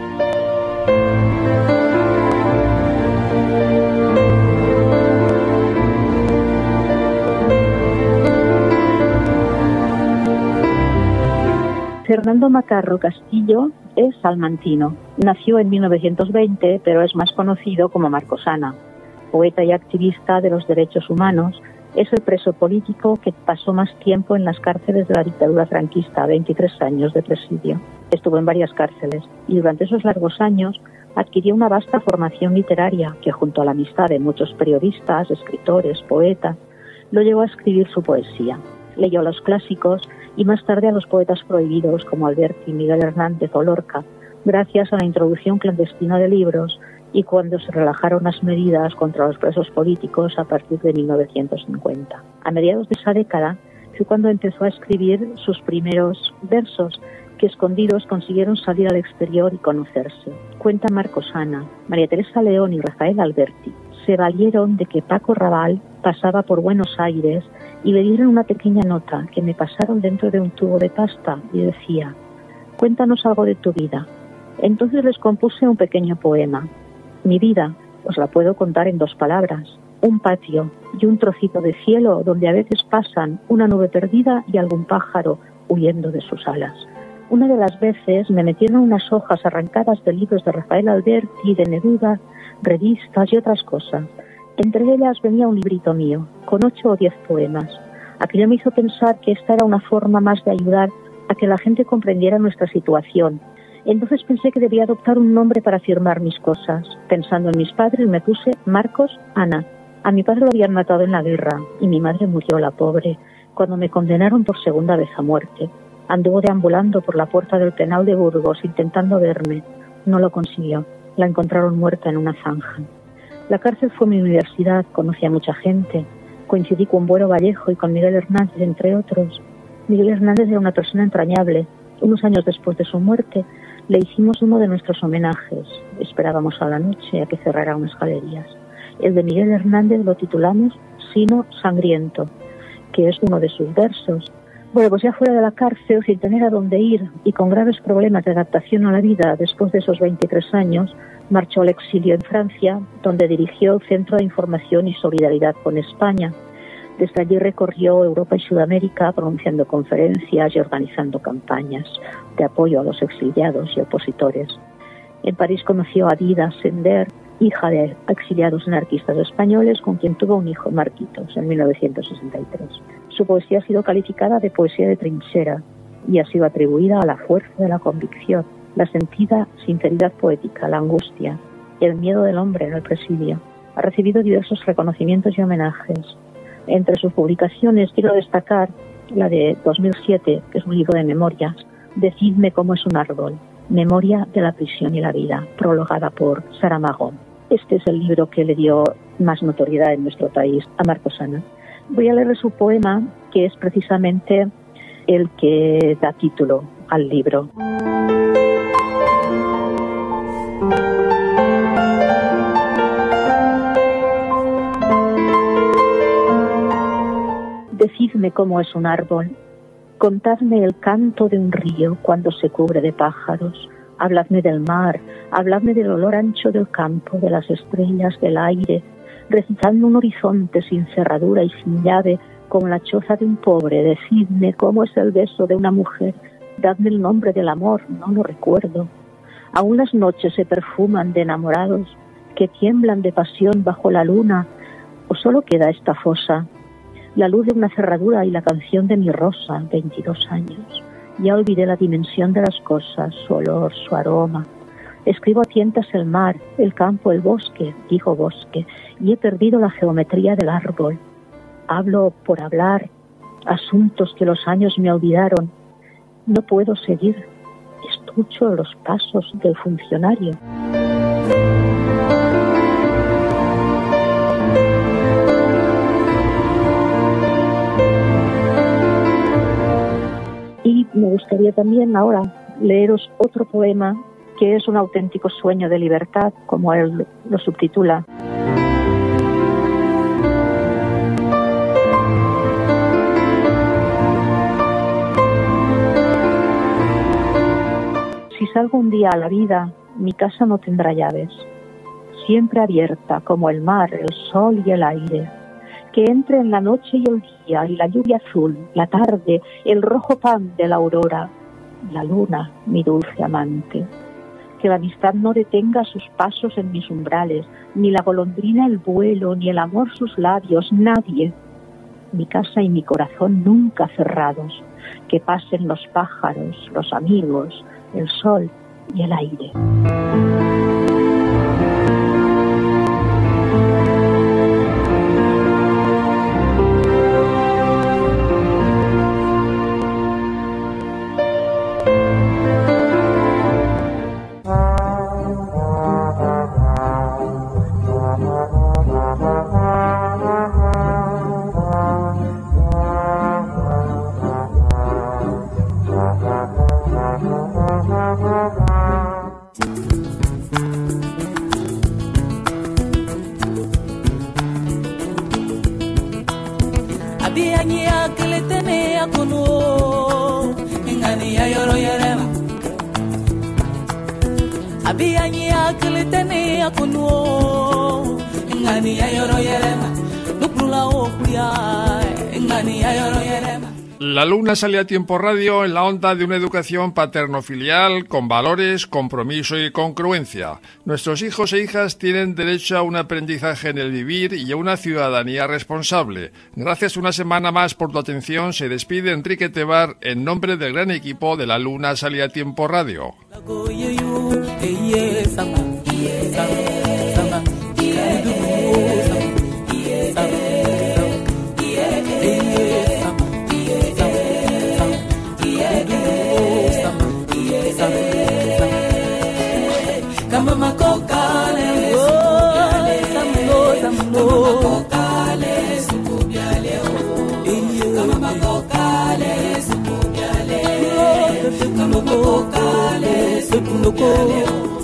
[SPEAKER 12] Fernando Macarro Castillo es salmantino. Nació en 1920, pero es más conocido como Marcos Ana. Poeta y activista de los derechos humanos, es el preso político que pasó más tiempo en las cárceles de la dictadura franquista, 23 años de presidio. Estuvo en varias cárceles y durante esos largos años adquirió una vasta formación literaria que, junto a la amistad de muchos periodistas, escritores, poetas, lo llevó a escribir su poesía. Leyó a los clásicos y más tarde a los poetas prohibidos como Alberti, Miguel Hernández o Lorca, gracias a la introducción clandestina de libros y cuando se relajaron las medidas contra los presos políticos a partir de 1950. A mediados de esa década fue cuando empezó a escribir sus primeros versos, que escondidos consiguieron salir al exterior y conocerse. Cuenta Marcos Ana, María Teresa León y Rafael Alberti se valieron de que Paco Raval pasaba por Buenos Aires y le dieron una pequeña nota que me pasaron dentro de un tubo de pasta y decía: cuéntanos algo de tu vida. Entonces les compuse un pequeño poema. Mi vida os la puedo contar en 2 palabras: un patio y un trocito de cielo donde a veces pasan una nube perdida y algún pájaro huyendo de sus alas. Una de las veces me metieron unas hojas arrancadas de libros de Rafael Alberti, de Neruda, revistas y otras cosas. Entre ellas venía un librito mío, con 8 o 10 poemas. Aquello me hizo pensar que esta era una forma más de ayudar a que la gente comprendiera nuestra situación. Entonces pensé que debía adoptar un nombre para firmar mis cosas. Pensando en mis padres me puse Marcos Ana. A mi padre lo habían matado en la guerra y mi madre murió, la pobre, cuando me condenaron por segunda vez a muerte. Anduvo deambulando por la puerta del penal de Burgos intentando verme. No lo consiguió. La encontraron muerta en una zanja. La cárcel fue mi universidad, conocí a mucha gente. Coincidí con Buero Vallejo y con Miguel Hernández, entre otros. Miguel Hernández era una persona entrañable. Unos años después de su muerte, le hicimos uno de nuestros homenajes. Esperábamos a la noche a que cerrara unas galerías. El de Miguel Hernández lo titulamos Sino Sangriento, que es uno de sus versos. Bueno, pues ya fuera de la cárcel, sin tener a dónde ir y con graves problemas de adaptación a la vida después de esos 23 años, marchó al exilio en Francia, donde dirigió el Centro de Información y Solidaridad con España. Desde allí recorrió Europa y Sudamérica pronunciando conferencias y organizando campañas de apoyo a los exiliados y opositores. En París conoció a Didas Sender, hija de exiliados anarquistas españoles con quien tuvo un hijo, Marquitos, en 1963. Su poesía ha sido calificada de poesía de trinchera y ha sido atribuida a la fuerza de la convicción, la sentida sinceridad poética, la angustia y el miedo del hombre en el presidio. Ha recibido diversos reconocimientos y homenajes. Entre sus publicaciones quiero destacar la de 2007, que es un libro de memorias, Decidme cómo es un árbol, Memoria de la prisión y la vida, prologada por Saramago. Este es el libro que le dio más notoriedad en nuestro país a Marcosana. Voy a leer su poema, que es precisamente el que da título al libro. Decidme cómo es un árbol, contadme el canto de un río cuando se cubre de pájaros, habladme del mar, habladme del olor ancho del campo, de las estrellas, del aire, recitadme un horizonte sin cerradura y sin llave, como la choza de un pobre, decidme cómo es el beso de una mujer, dadme el nombre del amor, no lo recuerdo. Aún las noches se perfuman de enamorados que tiemblan de pasión bajo la luna, o solo queda esta fosa, la luz de una cerradura y la canción de mi rosa, 22 años. Ya olvidé la dimensión de las cosas, su olor, su aroma. Escribo a tientas el mar, el campo, el bosque, digo bosque, y he perdido la geometría del árbol. Hablo por hablar, asuntos que los años me olvidaron. No puedo seguir, escucho los pasos del funcionario. Y me gustaría también ahora leeros otro poema que es un auténtico sueño de libertad, como él lo subtitula. Si salgo un día a la vida, mi casa no tendrá llaves, siempre abierta como el mar, el sol y el aire. Que entre en la noche y el día, y la lluvia azul, la tarde, el rojo pan de la aurora, la luna, mi dulce amante. Que la amistad no detenga sus pasos en mis umbrales, ni la golondrina el vuelo, ni el amor sus labios, nadie. Mi casa y mi corazón nunca cerrados, que pasen los pájaros, los amigos, el sol y el aire.
[SPEAKER 1] La Luna sale a Tiempo Radio en la onda de una educación paterno-filial con valores, compromiso y congruencia. Nuestros hijos e hijas tienen derecho a un aprendizaje en el vivir y a una ciudadanía responsable. Gracias una semana más por tu atención. Se despide Enrique Tebar en nombre del gran equipo de La Luna sale a Tiempo Radio.
[SPEAKER 18] Kale,